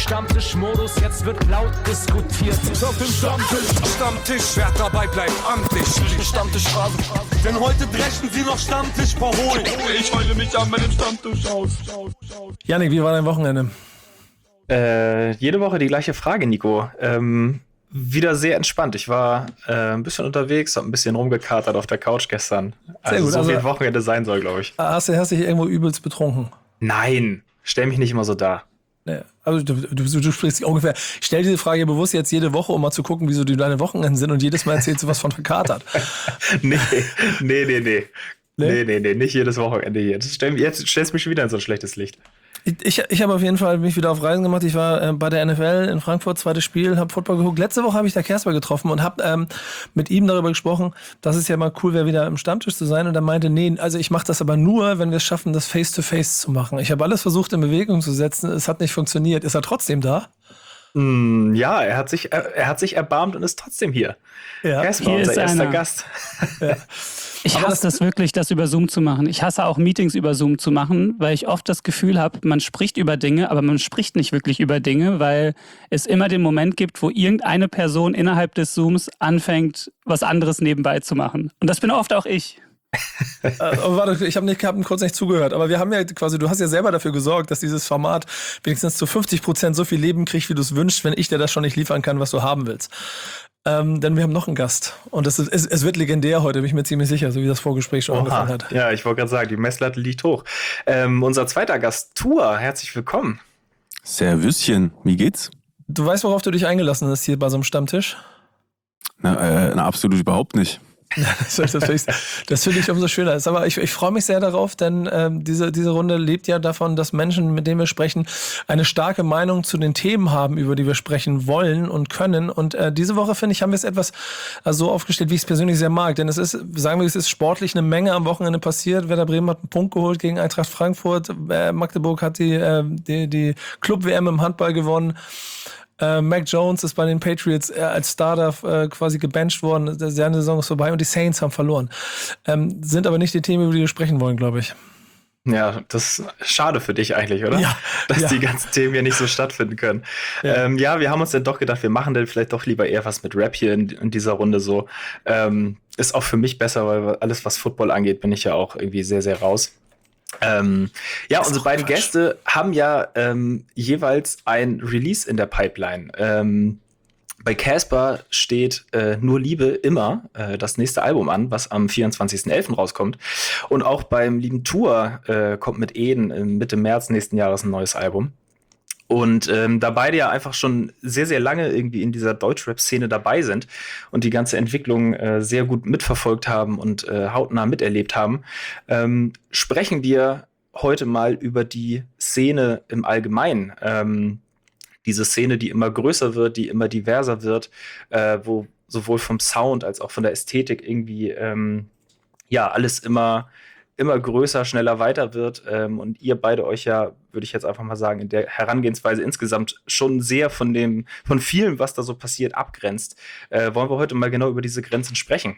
Stammtischmodus, jetzt wird laut diskutiert. Auf dem Stammtisch, wer dabei bleibt, amtlich. Stammtischphase, denn heute dreschen sie noch Stammtisch verholen. Ich heule mich an meinem Stammtisch aus. Yannick, wie war dein Wochenende? Jede Woche die gleiche Frage, Nico. Wieder sehr entspannt. Ich war ein bisschen unterwegs, hab ein bisschen rumgekatert auf der Couch gestern. Sehr gut, so wie ein Wochenende sein soll, glaube ich. Hast du dich irgendwo übelst betrunken? Nein, stell mich nicht immer so dar. Nee. Also du sprichst ungefähr. Ich stell diese Frage bewusst jetzt jede Woche, um mal zu gucken, wieso deine Wochenenden sind, und jedes Mal erzählst du was von verkatert. Nee, nicht jedes Wochenende hier. Jetzt stellst du mich schon wieder in so ein schlechtes Licht. Ich habe auf jeden Fall mich wieder auf Reisen gemacht. Ich war bei der NFL in Frankfurt, zweites Spiel, habe Football geguckt. Letzte Woche habe ich da Kersper getroffen und habe mit ihm darüber gesprochen, dass es ja mal cool wäre, wieder im Stammtisch zu sein. Und er meinte, nee, also ich mache das aber nur, wenn wir es schaffen, das Face-to-Face zu machen. Ich habe alles versucht, in Bewegung zu setzen. Es hat nicht funktioniert. Ist er trotzdem da? Ja, er hat sich erbarmt und ist trotzdem hier. Ja. Kersper, unser erster Gast. Ja. Ich hasse das wirklich, das über Zoom zu machen. Ich hasse auch Meetings über Zoom zu machen, weil ich oft das Gefühl habe, man spricht über Dinge, aber man spricht nicht wirklich über Dinge, weil es immer den Moment gibt, wo irgendeine Person innerhalb des Zooms anfängt, was anderes nebenbei zu machen. Und das bin oft auch ich. Warte, ich habe kurz nicht zugehört, aber wir haben ja quasi, du hast ja selber dafür gesorgt, dass dieses Format wenigstens zu 50% so viel Leben kriegt, wie du es wünschst, wenn ich dir das schon nicht liefern kann, was du haben willst. Denn wir haben noch einen Gast. Und es wird legendär heute, bin ich mir ziemlich sicher, so wie das Vorgespräch schon angefangen hat. Ja, ich wollte gerade sagen, die Messlatte liegt hoch. Unser zweiter Gast, Tua, herzlich willkommen. Servüsschen, wie geht's? Du weißt, worauf du dich eingelassen hast hier bei so einem Stammtisch? Na, absolut überhaupt nicht. Das finde ich umso schöner. Aber ich freue mich sehr darauf, denn diese Runde lebt ja davon, dass Menschen, mit denen wir sprechen, eine starke Meinung zu den Themen haben, über die wir sprechen wollen und können. Und diese Woche, finde ich, haben wir es etwas so aufgestellt, wie ich es persönlich sehr mag. Denn es ist sportlich eine Menge am Wochenende passiert. Werder Bremen hat einen Punkt geholt gegen Eintracht Frankfurt. Magdeburg hat die Club-WM im Handball gewonnen. Mac Jones ist bei den Patriots als Starter quasi gebencht worden. Seine Saison ist vorbei und die Saints haben verloren. Sind aber nicht die Themen, über die wir sprechen wollen, glaube ich. Ja, das ist schade für dich eigentlich, oder? Ja. Dass die ganzen Themen hier nicht so stattfinden können. Ja. Wir haben uns dann doch gedacht, wir machen dann vielleicht doch lieber eher was mit Rap hier in dieser Runde so. Ist auch für mich besser, weil alles, was Football angeht, bin ich ja auch irgendwie sehr, sehr raus. Unsere beiden Gäste haben ja jeweils ein Release in der Pipeline. Bei Caspar steht Nur Liebe immer das nächste Album an, was am 24.11. rauskommt. Und auch beim lieben Tua kommt mit Eden Mitte März nächsten Jahres ein neues Album. Und da beide ja einfach schon sehr, sehr lange irgendwie in dieser Deutschrap-Szene dabei sind und die ganze Entwicklung sehr gut mitverfolgt haben und hautnah miterlebt haben, sprechen wir heute mal über die Szene im Allgemeinen. Diese Szene, die immer größer wird, die immer diverser wird, wo sowohl vom Sound als auch von der Ästhetik irgendwie alles immer größer, schneller weiter wird und ihr beide euch ja, würde ich jetzt einfach mal sagen, in der Herangehensweise insgesamt schon sehr von vielem, was da so passiert, abgrenzt. Wollen wir heute mal genau über diese Grenzen sprechen.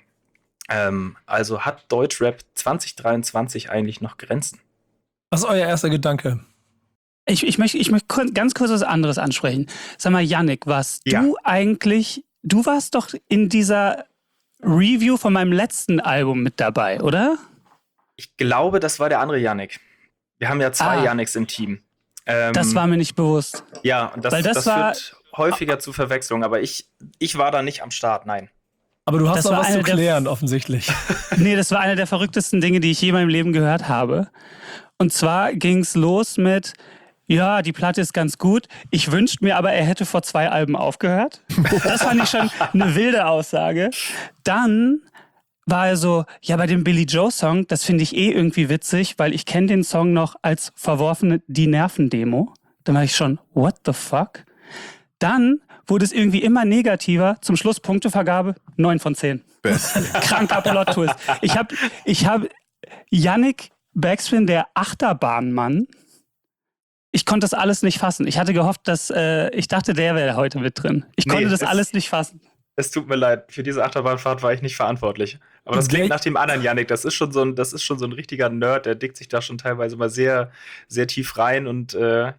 Also hat Deutschrap 2023 eigentlich noch Grenzen? Was ist euer erster Gedanke? Ich möchte ganz kurz was anderes ansprechen. Sag mal, Yannick, du warst doch in dieser Review von meinem letzten Album mit dabei, oder? Ich glaube, das war der andere Yannick. Wir haben ja zwei Yannicks im Team. Das war mir nicht bewusst. Ja, und das führt häufiger zu Verwechslungen, aber ich war da nicht am Start, nein. Aber du hast noch was zu klären, offensichtlich. Nee, das war eine der verrücktesten Dinge, die ich je in meinem Leben gehört habe. Und zwar ging es los mit, ja, die Platte ist ganz gut. Ich wünschte mir aber, er hätte vor 2 Alben aufgehört. Das fand ich schon eine wilde Aussage. Dann war er so, ja, bei dem Billy Joe Song, das finde ich irgendwie witzig, weil ich kenne den Song noch als verworfene Die Nerven-Demo. Dann war ich schon, what the fuck? Dann wurde es irgendwie immer negativer. Zum Schluss Punktevergabe 9 von 10. Kranker Plot-Twist. Ich hab Yannick Backspin, der Achterbahnmann. Ich konnte das alles nicht fassen. Ich hatte gehofft, ich dachte, der wäre heute mit drin. Ich konnte das alles nicht fassen. Es tut mir leid, für diese Achterbahnfahrt war ich nicht verantwortlich. Aber das klingt nach dem anderen Yannick. Das ist schon so ein richtiger Nerd, der dickt sich da schon teilweise mal sehr, sehr tief rein und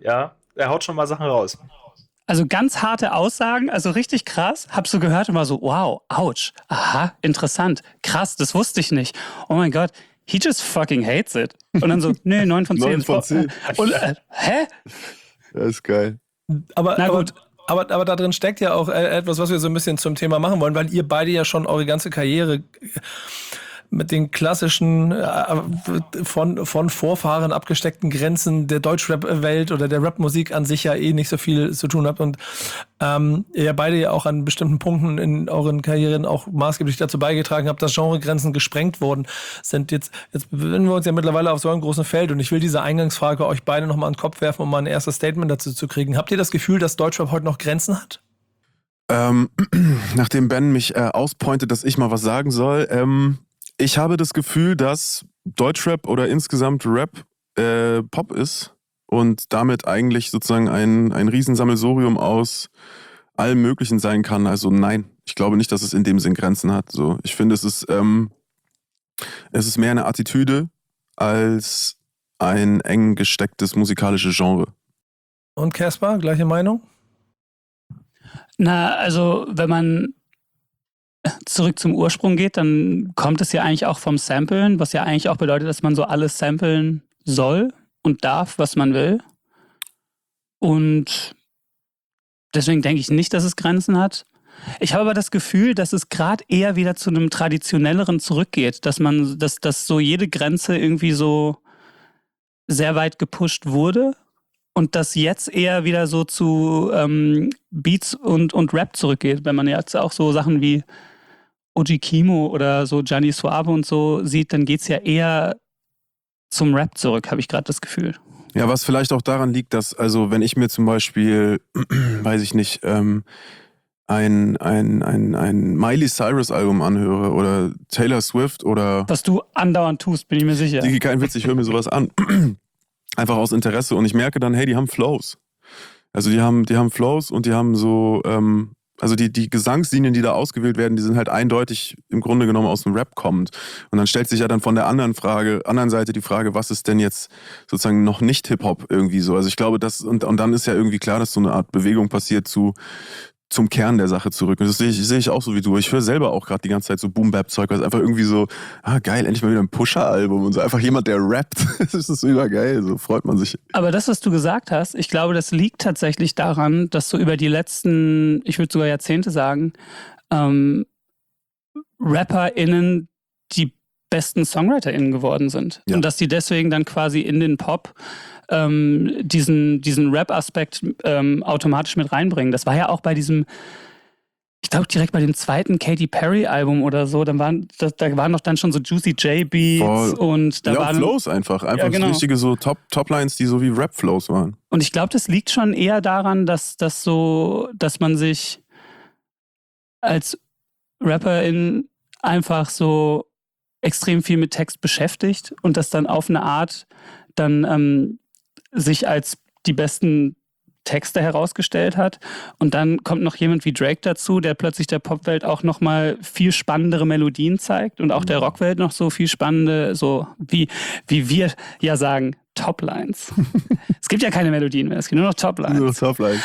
er haut schon mal Sachen raus. Also ganz harte Aussagen, also richtig krass. Hab so gehört und war so, wow, ouch, aha, interessant, krass, das wusste ich nicht. Oh mein Gott, he just fucking hates it. Und dann so, nee, 9 von 10. 9 von 10. Und, hä? Das ist geil. Aber, Na gut. aber da drin steckt ja auch etwas, was wir so ein bisschen zum Thema machen wollen, weil ihr beide ja schon eure ganze Karriere mit den klassischen von Vorfahren abgesteckten Grenzen der Deutschrap-Welt oder der Rap-Musik an sich ja nicht so viel zu tun habt und ihr beide ja auch an bestimmten Punkten in euren Karrieren auch maßgeblich dazu beigetragen habt, dass Genregrenzen gesprengt worden sind. Jetzt befinden wir uns ja mittlerweile auf so einem großen Feld und ich will diese Eingangsfrage euch beide nochmal an den Kopf werfen, um mal ein erstes Statement dazu zu kriegen. Habt ihr das Gefühl, dass Deutschrap heute noch Grenzen hat? Nachdem Ben mich auspointet, dass ich mal was sagen soll, ich habe das Gefühl, dass Deutschrap oder insgesamt Rap Pop ist und damit eigentlich sozusagen ein Riesensammelsurium aus allem Möglichen sein kann. Also nein, ich glaube nicht, dass es in dem Sinn Grenzen hat. So, ich finde, es ist mehr eine Attitüde als ein eng gestecktes musikalisches Genre. Und Caspar, gleiche Meinung? Na, also wenn man zurück zum Ursprung geht, dann kommt es ja eigentlich auch vom Samplen, was ja eigentlich auch bedeutet, dass man so alles samplen soll und darf, was man will. Und deswegen denke ich nicht, dass es Grenzen hat. Ich habe aber das Gefühl, dass es gerade eher wieder zu einem traditionelleren zurückgeht, dass so jede Grenze irgendwie so sehr weit gepusht wurde und das jetzt eher wieder so zu Beats und Rap zurückgeht. Wenn man jetzt auch so Sachen wie OG Kimo oder so Gianni Suave und so sieht, dann geht es ja eher zum Rap zurück, habe ich gerade das Gefühl. Ja, was vielleicht auch daran liegt, dass, also wenn ich mir zum Beispiel, weiß ich nicht, ein Miley Cyrus Album anhöre oder Taylor Swift oder... Was du andauernd tust, bin ich mir sicher. Digi, kein Witz, ich höre mir sowas an. Einfach aus Interesse und ich merke dann, hey, die haben Flows. Also die haben Flows und die haben so... Also die Gesangslinien, die da ausgewählt werden, die sind halt eindeutig im Grunde genommen aus dem Rap kommend. Und dann stellt sich ja dann von der anderen Seite die Frage, was ist denn jetzt sozusagen noch nicht Hip-Hop irgendwie so? Also ich glaube, und dann ist ja irgendwie klar, dass so eine Art Bewegung passiert zum Kern der Sache zurück. Und das sehe ich auch so wie du. Ich höre selber auch gerade die ganze Zeit so Boom-Bap-Zeug, weil es einfach irgendwie so, geil, endlich mal wieder ein Pusher-Album und so. Einfach jemand, der rappt. Das ist so übergeil, so freut man sich. Aber das, was du gesagt hast, ich glaube, das liegt tatsächlich daran, dass so über die letzten, ich würde sogar Jahrzehnte sagen, RapperInnen die besten SongwriterInnen geworden sind. Ja. Und dass die deswegen dann quasi in den Pop diesen Rap-Aspekt automatisch mit reinbringen. Das war ja auch bei diesem, ich glaube direkt bei dem zweiten Katy Perry-Album oder so, da waren doch dann schon so Juicy J-Beats und da waren Flows einfach ja, genau. So richtige so Top-Lines, die so wie Rap-Flows waren. Und ich glaube, das liegt schon eher daran, dass man sich als Rapperin einfach so extrem viel mit Text beschäftigt und das dann auf eine Art dann sich als die besten Texte herausgestellt hat. Und dann kommt noch jemand wie Drake dazu, der plötzlich der Popwelt auch nochmal viel spannendere Melodien zeigt und auch der Rockwelt noch so viel spannende, so wie wir ja sagen, Toplines. Es gibt ja keine Melodien mehr, es gibt nur noch Toplines. Nur Toplines.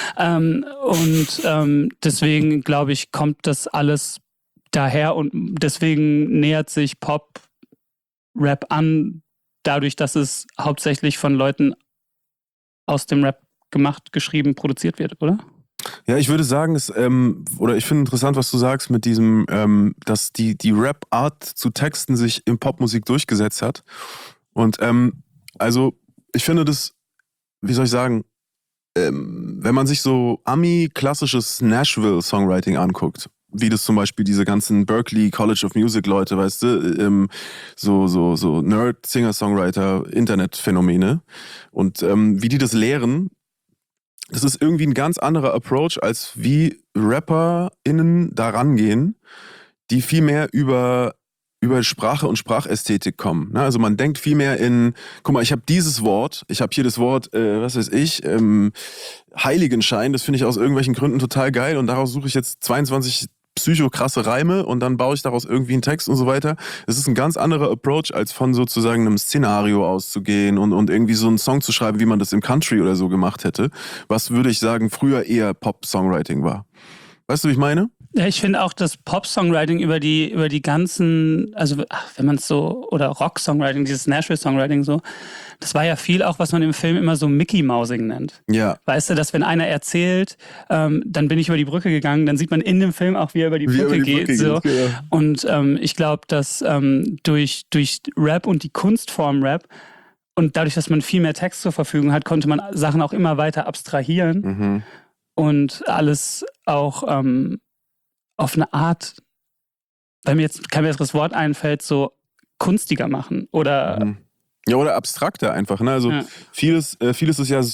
Deswegen, glaube ich, kommt das alles daher und deswegen nähert sich Pop-Rap an, dadurch, dass es hauptsächlich von Leuten aus dem Rap gemacht, geschrieben, produziert wird, oder? Ja, ich würde sagen, ich finde interessant, was du sagst mit diesem, dass die Rap-Art zu Texten sich in Popmusik durchgesetzt hat. Und also ich finde das, wie soll ich sagen, wenn man sich so Ami-klassisches Nashville-Songwriting anguckt, wie das zum Beispiel diese ganzen Berklee College of Music Leute, weißt du, so Nerd, Singer-Songwriter, Internetphänomene und wie die das lehren, das ist irgendwie ein ganz anderer Approach, als wie RapperInnen da rangehen, die viel mehr über Sprache und Sprachästhetik kommen. Ne? Also man denkt viel mehr guck mal, ich habe dieses Wort, ich habe hier das Wort, was weiß ich, Heiligenschein, das finde ich aus irgendwelchen Gründen total geil und daraus suche ich jetzt 22 psychokrasse Reime und dann baue ich daraus irgendwie einen Text und so weiter. Es ist ein ganz anderer Approach, als von sozusagen einem Szenario auszugehen und irgendwie so einen Song zu schreiben, wie man das im Country oder so gemacht hätte. Was, würde ich sagen, früher eher Pop-Songwriting war. Weißt du, wie ich meine? Ja, ich finde auch das Pop-Songwriting über die ganzen, also wenn man es so, oder Rock-Songwriting, dieses Nashville-Songwriting so, das war ja viel auch, was man im Film immer so Mickey-Mousing nennt. Ja. Weißt du, dass wenn einer erzählt, dann bin ich über die Brücke gegangen, dann sieht man in dem Film auch, wie er über die Brücke geht. So. Genau. Und ich glaube, dass durch Rap und die Kunstform Rap und dadurch, dass man viel mehr Text zur Verfügung hat, konnte man Sachen auch immer weiter abstrahieren und alles auch auf eine Art, weil mir jetzt kein besseres Wort einfällt, so kunstiger machen oder ja, oder abstrakter einfach. Ne? Also vieles ist ja,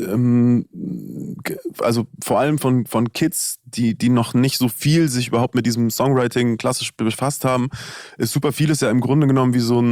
also vor allem von Kids, die noch nicht so viel sich überhaupt mit diesem Songwriting klassisch befasst haben, ist super vieles ja im Grunde genommen wie so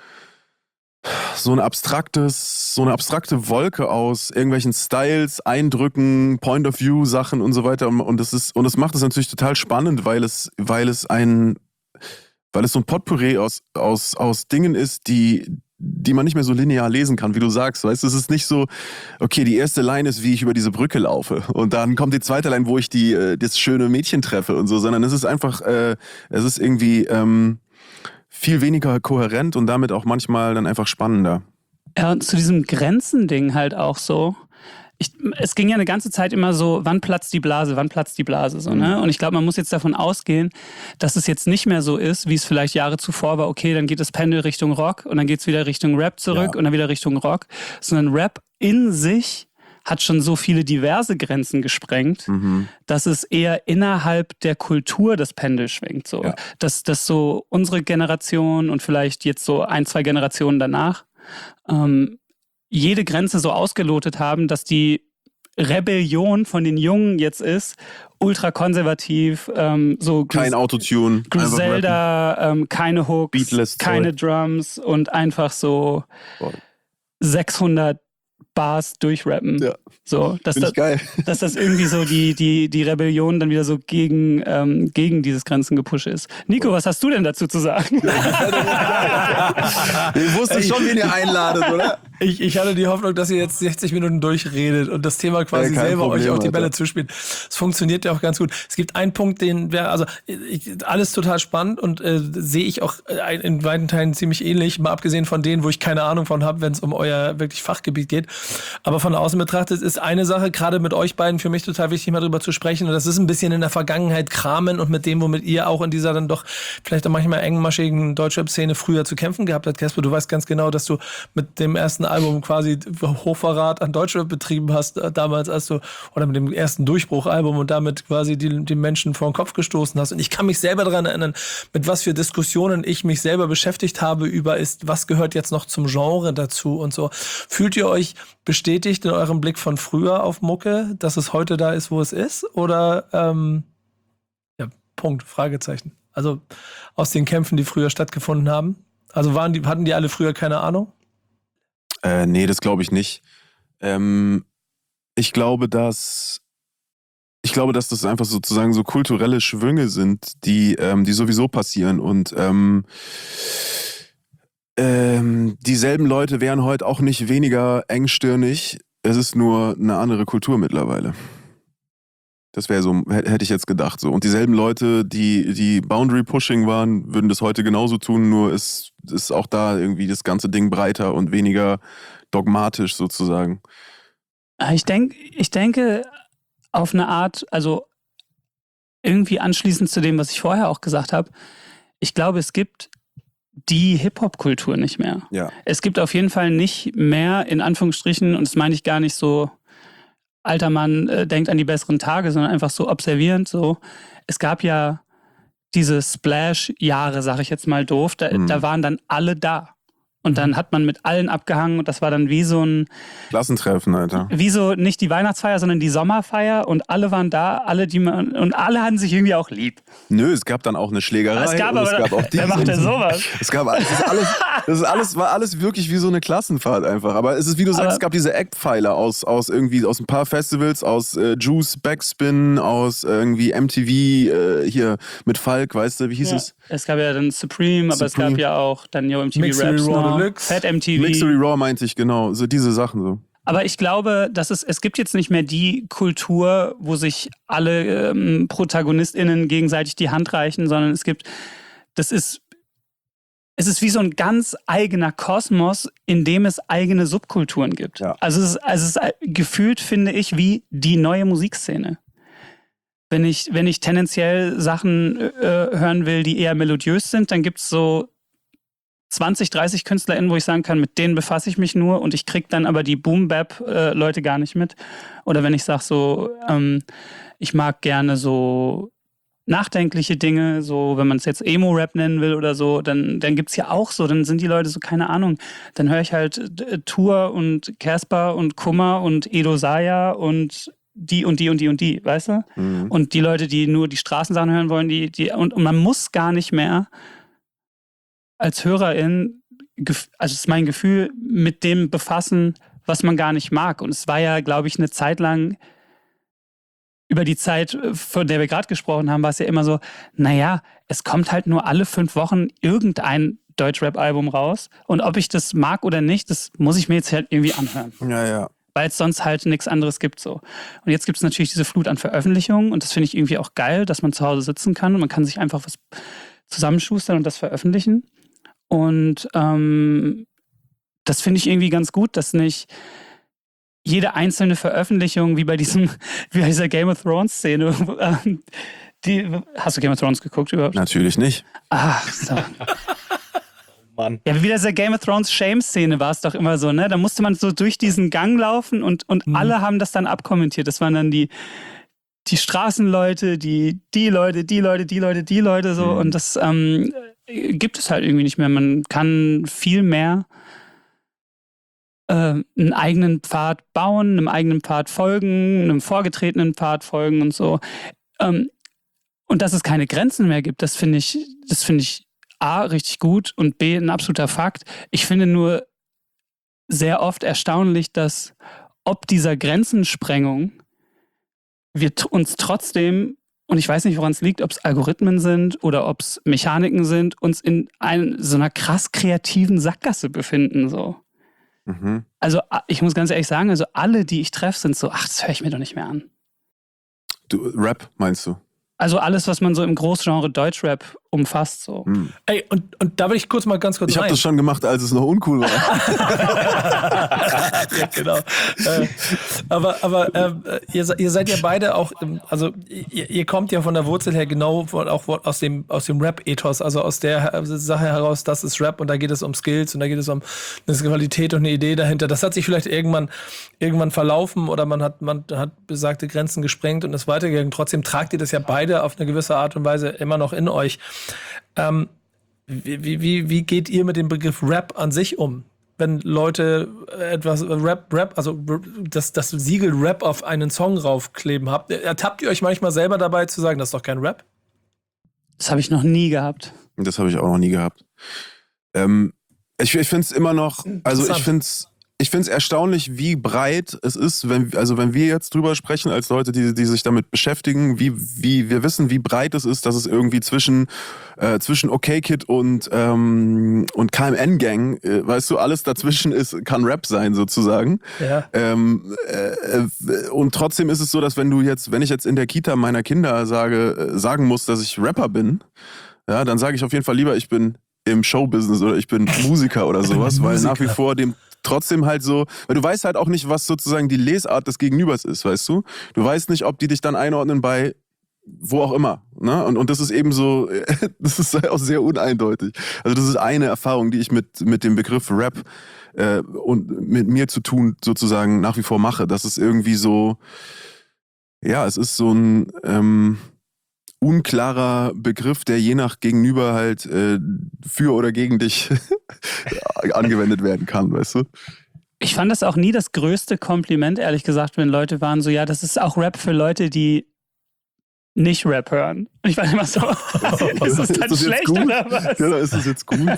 eine abstrakte Wolke aus irgendwelchen Styles, Eindrücken, Point of View Sachen und so weiter. Und das macht es natürlich total spannend, weil es so ein Potpourri aus Dingen ist, die man nicht mehr so linear lesen kann, wie du sagst. Weißt du, es ist nicht so, okay, die erste Line ist, wie ich über diese Brücke laufe. Und dann kommt die zweite Line, wo ich das schöne Mädchen treffe und so, sondern es ist einfach, es ist irgendwie viel weniger kohärent und damit auch manchmal dann einfach spannender. Ja, und zu diesem Grenzending halt auch so. Es ging ja eine ganze Zeit immer so, wann platzt die Blase, so, ne? Und ich glaube, man muss jetzt davon ausgehen, dass es jetzt nicht mehr so ist, wie es vielleicht Jahre zuvor war, okay, dann geht das Pendel Richtung Rock und dann geht es wieder Richtung Rap zurück und dann wieder Richtung Rock, sondern Rap in sich hat schon so viele diverse Grenzen gesprengt, dass es eher innerhalb der Kultur das Pendel schwingt. So. Ja. Dass so unsere Generation und vielleicht jetzt so 1-2 Generationen danach jede Grenze so ausgelotet haben, dass die Rebellion von den Jungen jetzt ist, ultrakonservativ, so kein Autotune, Griselda, keine Hooks, Beatless keine Drums und einfach so 600 Bars durchrappen. Ja. So, dass das irgendwie so die Rebellion dann wieder so gegen dieses Grenzengepusht ist. Nico, was hast du denn dazu zu sagen? Ich wusste schon, wen ihr einladet, oder? Ich hatte die Hoffnung, dass ihr jetzt 60 Minuten durchredet und das Thema quasi selber Problem, euch auch die Bälle zuspielt. Es funktioniert ja auch ganz gut. Es gibt einen Punkt, alles total spannend und sehe ich auch in weiten Teilen ziemlich ähnlich, mal abgesehen von denen, wo ich keine Ahnung von habe, wenn es um euer wirklich Fachgebiet geht. Aber von außen betrachtet ist eine Sache, gerade mit euch beiden, für mich total wichtig, mal drüber zu sprechen. Und das ist ein bisschen in der Vergangenheit kramen und mit dem, womit ihr auch in dieser dann doch vielleicht auch manchmal engmaschigen Deutschrap-Szene früher zu kämpfen gehabt habt. Casper, du weißt ganz genau, dass du mit dem ersten Album quasi Hochverrat an Deutschrap betrieben hast, damals oder mit dem ersten Durchbruchalbum und damit quasi die Menschen vor den Kopf gestoßen hast. Und ich kann mich selber daran erinnern, mit was für Diskussionen ich mich selber beschäftigt habe was gehört jetzt noch zum Genre dazu und so. Fühlt ihr euch bestätigt in eurem Blick von früher auf Mucke, dass es heute da ist, wo es ist? Oder, Punkt, Fragezeichen. Also aus den Kämpfen, die früher stattgefunden haben. Also hatten die alle früher keine Ahnung? Nee, das glaube ich nicht. Ich glaube, dass das einfach sozusagen so kulturelle Schwünge sind, die sowieso passieren und dieselben Leute wären heute auch nicht weniger engstirnig. Es ist nur eine andere Kultur mittlerweile. Das wäre so, hätte ich jetzt gedacht. So. Und dieselben Leute, die Boundary-Pushing waren, würden das heute genauso tun, nur ist auch da irgendwie das ganze Ding breiter und weniger dogmatisch sozusagen. Ich denke auf eine Art, also irgendwie anschließend zu dem, was ich vorher auch gesagt habe, ich glaube, es gibt die Hip-Hop-Kultur nicht mehr. Ja. Es gibt auf jeden Fall nicht mehr, in Anführungsstrichen, und das meine ich gar nicht so, alter Mann denkt an die besseren Tage, sondern einfach so observierend so. Es gab ja diese Splash-Jahre, sag ich jetzt mal doof, da waren dann alle da. Und dann hat man mit allen abgehangen und das war dann wie so ein Klassentreffen, Alter. Wie so nicht die Weihnachtsfeier, sondern die Sommerfeier und alle waren da, und alle hatten sich irgendwie auch lieb. Nö, es gab dann auch eine Schlägerei. Es gab auch dies wer macht denn sowas? Es gab war alles wirklich wie so eine Klassenfahrt einfach. Aber es ist, wie du sagst, es gab diese Eckpfeiler aus ein paar Festivals, aus Juice, Backspin, aus irgendwie MTV, hier mit Falk, weißt du, wie hieß es? Es gab ja dann Supreme, aber es gab ja auch dann Yo MTV Mixery Raps Raw noch, Deluxe. Fat MTV. Mixery Raw meinte ich, genau. So diese Sachen so. Aber ich glaube, dass es gibt jetzt nicht mehr die Kultur, wo sich alle ProtagonistInnen gegenseitig die Hand reichen, sondern es ist wie so ein ganz eigener Kosmos, in dem es eigene Subkulturen gibt. Ja. Also es ist gefühlt, finde ich, wie die neue Musikszene. Wenn ich tendenziell Sachen hören will, die eher melodiös sind, dann gibt es so 20, 30 KünstlerInnen, wo ich sagen kann, mit denen befasse ich mich nur und ich kriege dann aber die Boom-Bap-Leute gar nicht mit. Oder wenn ich sage so, ich mag gerne so nachdenkliche Dinge, so wenn man es jetzt Emo-Rap nennen will oder so, dann gibt es ja auch so, dann sind die Leute so, keine Ahnung, dann höre ich halt Tour und Casper und Kummer und Edo Saya und die und die und die und die, weißt du? Mhm. Und die Leute, die nur die Straßensachen hören wollen, und man muss gar nicht mehr als Hörerin, also ist mein Gefühl, mit dem befassen, was man gar nicht mag. Und es war ja, glaube ich, eine Zeit lang, über die Zeit, von der wir gerade gesprochen haben, war es ja immer so, naja, es kommt halt nur alle 5 Wochen irgendein Deutschrap-Album raus. Und ob ich das mag oder nicht, das muss ich mir jetzt halt irgendwie anhören. Ja. Weil es sonst halt nichts anderes gibt so. Und jetzt gibt es natürlich diese Flut an Veröffentlichungen und das finde ich irgendwie auch geil, dass man zu Hause sitzen kann und man kann sich einfach was zusammenschustern und das veröffentlichen. Und das finde ich irgendwie ganz gut, dass nicht jede einzelne Veröffentlichung, wie bei dieser Game of Thrones Szene, hast du Game of Thrones geguckt überhaupt? Natürlich nicht. Ach, so. Mann. Ja, wie bei dieser Game of Thrones Shame-Szene war es doch immer so, ne? Da musste man so durch diesen Gang laufen und alle haben das dann abkommentiert. Das waren dann die Straßenleute, die Leute so. Und das gibt es halt irgendwie nicht mehr. Man kann viel mehr einen eigenen Pfad bauen, einem eigenen Pfad folgen, einem vorgetretenen Pfad folgen und so. Und dass es keine Grenzen mehr gibt, das finde ich A, richtig gut und B, ein absoluter Fakt. Ich finde nur sehr oft erstaunlich, dass ob dieser Grenzensprengung wir uns trotzdem, und ich weiß nicht, woran es liegt, ob es Algorithmen sind oder ob es Mechaniken sind, uns in so einer krass kreativen Sackgasse befinden. So. Mhm. Also ich muss ganz ehrlich sagen, also alle, die ich treffe, sind so, ach, das höre ich mir doch nicht mehr an. Rap meinst du? Also alles, was man so im Großgenre Deutschrap umfasst. So. Ey, und da will ich ganz kurz Ich habe rein. das schon gemacht, als es noch uncool war. Ja, genau. Aber ihr seid ja beide auch, also ihr kommt ja von der Wurzel her genau auch aus dem Rap-Ethos, also aus der Sache heraus, das ist Rap und da geht es um Skills und da geht es um eine Qualität und eine Idee dahinter. Das hat sich vielleicht irgendwann verlaufen oder man hat besagte Grenzen gesprengt und ist weitergegangen. Trotzdem tragt ihr das ja beide auf eine gewisse Art und Weise immer noch in euch. Wie geht ihr mit dem Begriff Rap an sich um? Wenn Leute etwas Rap, also das Siegel Rap auf einen Song raufkleben habt, ertappt ihr euch manchmal selber dabei zu sagen, das ist doch kein Rap? Das habe ich noch nie gehabt. Das habe ich auch noch nie gehabt. Ich finde es immer noch, also ich finde es erstaunlich, wie breit es ist, wenn wir jetzt drüber sprechen, als Leute, die sich damit beschäftigen, wie wir wissen, wie breit es ist, dass es irgendwie zwischen OK-Kid und KMN Gang, weißt du, alles dazwischen kann Rap sein sozusagen. Ja. Und trotzdem ist es so, dass wenn ich jetzt in der Kita meiner Kinder sagen muss, dass ich Rapper bin, ja, dann sage ich auf jeden Fall lieber, ich bin im Showbusiness oder ich bin Musiker oder sowas, weil nach wie vor dem trotzdem halt so, weil du weißt halt auch nicht, was sozusagen die Lesart des Gegenübers ist, weißt du? Du weißt nicht, ob die dich dann einordnen bei wo auch immer, ne? Und das ist eben so, das ist halt auch sehr uneindeutig. Also das ist eine Erfahrung, die ich mit dem Begriff Rap und mit mir zu tun sozusagen nach wie vor mache. Das ist irgendwie so, ja, es ist so ein unklarer Begriff, der je nach Gegenüber halt für oder gegen dich angewendet werden kann, weißt du? Ich fand das auch nie das größte Kompliment, ehrlich gesagt, wenn Leute waren so, ja, das ist auch Rap für Leute, die nicht Rap hören. Und ich war immer so, ist das dann schlecht oder was? Ja, ist das jetzt gut?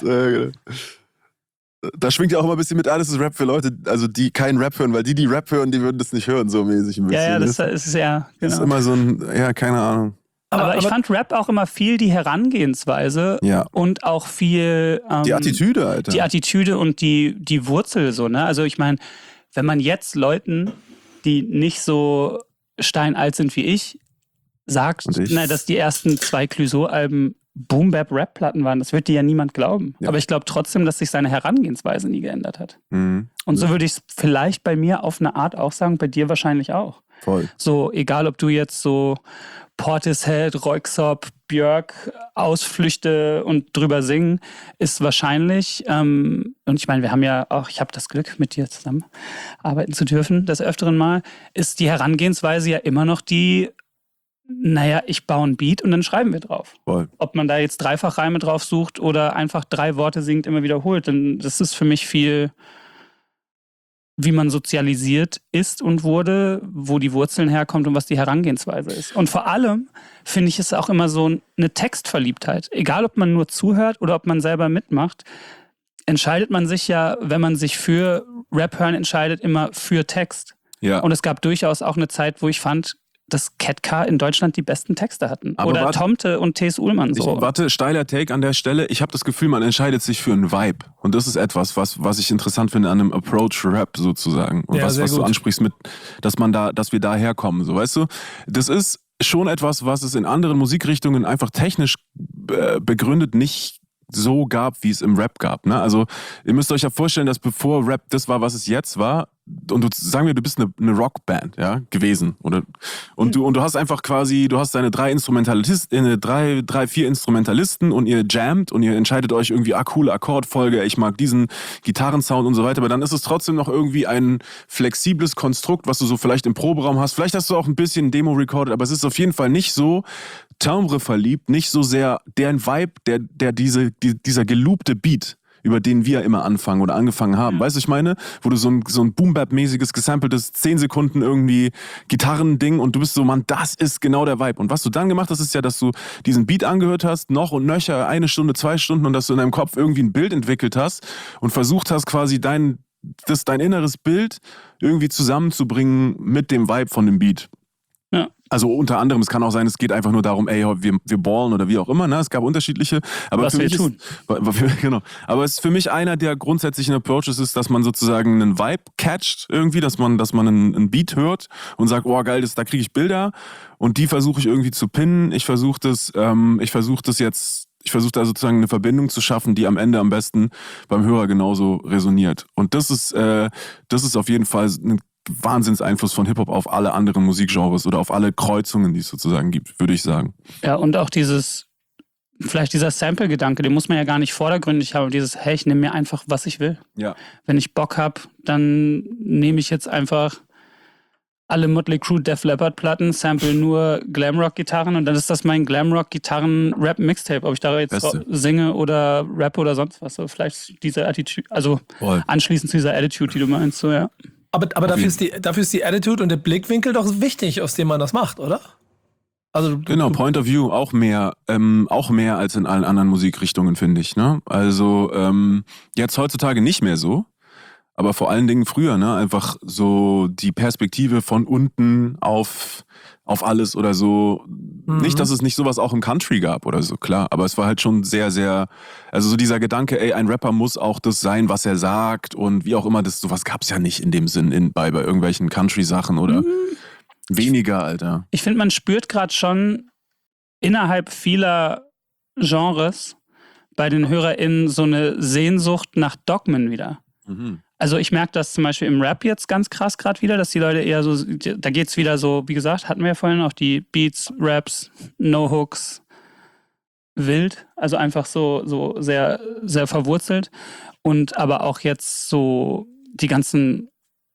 Da schwingt ja auch immer ein bisschen mit, das ist Rap für Leute, also die keinen Rap hören, weil die Rap hören, die würden das nicht hören, so mäßig ein bisschen. Ja, das ist ja, genau. Das ist immer so ein, ja, keine Ahnung. Aber ich fand Rap auch immer viel die Herangehensweise und auch viel die Attitüde, Alter. Die Attitüde und die Wurzel so, ne? Also ich meine, wenn man jetzt Leuten, die nicht so steinalt sind wie ich, sagt, dass die ersten 2 Clouseau-Alben Boom-Bap-Rap-Platten waren, das wird dir ja niemand glauben. Ja. Aber ich glaube trotzdem, dass sich seine Herangehensweise nie geändert hat. Mhm. Und so würde ich es vielleicht bei mir auf eine Art auch sagen, bei dir wahrscheinlich auch. Voll. So, egal ob du jetzt so Portishead, Röyksopp, Björk, Ausflüchte und drüber singen, ist wahrscheinlich, und ich meine, wir haben ja auch, ich habe das Glück, mit dir zusammen arbeiten zu dürfen, des Öfteren mal, ist die Herangehensweise ja immer noch die, naja, ich baue ein Beat und dann schreiben wir drauf. Voll. Ob man da jetzt Dreifachreime drauf sucht oder einfach 3 Worte singt, immer wiederholt, dann das ist für mich viel, wie man sozialisiert ist und wurde, wo die Wurzeln herkommt und was die Herangehensweise ist. Und vor allem finde ich es auch immer so eine Textverliebtheit. Egal, ob man nur zuhört oder ob man selber mitmacht, entscheidet man sich ja, wenn man sich für Rap hören entscheidet, immer für Text. Ja. Und es gab durchaus auch eine Zeit, wo ich fand, dass Ketka in Deutschland die besten Texte hatten. Aber oder Tomte und T.S. Ullmann. So. Warte, steiler Take an der Stelle. Ich habe das Gefühl, man entscheidet sich für einen Vibe. Und das ist etwas, was ich interessant finde an einem Approach-Rap sozusagen. Und was du ansprichst mit, dass wir da herkommen. So, weißt du? Das ist schon etwas, was es in anderen Musikrichtungen einfach technisch begründet nicht so gab, wie es im Rap gab. Ne? Also ihr müsst euch ja vorstellen, dass bevor Rap das war, was es jetzt war, und sagen wir, du bist eine Rockband, ja, gewesen. Und du hast einfach quasi, du hast deine 3 Instrumentalisten, 4 Instrumentalisten und ihr jammt und ihr entscheidet euch irgendwie, coole Akkordfolge, ich mag diesen Gitarrensound und so weiter, aber dann ist es trotzdem noch irgendwie ein flexibles Konstrukt, was du so vielleicht im Proberaum hast. Vielleicht hast du auch ein bisschen Demo recorded, aber es ist auf jeden Fall nicht so Timbre verliebt, nicht so sehr deren Vibe, dieser geloopte Beat, über den wir immer anfangen oder angefangen haben. Weißt du, ich meine? Wo du so ein Boom-Bap-mäßiges, gesampeltes 10 Sekunden irgendwie Gitarrending und du bist so, Mann, das ist genau der Vibe. Und was du dann gemacht hast, ist ja, dass du diesen Beat angehört hast, noch und nöcher, 1 Stunde, 2 Stunden und dass du in deinem Kopf irgendwie ein Bild entwickelt hast und versucht hast, quasi dein inneres Bild irgendwie zusammenzubringen mit dem Vibe von dem Beat. Ja. Also unter anderem, es kann auch sein, es geht einfach nur darum, wir ballen oder wie auch immer, ne? Es gab unterschiedliche. Aber was wir tun. Genau. Aber es ist für mich einer der grundsätzlichen Approaches ist, dass man sozusagen einen Vibe catcht irgendwie, dass man einen Beat hört und sagt, oh geil, da kriege ich Bilder und die versuche ich irgendwie zu pinnen. Ich versuche da sozusagen eine Verbindung zu schaffen, die am Ende am besten beim Hörer genauso resoniert. Und das ist auf jeden Fall ein Wahnsinnseinfluss von Hip-Hop auf alle anderen Musikgenres oder auf alle Kreuzungen, die es sozusagen gibt, würde ich sagen. Ja, und auch vielleicht dieser Sample-Gedanke, den muss man ja gar nicht vordergründig haben, hey, ich nehme mir einfach, was ich will. Ja. Wenn ich Bock habe, dann nehme ich jetzt einfach alle Motley Crue, Def Leppard Platten, sample nur Glamrock-Gitarren und dann ist das mein Glamrock-Gitarren-Rap-Mixtape, ob ich da jetzt singe oder rappe oder sonst was. So vielleicht diese Attitude, also anschließend zu dieser Attitude, die du meinst, so ja. Aber dafür ist die Attitude und der Blickwinkel doch wichtig, aus dem man das macht, oder? Also genau, Point of View auch mehr als in allen anderen Musikrichtungen, finde ich. Ne? Also jetzt heutzutage nicht mehr so, aber vor allen Dingen früher, ne? Einfach so die Perspektive von unten auf alles oder so. Nicht, dass es nicht sowas auch im Country gab oder so, klar. Aber es war halt schon sehr, sehr, also so dieser Gedanke, ein Rapper muss auch das sein, was er sagt und wie auch immer, sowas gab es ja nicht in dem Sinn bei irgendwelchen Country-Sachen oder weniger, Alter. Ich finde, man spürt gerade schon innerhalb vieler Genres bei den HörerInnen so eine Sehnsucht nach Dogmen wieder. Mhm. Also ich merke das zum Beispiel im Rap jetzt ganz krass gerade wieder, dass die Leute eher so, da geht's wieder so, wie gesagt, hatten wir ja vorhin auch die Beats, Raps, No-Hooks, wild, also einfach so sehr, sehr verwurzelt und aber auch jetzt so die ganzen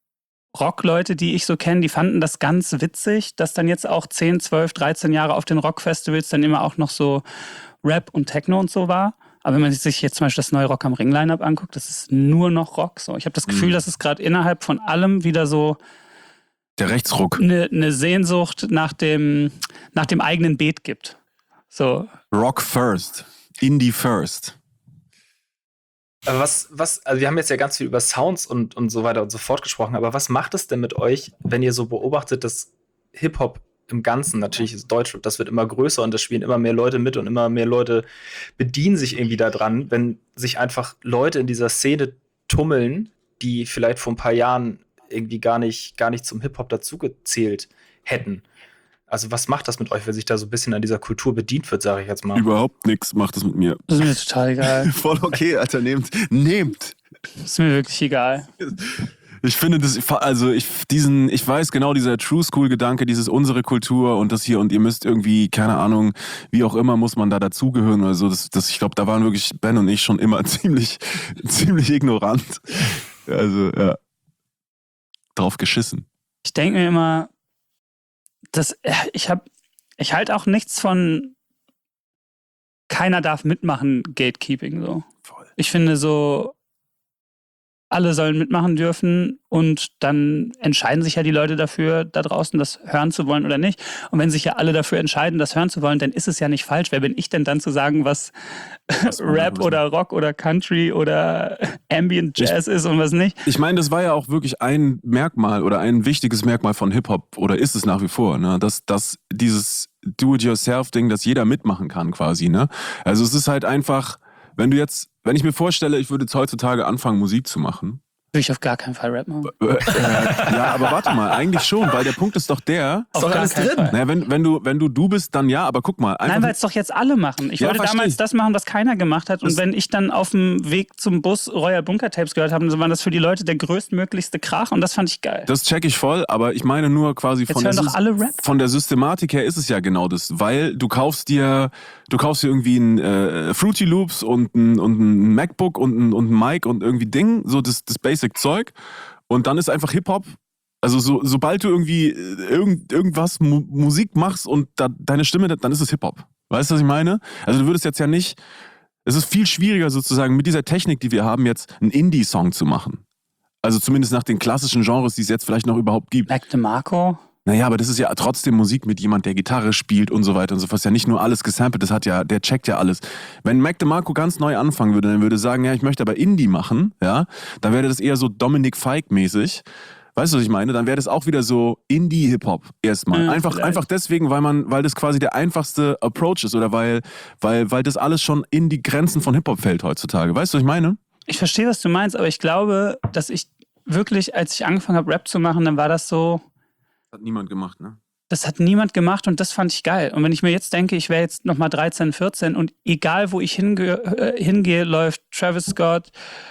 Rockleute, die ich so kenne, die fanden das ganz witzig, dass dann jetzt auch 10, 12, 13 Jahre auf den Rockfestivals dann immer auch noch so Rap und Techno und so war. Aber wenn man sich jetzt zum Beispiel das neue Rock am Ring Line-Up anguckt, das ist nur noch Rock. So. Ich habe das Gefühl, dass es gerade innerhalb von allem wieder so Der Rechtsruck. eine Sehnsucht nach dem eigenen Beat gibt. So. Rock first. Indie first. Aber also wir haben jetzt ja ganz viel über Sounds und so weiter und so fort gesprochen, aber was macht es denn mit euch, wenn ihr so beobachtet, dass Hip-Hop im Ganzen, natürlich ist Deutschrap, das wird immer größer und das spielen immer mehr Leute mit und immer mehr Leute bedienen sich irgendwie daran, wenn sich einfach Leute in dieser Szene tummeln, die vielleicht vor ein paar Jahren irgendwie gar nicht zum Hip-Hop dazugezählt hätten. Also was macht das mit euch, wenn sich da so ein bisschen an dieser Kultur bedient wird, sage ich jetzt mal? Überhaupt nichts macht das mit mir. Das ist mir total egal. Voll okay, Alter, nehmt. Das ist mir wirklich egal. Ich finde das, also ich weiß genau, dieser True School-Gedanke, dieses unsere Kultur und das hier und ihr müsst irgendwie, keine Ahnung, wie auch immer muss man da dazugehören oder so. Ich glaube, da waren wirklich Ben und ich schon immer ziemlich ignorant. Also, ja. Drauf geschissen. Ich denke mir immer, ich halte auch nichts von keiner darf mitmachen, Gatekeeping so. Voll. Ich finde so, alle sollen mitmachen dürfen und dann entscheiden sich ja die Leute dafür, da draußen das hören zu wollen oder nicht. Und wenn sich ja alle dafür entscheiden, das hören zu wollen, dann ist es ja nicht falsch. Wer bin ich denn dann zu sagen, was Rap oder Rock oder Country oder Ambient Jazz ist und was nicht? Ich meine, das war ja auch wirklich ein Merkmal oder ein wichtiges Merkmal von Hip-Hop oder ist es nach wie vor, ne? Dass dieses Do-it-yourself-Ding, das jeder mitmachen kann quasi, ne? Also es ist halt einfach, wenn ich mir vorstelle, ich würde jetzt heutzutage anfangen, Musik zu machen. Würde ich auf gar keinen Fall Rap machen. Ja, aber warte mal, eigentlich schon, weil der Punkt ist doch der. Ist doch alles drin. Naja, wenn du bist, dann ja, aber guck mal. Nein, weil es doch jetzt alle machen. Ich wollte damals das machen, was keiner gemacht hat. Und wenn ich dann auf dem Weg zum Bus Royal Bunker Tapes gehört habe, dann war das für die Leute der größtmöglichste Krach und das fand ich geil. Das check ich voll, aber ich meine nur quasi jetzt hören doch alle Rap. Von der Systematik her ist es ja genau das, weil du kaufst dir irgendwie ein Fruity Loops und ein MacBook und ein Mic und irgendwie Ding, so das Basic-Zeug. Und dann ist einfach Hip-Hop, also sobald du irgendwie irgendwas Musik machst und deine Stimme, dann ist es Hip-Hop. Weißt du, was ich meine? Also du würdest jetzt ja nicht, es ist viel schwieriger sozusagen mit dieser Technik, die wir haben, jetzt einen Indie-Song zu machen. Also zumindest nach den klassischen Genres, die es jetzt vielleicht noch überhaupt gibt. Mac DeMarco? Naja, aber das ist ja trotzdem Musik mit jemand, der Gitarre spielt und so weiter und so fort. Ist ja nicht nur alles gesampelt, der checkt ja alles. Wenn Mac DeMarco ganz neu anfangen würde, dann würde sagen, ja, ich möchte aber Indie machen, ja, dann wäre das eher so Dominic Fike-mäßig. Weißt du, was ich meine? Dann wäre das auch wieder so Indie-Hip-Hop erstmal. Einfach deswegen, weil das quasi der einfachste Approach ist oder weil das alles schon in die Grenzen von Hip-Hop fällt heutzutage. Weißt du, was ich meine? Ich verstehe, was du meinst, aber ich glaube, dass ich wirklich, als ich angefangen habe, Rap zu machen, dann war das so. Hat niemand gemacht, ne? Das hat niemand gemacht und das fand ich geil. Und wenn ich mir jetzt denke, ich wäre jetzt nochmal 13, 14 und egal, wo ich hingehe, läuft Travis Scott,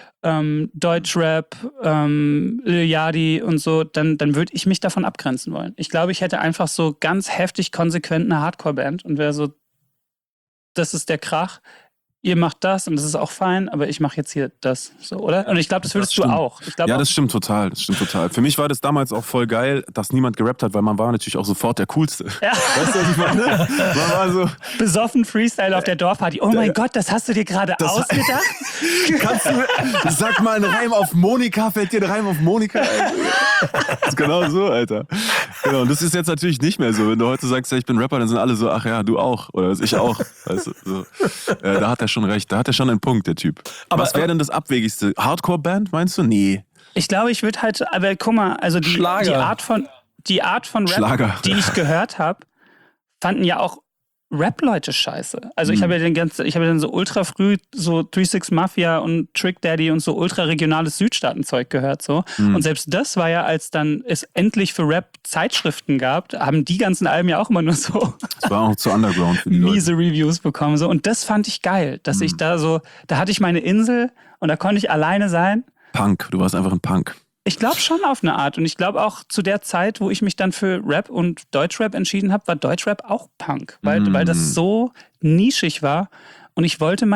Deutschrap, Lil Yachty und so, dann würde ich mich davon abgrenzen wollen. Ich glaube, ich hätte einfach so ganz heftig konsequent eine Hardcore-Band und wäre so, das ist der Krach. Ihr macht das und das ist auch fein, aber ich mache jetzt hier das, so, oder? Und ich glaube, das würdest du auch. Das stimmt total. Für mich war das damals auch voll geil, dass niemand gerappt hat, weil man war natürlich auch sofort der Coolste. Ja. Weißt du, was ich meine? Man war so besoffen Freestyle auf der Dorfparty. Oh mein Gott, das hast du dir gerade ausgedacht? Sag mal einen Reim auf Monika, fällt dir ein Reim auf Monika ein? Das ist genau so, Alter. Genau, und das ist jetzt natürlich nicht mehr so. Wenn du heute sagst, ja, ich bin Rapper, dann sind alle so, ach ja, du auch. Oder ich auch. Weißt du, so. Da hat er schon recht. Da hat er schon einen Punkt, der Typ. Aber was wäre denn das Abwegigste? Hardcore-Band, meinst du? Nee. Ich glaube, ich würde halt, aber guck mal, also die Art von Rap, Schlager. Die ich gehört habe, fanden ja auch Rap-Leute scheiße. Also ich habe ja dann so ultra früh so 3-6 Mafia und Trick Daddy und so ultra regionales Südstaatenzeug gehört so. Und selbst das war ja, als dann es endlich für Rap Zeitschriften gab, haben die ganzen Alben ja auch immer nur so das war auch zu underground für die miese Leute. Reviews bekommen so. Und das fand ich geil, dass ich da hatte ich meine Insel und da konnte ich alleine sein. Punk, du warst einfach ein Punk. Ich glaube schon auf eine Art. Und ich glaube auch zu der Zeit, wo ich mich dann für Rap und Deutschrap entschieden habe, war Deutschrap auch Punk. Weil das so nischig war Und ich wollte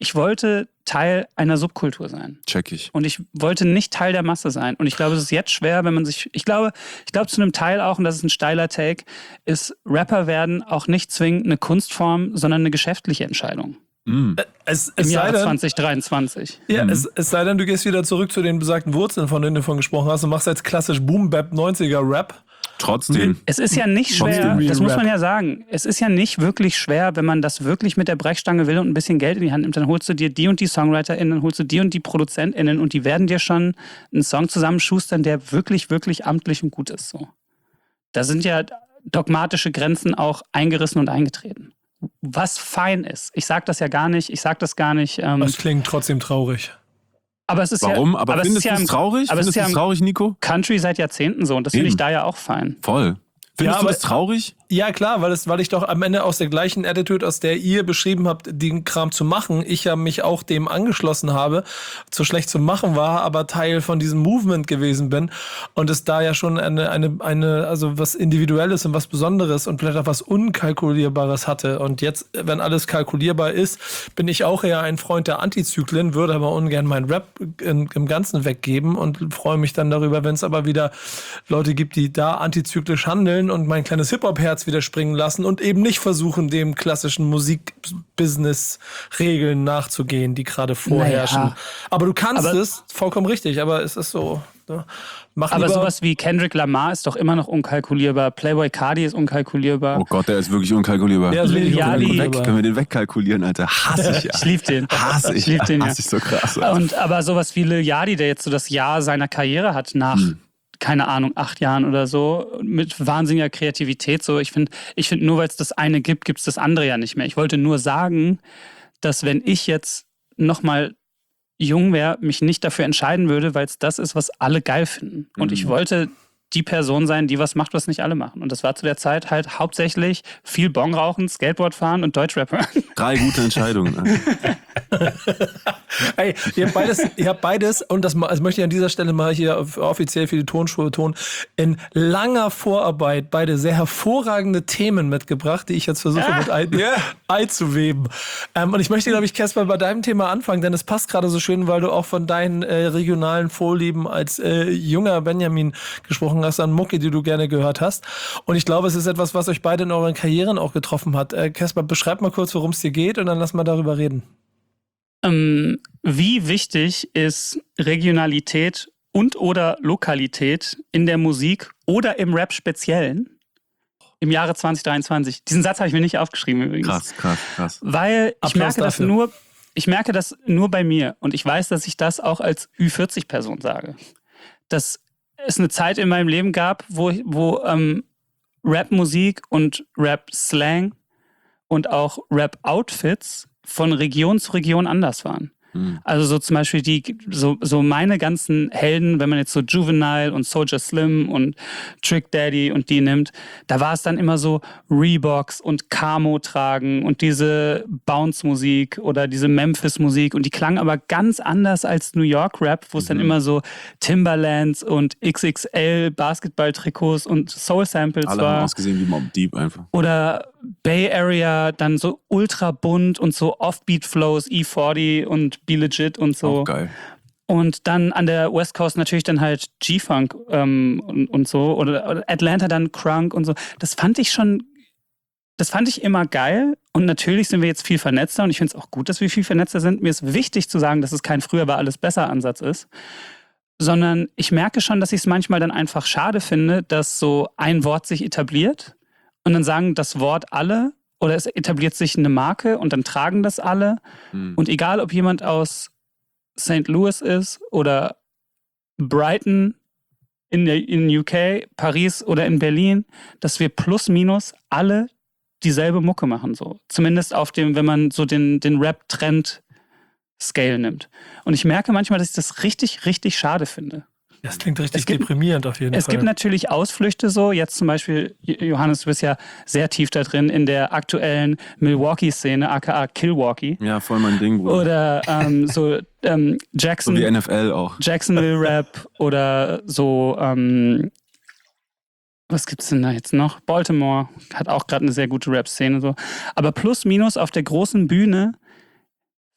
Teil einer Subkultur sein. Check ich. Und ich wollte nicht Teil der Masse sein. Und ich glaube, es ist jetzt schwer, wenn man sich, ich glaube zu einem Teil auch, und das ist ein steiler Take, ist Rapper werden auch nicht zwingend eine Kunstform, sondern eine geschäftliche Entscheidung. Im Jahr 2023. Ja, es sei denn, du gehst wieder zurück zu den besagten Wurzeln, von denen du von gesprochen hast, und machst jetzt klassisch Boom-Bap 90er-Rap. Trotzdem. Es ist ja nicht schwer, das muss man ja sagen, es ist ja nicht wirklich schwer, wenn man das wirklich mit der Brechstange will und ein bisschen Geld in die Hand nimmt, dann holst du dir die und die SongwriterInnen, dann holst du die und die ProduzentInnen und die werden dir schon einen Song zusammenschustern, der wirklich, wirklich amtlich und gut ist. So. Da sind ja dogmatische Grenzen auch eingerissen und eingetreten. Was fein ist. Ich sag das gar nicht. Das klingt trotzdem traurig. Aber es ist Warum? Ja, aber findest du es traurig? Findest du es traurig, Nico? Country seit Jahrzehnten so und das finde ich da ja auch fein. Voll. Findest du das traurig? Ja, klar, weil ich doch am Ende aus der gleichen Attitude, aus der ihr beschrieben habt, den Kram zu machen, ich ja mich auch dem angeschlossen habe, zu schlecht zu machen war, aber Teil von diesem Movement gewesen bin und es da ja schon eine also was Individuelles und was Besonderes und vielleicht auch was Unkalkulierbares hatte. Und jetzt, wenn alles kalkulierbar ist, bin ich auch eher ein Freund der Antizyklen, würde aber ungern meinen Rap im Ganzen weggeben und freue mich dann darüber, wenn es aber wieder Leute gibt, die da antizyklisch handeln und mein kleines Hip-Hop-Herz wieder springen lassen und eben nicht versuchen, dem klassischen Musikbusiness-Regeln nachzugehen, die gerade vorherrschen. Naja. Aber du kannst es, vollkommen richtig, aber es ist so. Ne? Aber sowas wie Kendrick Lamar ist doch immer noch unkalkulierbar. Playboy Cardi ist unkalkulierbar. Oh Gott, der ist wirklich unkalkulierbar. Ja, Lil Yachty. Können wir den wegkalkulieren, Alter? Hasse ich ja. Ich lieb den. Hasse ich so krass. Aber sowas wie Lil Yachty, der jetzt so das Jahr seiner Karriere hat nach keine Ahnung, 8 Jahren oder so, mit wahnsinniger Kreativität. So, ich finde, nur weil es das eine gibt, gibt es das andere ja nicht mehr. Ich wollte nur sagen, dass wenn ich jetzt nochmal jung wäre, mich nicht dafür entscheiden würde, weil es das ist, was alle geil finden. Und ich wollte die Person sein, die was macht, was nicht alle machen. Und das war zu der Zeit halt hauptsächlich viel Bong rauchen, Skateboard fahren und Deutschrap hören. 3 gute Entscheidungen. Ey, ihr habt beides, und das möchte ich an dieser Stelle mal hier offiziell für die Tonspur betonen, in langer Vorarbeit beide sehr hervorragende Themen mitgebracht, die ich jetzt versuche mit einzuweben. Und ich möchte, glaube ich, Casper, bei deinem Thema anfangen, denn es passt gerade so schön, weil du auch von deinen regionalen Vorlieben als junger Benjamin gesprochen hast, an Mucke, die du gerne gehört hast. Und ich glaube, es ist etwas, was euch beide in euren Karrieren auch getroffen hat. Casper, beschreib mal kurz, worum es dir geht, und dann lass mal darüber reden. Wie wichtig ist Regionalität und oder Lokalität in der Musik oder im Rap Speziellen im Jahre 2023? Diesen Satz habe ich mir nicht aufgeschrieben übrigens. Krass. Weil ich merke das nur bei mir, und ich weiß, dass ich das auch als Ü40-Person sage. Dass es eine Zeit in meinem Leben gab, wo Rap-Musik und Rap-Slang und auch Rap-Outfits von Region zu Region anders waren. Also so zum Beispiel so meine ganzen Helden, wenn man jetzt so Juvenile und Soulja Slim und Trick Daddy und die nimmt, da war es dann immer so Reeboks und Camo tragen und diese Bounce-Musik oder diese Memphis-Musik, und die klangen aber ganz anders als New York-Rap, wo es dann immer so Timberlands und XXL Basketball-Trikots und Soul-Samples war. Alle haben ausgesehen wie Mobb Deep einfach. Oder Bay Area, dann so ultra bunt und so Offbeat-Flows, E40 und Be Legit und so. Auch geil. Und dann an der West Coast natürlich dann halt G-Funk und so. Oder Atlanta dann Crunk und so. Das fand ich immer geil. Und natürlich sind wir jetzt viel vernetzter, und ich finde es auch gut, dass wir viel vernetzter sind. Mir ist wichtig zu sagen, dass es kein früher war alles besser Ansatz ist. Sondern ich merke schon, dass ich es manchmal dann einfach schade finde, dass so ein Wort sich etabliert. Und dann sagen das Wort alle, oder es etabliert sich eine Marke und dann tragen das alle. Und egal, ob jemand aus St. Louis ist oder Brighton in UK, Paris oder in Berlin, dass wir plus minus alle dieselbe Mucke machen. So. Zumindest auf dem, wenn man so den Rap-Trend-Scale nimmt. Und ich merke manchmal, dass ich das richtig, richtig schade finde. Das klingt richtig deprimierend auf jeden Fall. Es gibt natürlich Ausflüchte so. Jetzt zum Beispiel, Johannes, du bist ja sehr tief da drin in der aktuellen Milwaukee-Szene, aka Killwalkie. Ja, voll mein Ding, Bruder. Oder Jackson. So wie NFL auch. Jacksonville-Rap oder so, was gibt's denn da jetzt noch? Baltimore hat auch gerade eine sehr gute Rap-Szene. So. Aber plus minus auf der großen Bühne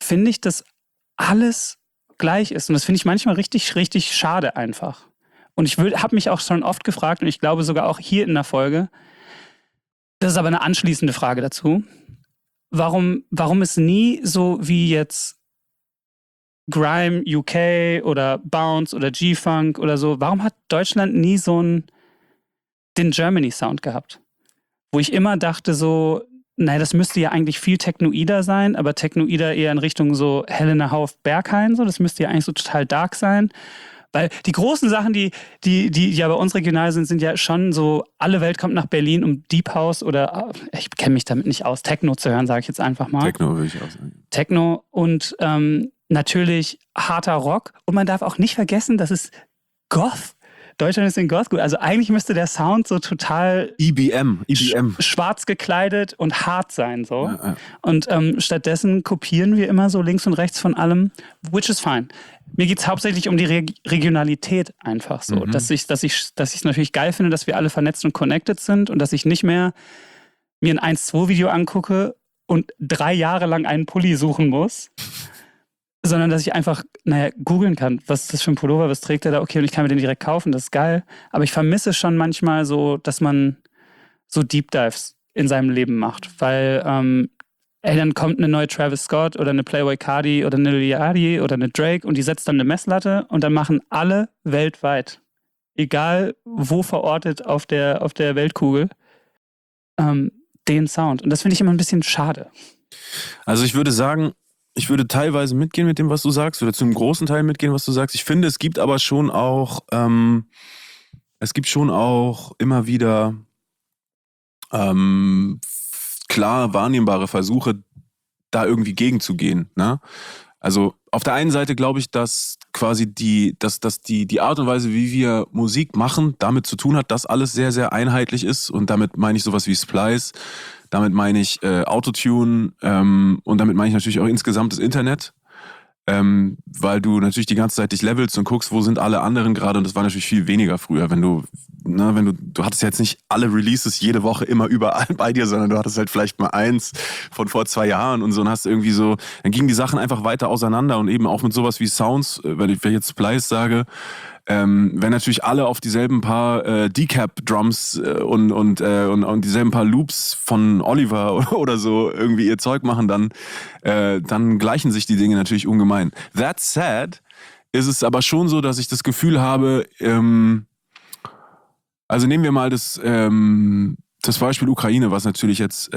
finde ich, dass alles gleich ist. Und das finde ich manchmal richtig, richtig schade einfach. Und ich habe mich auch schon oft gefragt, und ich glaube sogar auch hier in der Folge, das ist aber eine anschließende Frage dazu, warum es nie so wie jetzt Grime UK oder Bounce oder G-Funk oder so, warum hat Deutschland nie so den Germany-Sound gehabt? Wo ich immer dachte so, naja, das müsste ja eigentlich viel technoider sein, aber technoider eher in Richtung so Helena Hauff Berghain, so, das müsste ja eigentlich so total dark sein. Weil die großen Sachen, die ja bei uns regional sind ja schon so, alle Welt kommt nach Berlin, um Deep House oder, ich kenne mich damit nicht aus, Techno zu hören, sage ich jetzt einfach mal. Techno würde ich auch sagen. Techno und natürlich harter Rock. Und man darf auch nicht vergessen, dass es Goth. Deutschland ist in Goth gut. Also eigentlich müsste der Sound so total EBM. Schwarz gekleidet und hart sein. So. Ja. Und stattdessen kopieren wir immer so links und rechts von allem, which is fine. Mir geht es hauptsächlich um die Regionalität einfach so. Dass ich es natürlich geil finde, dass wir alle vernetzt und connected sind und dass ich nicht mehr mir ein 1-2-Video angucke und 3 Jahre lang einen Pulli suchen muss. Sondern dass ich einfach, googeln kann, was ist das für ein Pullover, was trägt er da, okay, und ich kann mir den direkt kaufen, das ist geil. Aber ich vermisse schon manchmal so, dass man so Deep Dives in seinem Leben macht, weil, dann kommt eine neue Travis Scott oder eine Playboi Carti oder eine Lil Yachty oder eine Drake und die setzt dann eine Messlatte und dann machen alle weltweit, egal wo verortet auf der Weltkugel, den Sound. Und das finde ich immer ein bisschen schade. Also ich würde sagen, ich würde teilweise mitgehen mit dem, was du sagst, oder zu einem großen Teil mitgehen, was du sagst. Ich finde, es gibt aber schon auch, immer wieder klar wahrnehmbare Versuche, da irgendwie gegenzugehen. Ne? Also auf der einen Seite glaube ich, dass quasi die Art und Weise, wie wir Musik machen, damit zu tun hat, dass alles sehr, sehr einheitlich ist. Und damit meine ich sowas wie Splice, damit meine ich Autotune und damit meine ich natürlich auch insgesamt das Internet. Weil du natürlich die ganze Zeit dich levelst und guckst, wo sind alle anderen gerade, und das war natürlich viel weniger früher, du hattest jetzt nicht alle Releases jede Woche immer überall bei dir, sondern du hattest halt vielleicht mal eins von vor 2 Jahren und so, und hast irgendwie so, dann gingen die Sachen einfach weiter auseinander, und eben auch mit sowas wie Sounds, wenn ich jetzt Splice sage, wenn natürlich alle auf dieselben paar Decap-Drums und dieselben paar Loops von Oliver oder so irgendwie ihr Zeug machen, dann gleichen sich die Dinge natürlich ungemein. That said, ist es aber schon so, dass ich das Gefühl habe, also nehmen wir mal das Beispiel Ukraine, was natürlich jetzt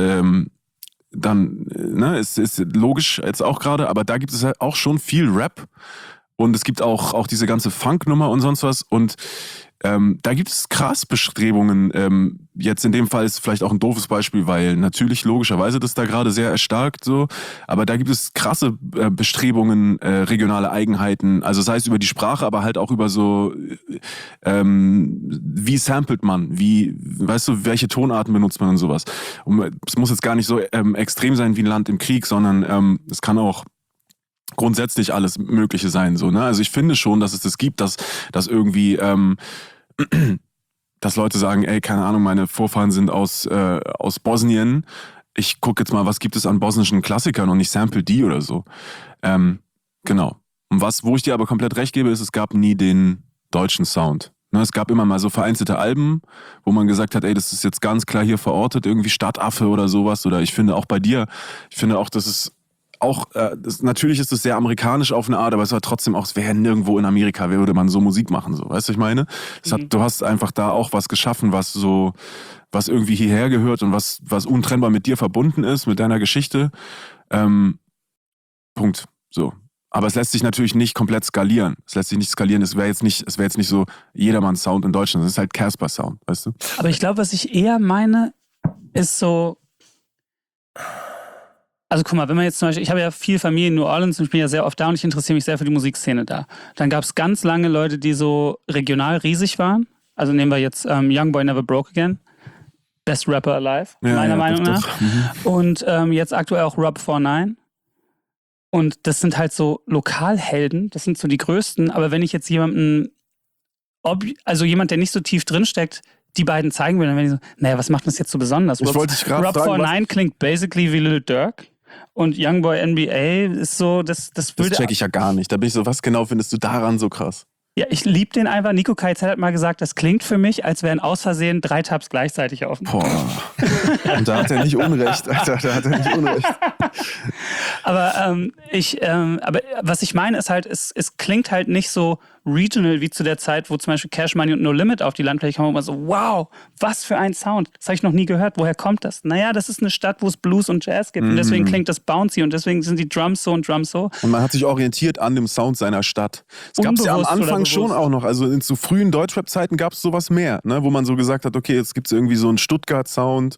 ist logisch jetzt auch gerade, aber da gibt es halt auch schon viel Rap. Und es gibt auch diese ganze Funk-Nummer und sonst was. Und da gibt es krass Bestrebungen. Jetzt in dem Fall ist vielleicht auch ein doofes Beispiel, weil natürlich logischerweise das da gerade sehr erstarkt so. Aber da gibt es krasse Bestrebungen, regionale Eigenheiten. Also sei es über die Sprache, aber halt auch über so, wie samplet man? Weißt du, welche Tonarten benutzt man und sowas? Und es muss jetzt gar nicht so extrem sein wie ein Land im Krieg, sondern es kann auch grundsätzlich alles Mögliche sein, so, ne? Also ich finde schon, dass es das gibt, dass irgendwie, dass Leute sagen, ey, keine Ahnung, meine Vorfahren sind aus Bosnien. Ich gucke jetzt mal, was gibt es an bosnischen Klassikern und ich sample die oder so. Genau. Und wo ich dir aber komplett recht gebe, ist, es gab nie den deutschen Sound. Ne, es gab immer mal so vereinzelte Alben, wo man gesagt hat, ey, das ist jetzt ganz klar hier verortet, irgendwie Stadtaffe oder sowas. Oder ich finde auch bei dir, dass es auch, natürlich ist es sehr amerikanisch auf eine Art, aber es war trotzdem auch, es wäre ja nirgendwo in Amerika, würde man so Musik machen, so, weißt du, ich meine? Du hast einfach da auch was geschaffen, was irgendwie hierher gehört und was untrennbar mit dir verbunden ist, mit deiner Geschichte. Punkt. So. Aber es lässt sich natürlich nicht komplett skalieren. Es wäre jetzt nicht so jedermanns Sound in Deutschland, es ist halt Casper Sound, weißt du? Aber ich glaube, was ich eher meine, ist so, also guck mal, wenn man jetzt zum Beispiel, ich habe ja viel Familie in New Orleans und ich bin ja sehr oft da und ich interessiere mich sehr für die Musikszene da. Dann gab es ganz lange Leute, die so regional riesig waren. Also nehmen wir jetzt Young Boy Never Broke Again. Best Rapper alive, meiner Meinung nach. Und jetzt aktuell auch Rob 49. Und das sind halt so Lokalhelden, das sind so die größten. Aber wenn ich jetzt jemand, der nicht so tief drinsteckt, die beiden zeigen will, dann werden die so, naja, was macht das jetzt so besonders? Ich wollte dich gerade Rob 49 klingt basically wie Lil Durk. Und Youngboy NBA ist so, das Das würde. check ich ja gar nicht. Da bin ich so, was genau findest du daran so krass? Ja, ich liebe den einfach. Nico KZ hat mal gesagt, das klingt für mich, als wären aus Versehen 3 Tabs gleichzeitig offen. Boah. Und da hat er nicht Unrecht, Alter. Da hat er nicht Unrecht. Aber aber was ich meine ist halt, es klingt halt nicht so regional wie zu der Zeit, wo zum Beispiel Cash Money und No Limit auf die Landfläche kommen, wo man so, wow, was für ein Sound. Das habe ich noch nie gehört. Woher kommt das? Naja, das ist eine Stadt, wo es Blues und Jazz gibt und deswegen klingt das bouncy und deswegen sind die Drums so und Drums so. Und man hat sich orientiert an dem Sound seiner Stadt. Es gab es ja am Unbewusst oder Anfang bewusst? schon auch noch. Also in zu frühen Deutschrap-Zeiten gab es sowas mehr, ne? Wo man so gesagt hat, okay, jetzt gibt es irgendwie so einen Stuttgart-Sound,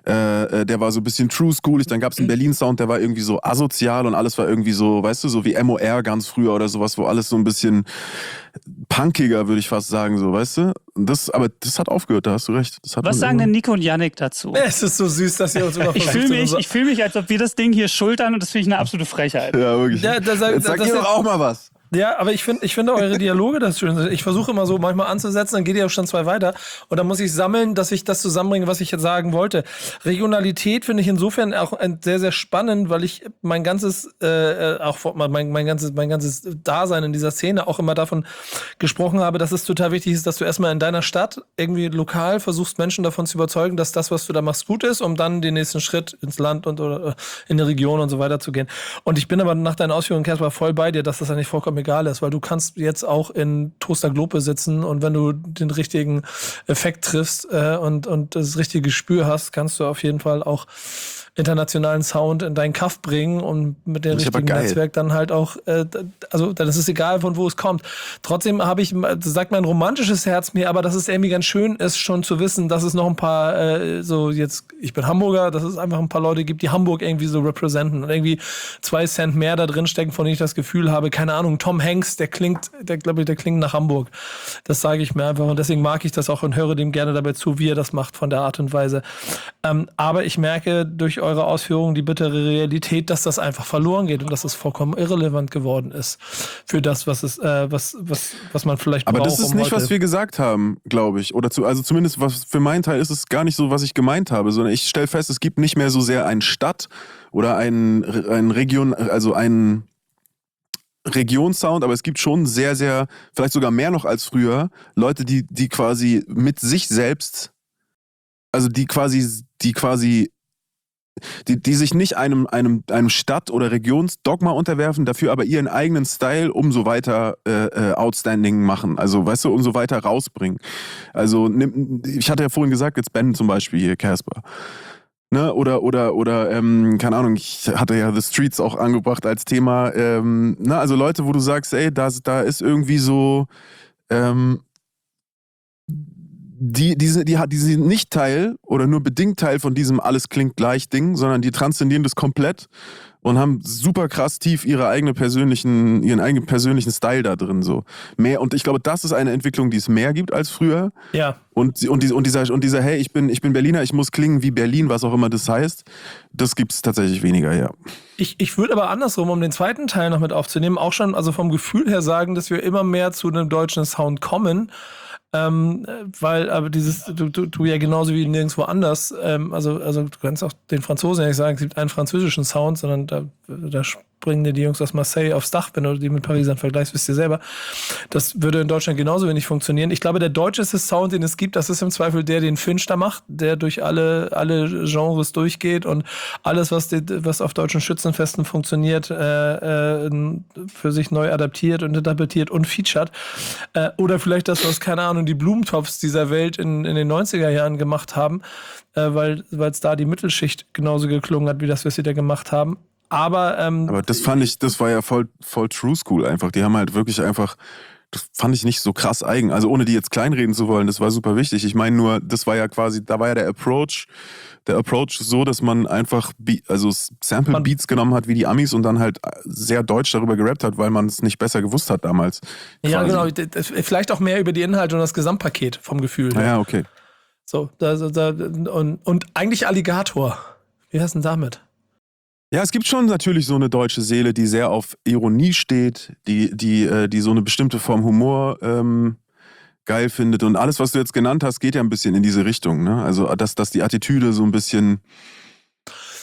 der war so ein bisschen true-schoolig. Dann gab es einen Berlin-Sound, der war irgendwie so asozial und alles war irgendwie so, weißt du, so wie MOR ganz früher oder sowas, wo alles so ein bisschen punkiger, würde ich fast sagen, so, weißt du? Aber das hat aufgehört, da hast du recht. Das hat Was man sagen denn Nico und Yannick dazu? Es ist so süß, dass ihr uns immer Ich versucht, fühle mich, als ob wir das Ding hier schultern und das finde ich eine absolute Frechheit. Ja, wirklich. Ja, Jetzt sag ihr doch auch mal was. Ja, aber ich finde eure Dialoge das schön. Ich versuche immer so manchmal anzusetzen, dann geht ihr auch schon 2 weiter. Und dann muss ich sammeln, dass ich das zusammenbringe, was ich jetzt sagen wollte. Regionalität finde ich insofern auch sehr, sehr spannend, weil ich mein ganzes, mein ganzes Dasein in dieser Szene auch immer davon gesprochen habe, dass es total wichtig ist, dass du erstmal in deiner Stadt irgendwie lokal versuchst, Menschen davon zu überzeugen, dass das, was du da machst, gut ist, um dann den nächsten Schritt ins Land oder in die Region und so weiter zu gehen. Und ich bin aber nach deinen Ausführungen, Casper, voll bei dir, dass das eigentlich vollkommen egal ist, weil du kannst jetzt auch in Toaster Globe sitzen und wenn du den richtigen Effekt triffst und das richtige Gespür hast, kannst du auf jeden Fall auch internationalen Sound in deinen Kaff bringen und mit dem richtigen Netzwerk dann halt auch, also dann ist es egal, von wo es kommt. Trotzdem habe ich, sagt mein romantisches Herz mir, aber dass es irgendwie ganz schön ist, schon zu wissen, dass es noch ein paar, so jetzt, ich bin Hamburger, dass es einfach ein paar Leute gibt, die Hamburg irgendwie so representen und irgendwie 2 Cent mehr da drin stecken, von denen ich das Gefühl habe, keine Ahnung, Tom Hanks, der klingt nach Hamburg. Das sage ich mir einfach und deswegen mag ich das auch und höre dem gerne dabei zu, wie er das macht von der Art und Weise. Aber ich merke durch eure Ausführungen die bittere Realität, dass das einfach verloren geht und dass es vollkommen irrelevant geworden ist für das, was man vielleicht braucht. Aber das ist nicht, was wir gesagt haben, glaube ich. Also zumindest was für meinen Teil ist es gar nicht so, was ich gemeint habe, sondern ich stelle fest, es gibt nicht mehr so sehr eine Stadt oder einen Regionssound, aber es gibt schon sehr, sehr, vielleicht sogar mehr noch als früher, Leute, die quasi mit sich selbst, also die sich nicht einem Stadt- oder Regionsdogma unterwerfen, dafür aber ihren eigenen Style umso weiter outstanding machen. Also, weißt du, umso weiter rausbringen. Also, ich hatte ja vorhin gesagt, jetzt Ben zum Beispiel hier, Casper. Ne? Oder keine Ahnung, ich hatte ja The Streets auch angebracht als Thema. Also Leute, wo du sagst, ey, da ist irgendwie so die sind nicht Teil oder nur bedingt Teil von diesem alles klingt gleich Ding, sondern die transzendieren das komplett und haben super krass tief ihren eigenen persönlichen Style da drin so. Mehr, und ich glaube, das ist eine Entwicklung, die es mehr gibt als früher. Ja. Und dieser hey, ich bin Berliner, ich muss klingen wie Berlin, was auch immer das heißt, das gibt es tatsächlich weniger, ja. Ich würde aber andersrum, um den zweiten Teil noch mit aufzunehmen, auch schon also vom Gefühl her sagen, dass wir immer mehr zu einem deutschen Sound kommen. Weil aber du ja genauso wie nirgendwo anders, also du kannst auch den Franzosen ja nicht sagen, es gibt einen französischen Sound, sondern da springen dir die Jungs aus Marseille aufs Dach, wenn du die mit Parisern vergleichst, wisst ihr selber. Das würde in Deutschland genauso wenig funktionieren. Ich glaube, der deutscheste Sound, den es gibt, das ist im Zweifel der, den Finch da macht, der durch alle Genres durchgeht und alles, was auf deutschen Schützenfesten funktioniert, für sich neu adaptiert und interpretiert und featured. Oder vielleicht das, was, keine Ahnung, die Blumentops dieser Welt in den 90er Jahren gemacht haben, weil es da die Mittelschicht genauso geklungen hat, wie das, was sie da gemacht haben. Aber das war ja voll True School einfach. Die haben halt wirklich einfach, das fand ich nicht so krass eigen. Also ohne die jetzt kleinreden zu wollen, das war super wichtig. Ich meine nur, das war ja quasi, da war ja der Approach so, dass man einfach Sample Beats genommen hat wie die Amis und dann halt sehr deutsch darüber gerappt hat, weil man es nicht besser gewusst hat damals. Ja, quasi. genau. Vielleicht auch mehr über die Inhalte und das Gesamtpaket vom Gefühl. Ja, okay. So, und eigentlich Alligator. Wie heißt denn damit? Ja, es gibt schon natürlich so eine deutsche Seele, die sehr auf Ironie steht, die so eine bestimmte Form Humor geil findet. Und alles, was du jetzt genannt hast, geht ja ein bisschen in diese Richtung. Ne? Also, dass die Attitüde so ein bisschen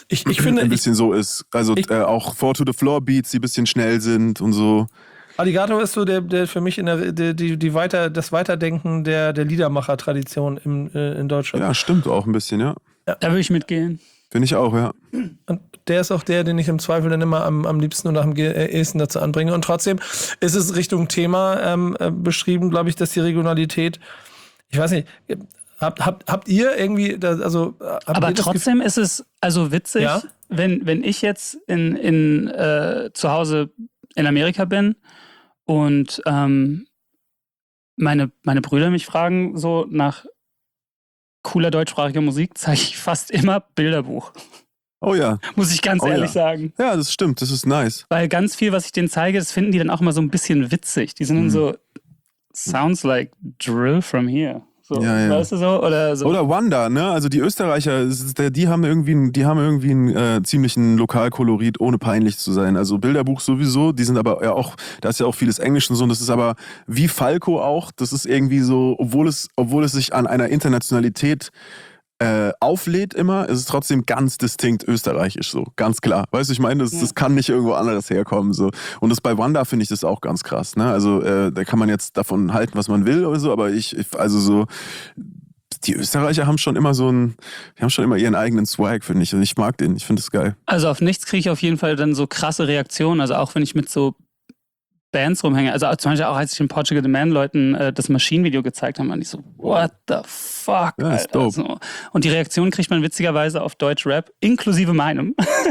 Ich finde, ein bisschen so ist. Also auch Four-to-the-Floor-Beats, die ein bisschen schnell sind und so. Alligator ist so der für mich das Weiterdenken der Liedermacher-Tradition in Deutschland. Ja, stimmt auch ein bisschen, ja. Da würde ich mitgehen. Finde ich auch, ja. Und der ist auch der, den ich im Zweifel dann immer am liebsten und am ehesten dazu anbringe. Und trotzdem ist es Richtung Thema beschrieben, glaube ich, dass die Regionalität, ich weiß nicht, habt ihr irgendwie, aber trotzdem ist es also witzig, ja? wenn ich jetzt zu Hause in Amerika bin und meine Brüder mich fragen so nach cooler deutschsprachiger Musik, zeige ich fast immer Bilderbuch. Oh ja. Muss ich ganz ehrlich sagen. Ja, das stimmt, das ist nice. Weil ganz viel, was ich denen zeige, das finden die dann auch immer so ein bisschen witzig. Die sind dann so, sounds like drill from here. So, ja. Weißt du so? Oder so. Oder Wanda, ne? Also die Österreicher, die haben irgendwie einen ziemlichen Lokalkolorit, ohne peinlich zu sein. Also Bilderbuch sowieso, die sind aber ja auch, da ist ja auch vieles Englisch und so, und das ist aber wie Falco auch, das ist irgendwie so, obwohl es sich an einer Internationalität auflädt immer, ist es trotzdem ganz distinkt österreichisch so, ganz klar. Weißt du, ich meine, das kann nicht irgendwo anderes herkommen so. Und das bei Wanda finde ich das auch ganz krass, ne? Also da kann man jetzt davon halten, was man will oder so, aber also so, die Österreicher haben schon immer ihren eigenen Swag, finde ich. Und ich mag den, ich finde das geil. Also auf nichts kriege ich auf jeden Fall dann so krasse Reaktionen, also auch wenn ich mit so Bands rumhänge. Also zum Beispiel auch, als ich den Portugal the Man Leuten das Maschinen-Video gezeigt habe, waren die so, what the fuck, ja, ist Alter. dope. So. Und die Reaktion kriegt man witzigerweise auf Deutsch-Rap, inklusive meinem.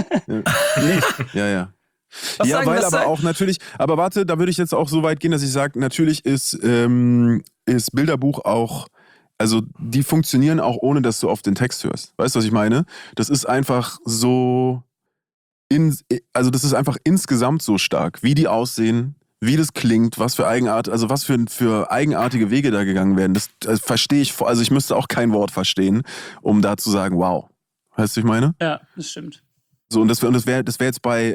Ja. Weil aber auch natürlich, aber warte, da würde ich jetzt auch so weit gehen, dass ich sage, natürlich ist Bilderbuch auch, also die funktionieren auch ohne, dass du auf den Text hörst. Weißt du, was ich meine? Das ist einfach so, also das ist einfach insgesamt so stark, wie die aussehen, wie das klingt, was für eigenartige Wege da gegangen werden. Das verstehe ich, also ich müsste auch kein Wort verstehen, um da zu sagen, wow. Weißt du, ich meine? Ja, das stimmt. So, und das wäre jetzt bei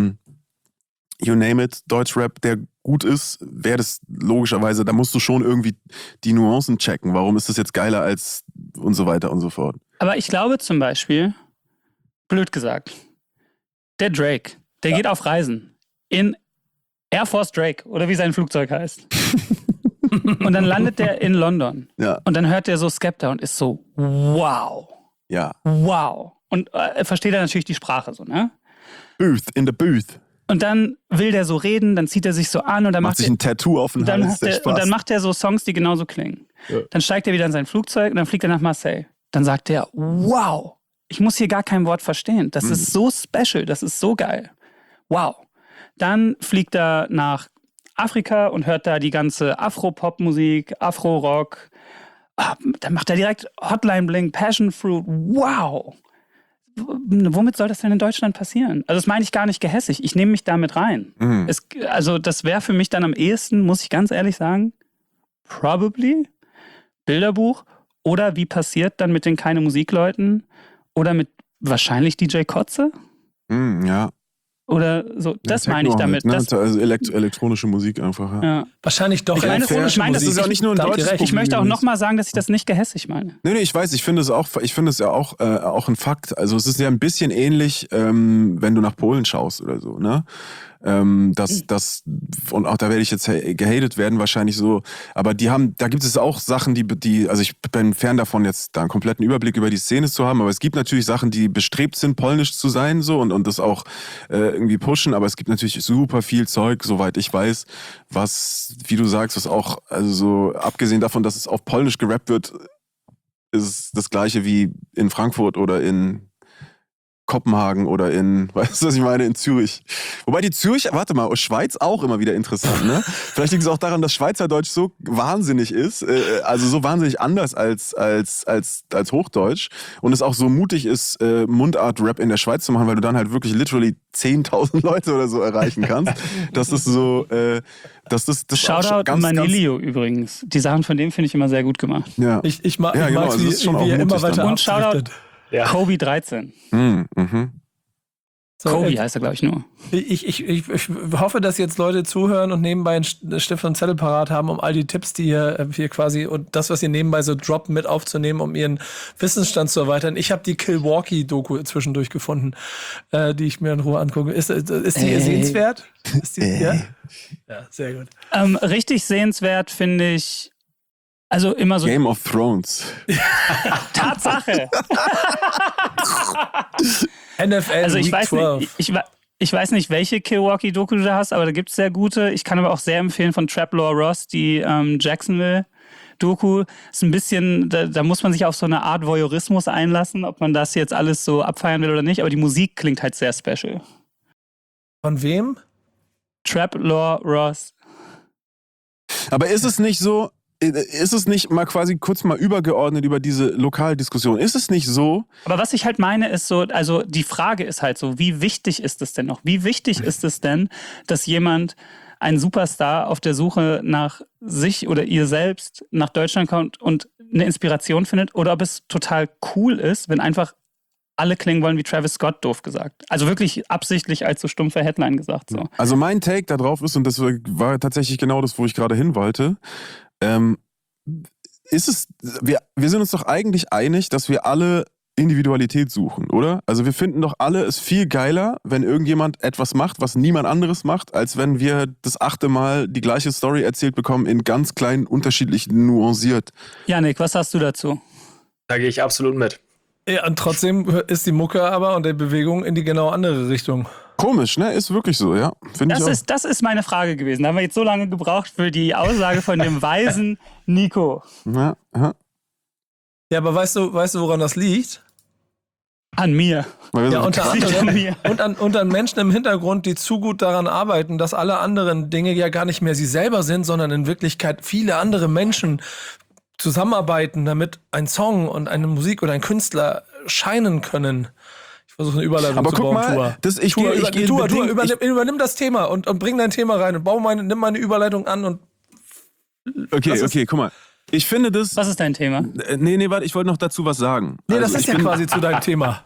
You Name It, Deutschrap, der gut ist, wäre das logischerweise, da musst du schon irgendwie die Nuancen checken. Warum ist das jetzt geiler als und so weiter und so fort. Aber ich glaube zum Beispiel, blöd gesagt, der Drake, der geht auf Reisen in Air Force Drake oder wie sein Flugzeug heißt. Und dann landet der in London. Ja. Und dann hört der so Skepta und ist so, wow. Ja. Wow. Und versteht er natürlich die Sprache so, ne? Booth, in the booth. Und dann will der so reden, dann zieht er sich so an und dann macht sich ein Tattoo auf den Hals. Und dann macht er so Songs, die genauso klingen. Ja. Dann steigt er wieder in sein Flugzeug und dann fliegt er nach Marseille. Dann sagt er, wow, ich muss hier gar kein Wort verstehen. Das ist so special, das ist so geil. Wow. Dann fliegt er nach Afrika und hört da die ganze Afro-Pop-Musik, Afro-Rock. Dann macht er direkt Hotline Bling, Passion Fruit. Wow. Womit soll das denn in Deutschland passieren? Also das meine ich gar nicht gehässig. Ich nehme mich damit rein. Also das wäre für mich dann am ehesten, muss ich ganz ehrlich sagen, probably Bilderbuch oder wie passiert dann mit den Keine Musikleuten oder mit wahrscheinlich DJ Kotze? Ja. Oder so, das meine ich damit. Halt, ne? Also elektronische Musik einfach. Ja. Wahrscheinlich doch. Ich meine, das ist ja nicht nur ein deutsches Problem. Ich möchte auch nochmal sagen, dass ich das nicht gehässig meine. Nee, ich weiß, ich finde es ja auch ein Fakt. Also es ist ja ein bisschen ähnlich, wenn du nach Polen schaust oder so, ne? Und auch da werde ich jetzt gehatet werden wahrscheinlich so, aber da gibt es auch Sachen, also ich bin fern davon, jetzt da einen kompletten Überblick über die Szene zu haben, aber es gibt natürlich Sachen, die bestrebt sind, polnisch zu sein so und das auch irgendwie pushen, aber es gibt natürlich super viel Zeug, soweit ich weiß, was, wie du sagst, was auch, also so, abgesehen davon, dass es auf Polnisch gerappt wird, ist es das Gleiche wie in Frankfurt oder in Kopenhagen oder weißt du, was ich meine, in Zürich. Wobei die Schweiz auch immer wieder interessant, ne? Vielleicht liegt es auch daran, dass Schweizerdeutsch so wahnsinnig ist, also so wahnsinnig anders als Hochdeutsch und es auch so mutig ist, Mundart-Rap in der Schweiz zu machen, weil du dann halt wirklich literally 10.000 Leute oder so erreichen kannst. Das ist so, das Shoutout an Manilio übrigens. Die Sachen von dem finde ich immer sehr gut gemacht. Ja. Ich mag also wie er immer weiter und Shoutout Kobe 13. So, Kobe heißt er, glaube ich, nur. Ich hoffe, dass jetzt Leute zuhören und nebenbei einen Stift und Zettel parat haben, um all die Tipps, die hier quasi und das, was ihr nebenbei so droppt, mit aufzunehmen, um ihren Wissensstand zu erweitern. Ich habe die Milwaukee-Doku zwischendurch gefunden, die ich mir in Ruhe angucke. Ist die sehenswert? Ja, sehr gut. Richtig sehenswert finde ich, also immer so. Game of Thrones. Tatsache. NFL Also ich Week weiß 12. nicht, ich weiß nicht, welche Milwaukee-Doku du da hast, aber da gibt es sehr gute. Ich kann aber auch sehr empfehlen von Traplaw Ross, die Jacksonville-Doku. Ist ein bisschen, da muss man sich auf so eine Art Voyeurismus einlassen, ob man das jetzt alles so abfeiern will oder nicht, aber die Musik klingt halt sehr special. Von wem? Traplaw Ross. Aber ist es nicht mal quasi kurz mal übergeordnet über diese Lokaldiskussion? Ist es nicht so? Aber was ich halt meine, ist so, also die Frage ist halt so, wie wichtig ist es denn noch? Wie wichtig ist es denn, dass jemand, ein Superstar auf der Suche nach sich oder ihr selbst nach Deutschland kommt und eine Inspiration findet? Oder ob es total cool ist, wenn einfach alle klingen wollen wie Travis Scott, doof gesagt. Also wirklich absichtlich als so stumpfe Headline gesagt. So. Also mein Take da drauf ist, und das war tatsächlich genau das, wo ich gerade hin wollte, wir sind uns doch eigentlich einig, dass wir alle Individualität suchen, oder? Also wir finden doch alle es viel geiler, wenn irgendjemand etwas macht, was niemand anderes macht, als wenn wir das 8. Mal die gleiche Story erzählt bekommen, in ganz kleinen, unterschiedlichen, nuanciert. Janik, was hast du dazu? Da gehe ich absolut mit. Ja, und trotzdem ist die Mucke aber und die Bewegung in die genau andere Richtung. Komisch, ne? Ist wirklich so, ja. Finde ich auch. Das ist meine Frage gewesen. Da haben wir jetzt so lange gebraucht für die Aussage von dem weisen Nico. Ja, aha. Ja, aber weißt du, woran das liegt? An mir. Ja, unter anderem. An mir. Und an Menschen im Hintergrund, die zu gut daran arbeiten, dass alle anderen Dinge ja gar nicht mehr sie selber sind, sondern in Wirklichkeit viele andere Menschen zusammenarbeiten, damit ein Song und eine Musik oder ein Künstler scheinen können. Ich versuche eine Überleitung zu bauen. Aber guck mal, übernimm das Thema und bring dein Thema rein und nimm meine Überleitung an und. Okay, guck mal. Ich finde das. Was ist dein Thema? Nee, warte, ich wollte noch dazu was sagen. Nee, das ist ja quasi zu deinem Thema.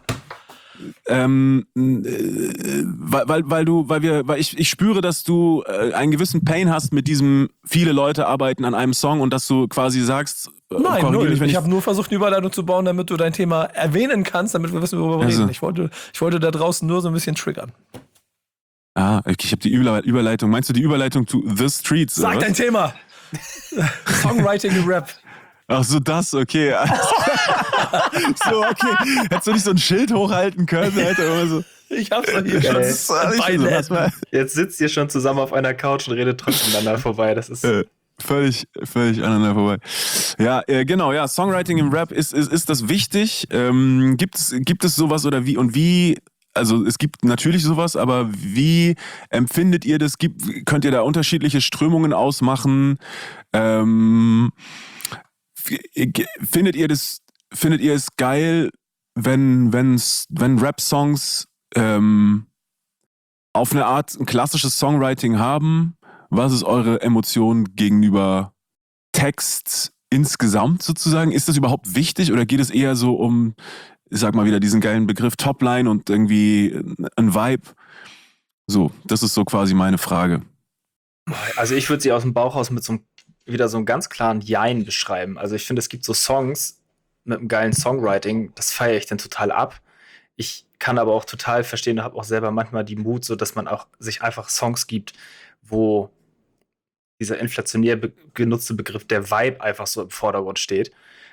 Weil ich spüre, dass du einen gewissen Pain hast mit diesem, viele Leute arbeiten an einem Song und dass du quasi sagst, nein, null. Ich habe nur versucht, eine Überleitung zu bauen, damit du dein Thema erwähnen kannst, damit wir wissen, worüber wir reden. Ich wollte da draußen nur so ein bisschen triggern. Ah, ich habe die Überleitung. Meinst du die Überleitung zu The Streets? Sag dein Thema! Songwriting im Rap. Ach so, das, okay. So, okay. Hättest du nicht so ein Schild hochhalten können? Alter, so. Ich hab's doch hier schon. Jetzt sitzt ihr schon zusammen auf einer Couch und redet trotzdem aneinander vorbei. Das ist völlig aneinander vorbei. Ja, genau, ja. Songwriting im Rap ist das wichtig? Gibt es sowas oder wie? Also es gibt natürlich sowas, aber wie empfindet ihr das? Könnt ihr da unterschiedliche Strömungen ausmachen? Findet ihr es geil, wenn Rap-Songs auf eine Art ein klassisches Songwriting haben? Was ist eure Emotion gegenüber Text insgesamt sozusagen? Ist das überhaupt wichtig oder geht es eher so um, ich sag mal wieder diesen geilen Begriff Topline und irgendwie ein Vibe? So, das ist so quasi meine Frage. Also ich würde sie aus dem Bauch raus mit wieder so einem ganz klaren Jein beschreiben. Also ich finde, es gibt so Songs mit einem geilen Songwriting, das feiere ich dann total ab. Ich kann aber auch total verstehen, habe auch selber manchmal die Mut, so dass man auch sich einfach Songs gibt, wo dieser inflationär genutzte Begriff der Vibe einfach so im Vordergrund steht.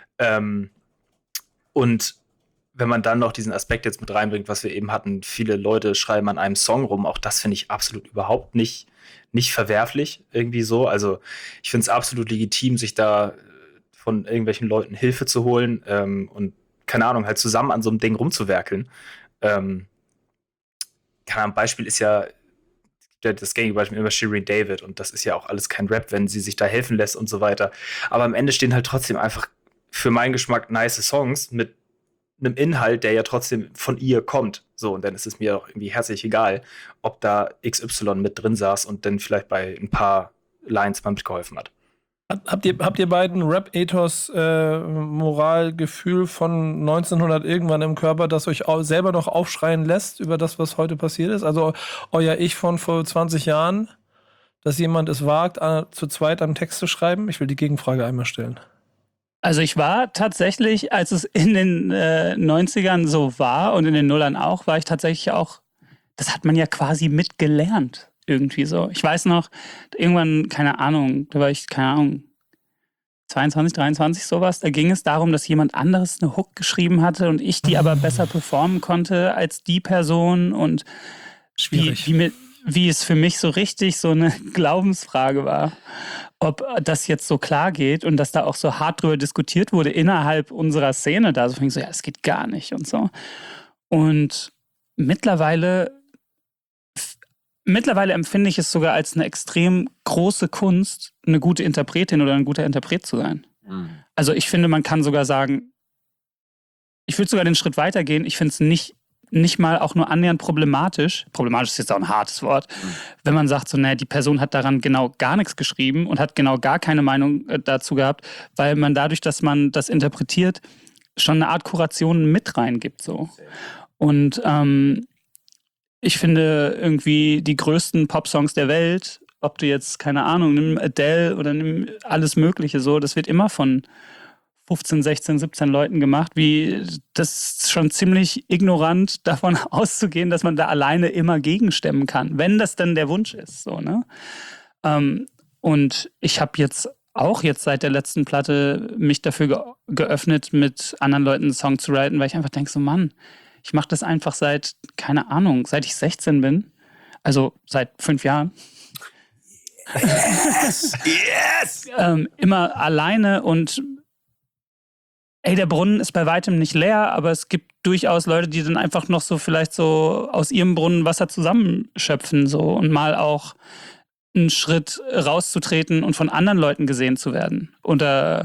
Und wenn man dann noch diesen Aspekt jetzt mit reinbringt, was wir eben hatten, viele Leute schreiben an einem Song rum, auch das finde ich absolut überhaupt nicht verwerflich irgendwie so. Also ich finde es absolut legitim, sich da von irgendwelchen Leuten Hilfe zu holen und keine Ahnung, halt zusammen an so einem Ding rumzuwerkeln. Ein Beispiel ist ja das gängige Beispiel immer Shirin David und das ist ja auch alles kein Rap, wenn sie sich da helfen lässt und so weiter. Aber am Ende stehen halt trotzdem einfach für meinen Geschmack nice Songs mit einem Inhalt, der ja trotzdem von ihr kommt. So, und dann ist es mir auch irgendwie herzlich egal, ob da XY mit drin saß und dann vielleicht bei ein paar Lines mal mitgeholfen hat. Habt ihr beiden Rap-Ethos, Moralgefühl von 1900 irgendwann im Körper, das euch selber noch aufschreien lässt über das, was heute passiert ist? Also euer Ich von vor 20 Jahren, dass jemand es wagt, zu zweit einen Text zu schreiben? Ich will die Gegenfrage einmal stellen. Also ich war tatsächlich, als es in den 90ern so war und in den Nullern auch, war ich tatsächlich auch, das hat man ja quasi mitgelernt. Irgendwie so. Ich weiß noch, irgendwann, da war ich, 22, 23 sowas, da ging es darum, dass jemand anderes eine Hook geschrieben hatte und ich die aber besser performen konnte als die Person und wie es für mich so richtig so eine Glaubensfrage war, ob das jetzt so klar geht und dass da auch so hart drüber diskutiert wurde innerhalb unserer Szene da. So fing so, ja, das geht gar nicht und so. Und mittlerweile empfinde ich es sogar als eine extrem große Kunst, eine gute Interpretin oder ein guter Interpret zu sein. Mhm. Also ich finde, man kann sogar sagen, ich würde sogar den Schritt weitergehen, ich finde es nicht mal auch nur annähernd problematisch ist jetzt auch ein hartes Wort, wenn man sagt, so, die Person hat daran genau gar nichts geschrieben und hat genau gar keine Meinung dazu gehabt, weil man dadurch, dass man das interpretiert, schon eine Art Kuration mit reingibt. So. Und ich finde irgendwie die größten Popsongs der Welt, ob du jetzt, keine Ahnung, nimm Adele oder nimm alles Mögliche so, das wird immer von 15, 16, 17 Leuten gemacht, das ist schon ziemlich ignorant davon auszugehen, dass man da alleine immer gegenstemmen kann, wenn das dann der Wunsch ist. So, ne? Und ich habe jetzt seit der letzten Platte mich dafür geöffnet, mit anderen Leuten einen Song zu writen, weil ich einfach denke so, Mann, ich mache das einfach seit ich 16 bin, also seit 5 Jahren. Yes! Immer alleine und der Brunnen ist bei weitem nicht leer, aber es gibt durchaus Leute, die dann einfach noch so vielleicht so aus ihrem Brunnen Wasser zusammenschöpfen so und mal auch einen Schritt rauszutreten und von anderen Leuten gesehen zu werden. Und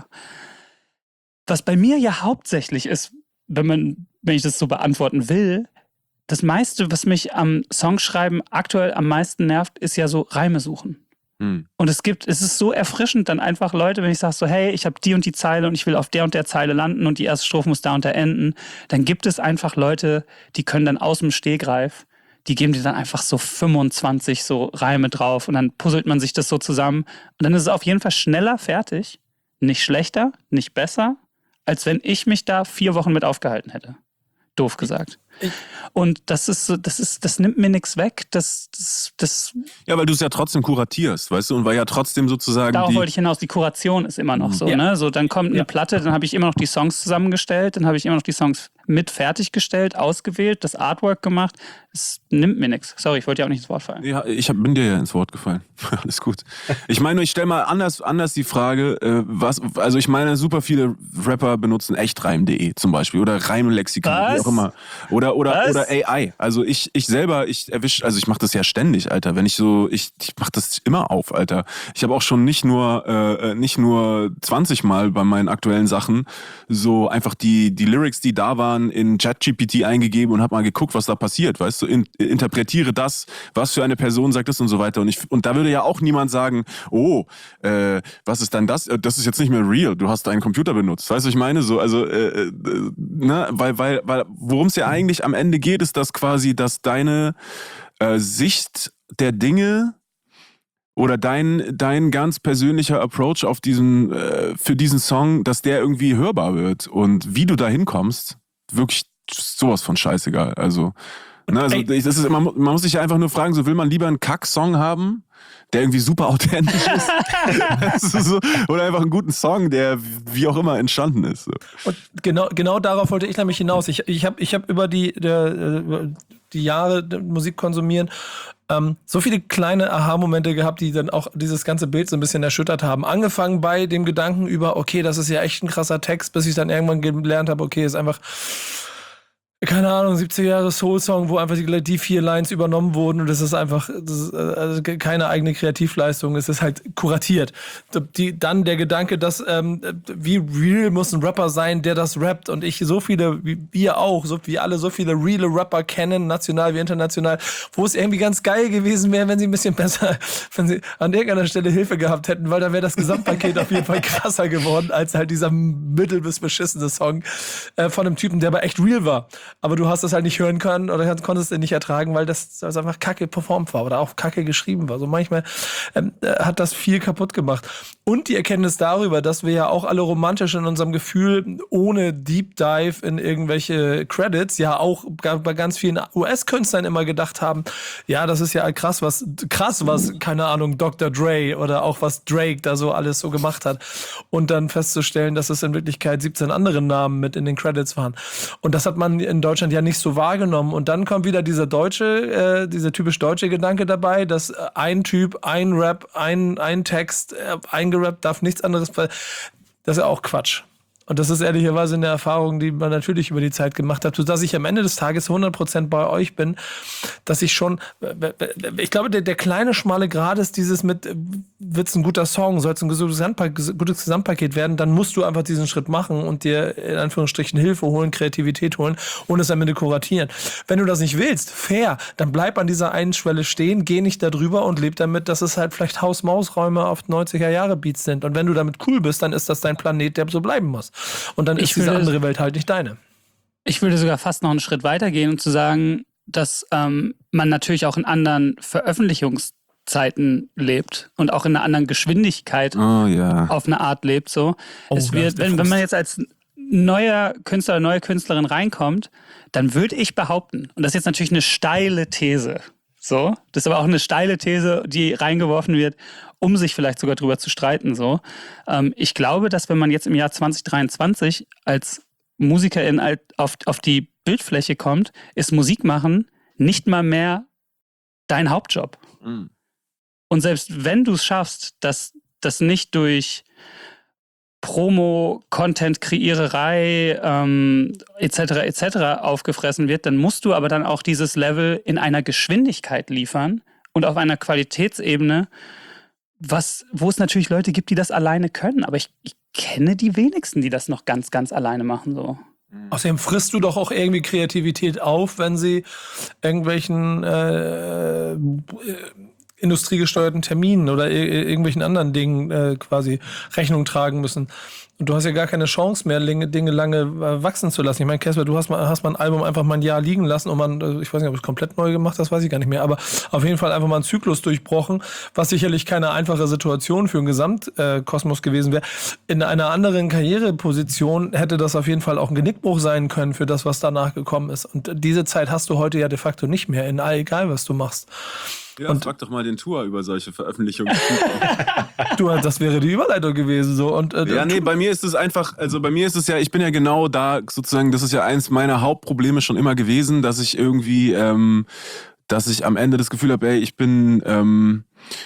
was bei mir ja hauptsächlich ist, wenn ich das so beantworten will, das meiste, was mich am Songschreiben aktuell am meisten nervt, ist ja so Reime suchen. Und es ist so erfrischend dann einfach Leute, wenn ich sage so, hey, ich habe die und die Zeile und ich will auf der und der Zeile landen und die erste Strophe muss da und da enden, dann gibt es einfach Leute, die können dann aus dem Stegreif, die geben dir dann einfach so 25 so Reime drauf und dann puzzelt man sich das so zusammen und dann ist es auf jeden Fall schneller fertig, nicht schlechter, nicht besser, als wenn ich mich da 4 Wochen mit aufgehalten hätte. Doof gesagt. Und das nimmt mir nichts weg. Ja, weil du es ja trotzdem kuratierst, weißt du, und weil ja trotzdem sozusagen. Darauf wollte ich hinaus, die Kuration ist immer noch so, ja. Ne? So, dann kommt eine Platte, dann habe ich immer noch die Songs zusammengestellt, dann habe ich immer noch die Songs mit fertiggestellt, ausgewählt, das Artwork gemacht. Es nimmt mir nichts. Sorry, ich wollte ja auch nicht ins Wort fallen. Ja, bin dir ja ins Wort gefallen. Alles gut. Ich meine, ich stelle mal anders die Frage, also ich meine, super viele Rapper benutzen echtreim.de zum Beispiel oder Reimlexikon, wie auch immer. Oder AI. Also ich mache das ja ständig, Alter. Wenn ich mache das immer auf, Alter. Ich habe auch schon nicht nur 20 Mal bei meinen aktuellen Sachen so einfach die Lyrics, die da waren, in ChatGPT eingegeben und habe mal geguckt, was da passiert, weißt du, interpretiere das, was für eine Person sagt das und so weiter. Und da würde ja auch niemand sagen, was ist dann das? Das ist jetzt nicht mehr real, du hast einen Computer benutzt. Weißt du, ich meine? So, also, weil worum es ja eigentlich am Ende geht, ist das quasi, dass deine Sicht der Dinge oder dein ganz persönlicher Approach auf für diesen Song, dass der irgendwie hörbar wird. Und wie du da hinkommst, wirklich sowas von scheißegal. Also, das ist immer, man muss sich ja einfach nur fragen, so will man lieber einen Kack-Song haben, der irgendwie super authentisch ist. Oder einfach einen guten Song, der wie auch immer entstanden ist. So. Und genau darauf wollte ich nämlich hinaus. Ich hab über die Jahre Musik konsumieren so viele kleine Aha-Momente gehabt, die dann auch dieses ganze Bild so ein bisschen erschüttert haben. Angefangen bei dem Gedanken über, okay, das ist ja echt ein krasser Text, bis ich dann irgendwann gelernt habe, okay, ist einfach keine Ahnung, 70er Jahre Soul-Song, wo einfach die 4 Lines übernommen wurden und das ist einfach also keine eigene Kreativleistung, es ist halt kuratiert. Dann der Gedanke, dass wie real muss ein Rapper sein, der das rappt und ich so viele, wie wir auch, wie alle so viele reale Rapper kennen, national wie international, wo es irgendwie ganz geil gewesen wäre, wenn sie ein bisschen besser, wenn sie an irgendeiner Stelle Hilfe gehabt hätten, weil dann wäre das Gesamtpaket auf jeden Fall krasser geworden, als halt dieser mittel- bis beschissene Song von einem Typen, der aber echt real war. Aber du hast das halt nicht hören können oder konntest es nicht ertragen, weil das einfach kacke performt war oder auch kacke geschrieben war. So manchmal hat das viel kaputt gemacht. Und die Erkenntnis darüber, dass wir ja auch alle romantisch in unserem Gefühl ohne Deep Dive in irgendwelche Credits ja auch bei ganz vielen US-Künstlern immer gedacht haben, ja, das ist ja krass, was, keine Ahnung, Dr. Dre oder auch was Drake da so alles so gemacht hat. Und dann festzustellen, dass es in Wirklichkeit 17 andere Namen mit in den Credits waren. Und das hat man in Deutschland ja nicht so wahrgenommen. Und dann kommt wieder dieser dieser typisch deutsche Gedanke dabei, dass ein Typ, ein Rap, ein Text eingerappt darf, nichts anderes. Das ist ja auch Quatsch. Und das ist ehrlicherweise eine Erfahrung, die man natürlich über die Zeit gemacht hat, sodass ich am Ende des Tages 100% bei euch bin, dass ich schon, ich glaube, der kleine, schmale Grat ist dieses mit, wird's ein guter Song, soll es ein gutes Gesamtpaket werden, dann musst du einfach diesen Schritt machen und dir in Anführungsstrichen Hilfe holen, Kreativität holen und es am Ende kuratieren. Wenn du das nicht willst, fair, dann bleib an dieser einen Schwelle stehen, geh nicht da drüber und leb damit, dass es halt vielleicht Haus-Maus-Räume auf 90er-Jahre-Beats sind. Und wenn du damit cool bist, dann ist das dein Planet, der so bleiben muss. Und dann ist diese andere Welt halt nicht deine. Ich würde sogar fast noch einen Schritt weiter gehen und zu sagen, dass man natürlich auch in anderen Veröffentlichungszeiten lebt und auch in einer anderen Geschwindigkeit auf eine Art lebt. So. Es wird, wenn man jetzt als neuer Künstler oder neue Künstlerin reinkommt, dann würde ich behaupten, und das ist jetzt natürlich eine steile These, so, das ist aber auch eine steile These, die reingeworfen wird, um sich vielleicht sogar drüber zu streiten. So. Ich glaube, dass wenn man jetzt im Jahr 2023 als Musikerin auf die Bildfläche kommt, ist Musik machen nicht mal mehr dein Hauptjob. Mhm. Und selbst wenn du es schaffst, dass das nicht durch Promo, Content-Kreiererei etc. aufgefressen wird, dann musst du aber dann auch dieses Level in einer Geschwindigkeit liefern und auf einer Qualitätsebene, wo es natürlich Leute gibt, die das alleine können. Aber ich kenne die wenigsten, die das noch ganz, ganz alleine machen. So. Außerdem frisst du doch auch irgendwie Kreativität auf, wenn sie irgendwelchen industriegesteuerten Terminen oder irgendwelchen anderen Dingen quasi Rechnung tragen müssen. Und du hast ja gar keine Chance mehr, Dinge lange wachsen zu lassen. Ich meine, Casper, du hast mal ein Album einfach mal ein Jahr liegen lassen und ich weiß nicht, ob du es komplett neu gemacht hast, weiß ich gar nicht mehr, aber auf jeden Fall einfach mal einen Zyklus durchbrochen, was sicherlich keine einfache Situation für einen Gesamtkosmos gewesen wäre. In einer anderen Karriereposition hätte das auf jeden Fall auch ein Genickbruch sein können für das, was danach gekommen ist. Und diese Zeit hast du heute ja de facto nicht mehr, egal was du machst. Ja, und frag doch mal den Tour über solche Veröffentlichungen. Das wäre die Überleitung gewesen. So. Bei mir ist es einfach, ich bin ja genau da, sozusagen, das ist ja eins meiner Hauptprobleme schon immer gewesen, dass ich irgendwie, dass ich am Ende das Gefühl habe, ich bin,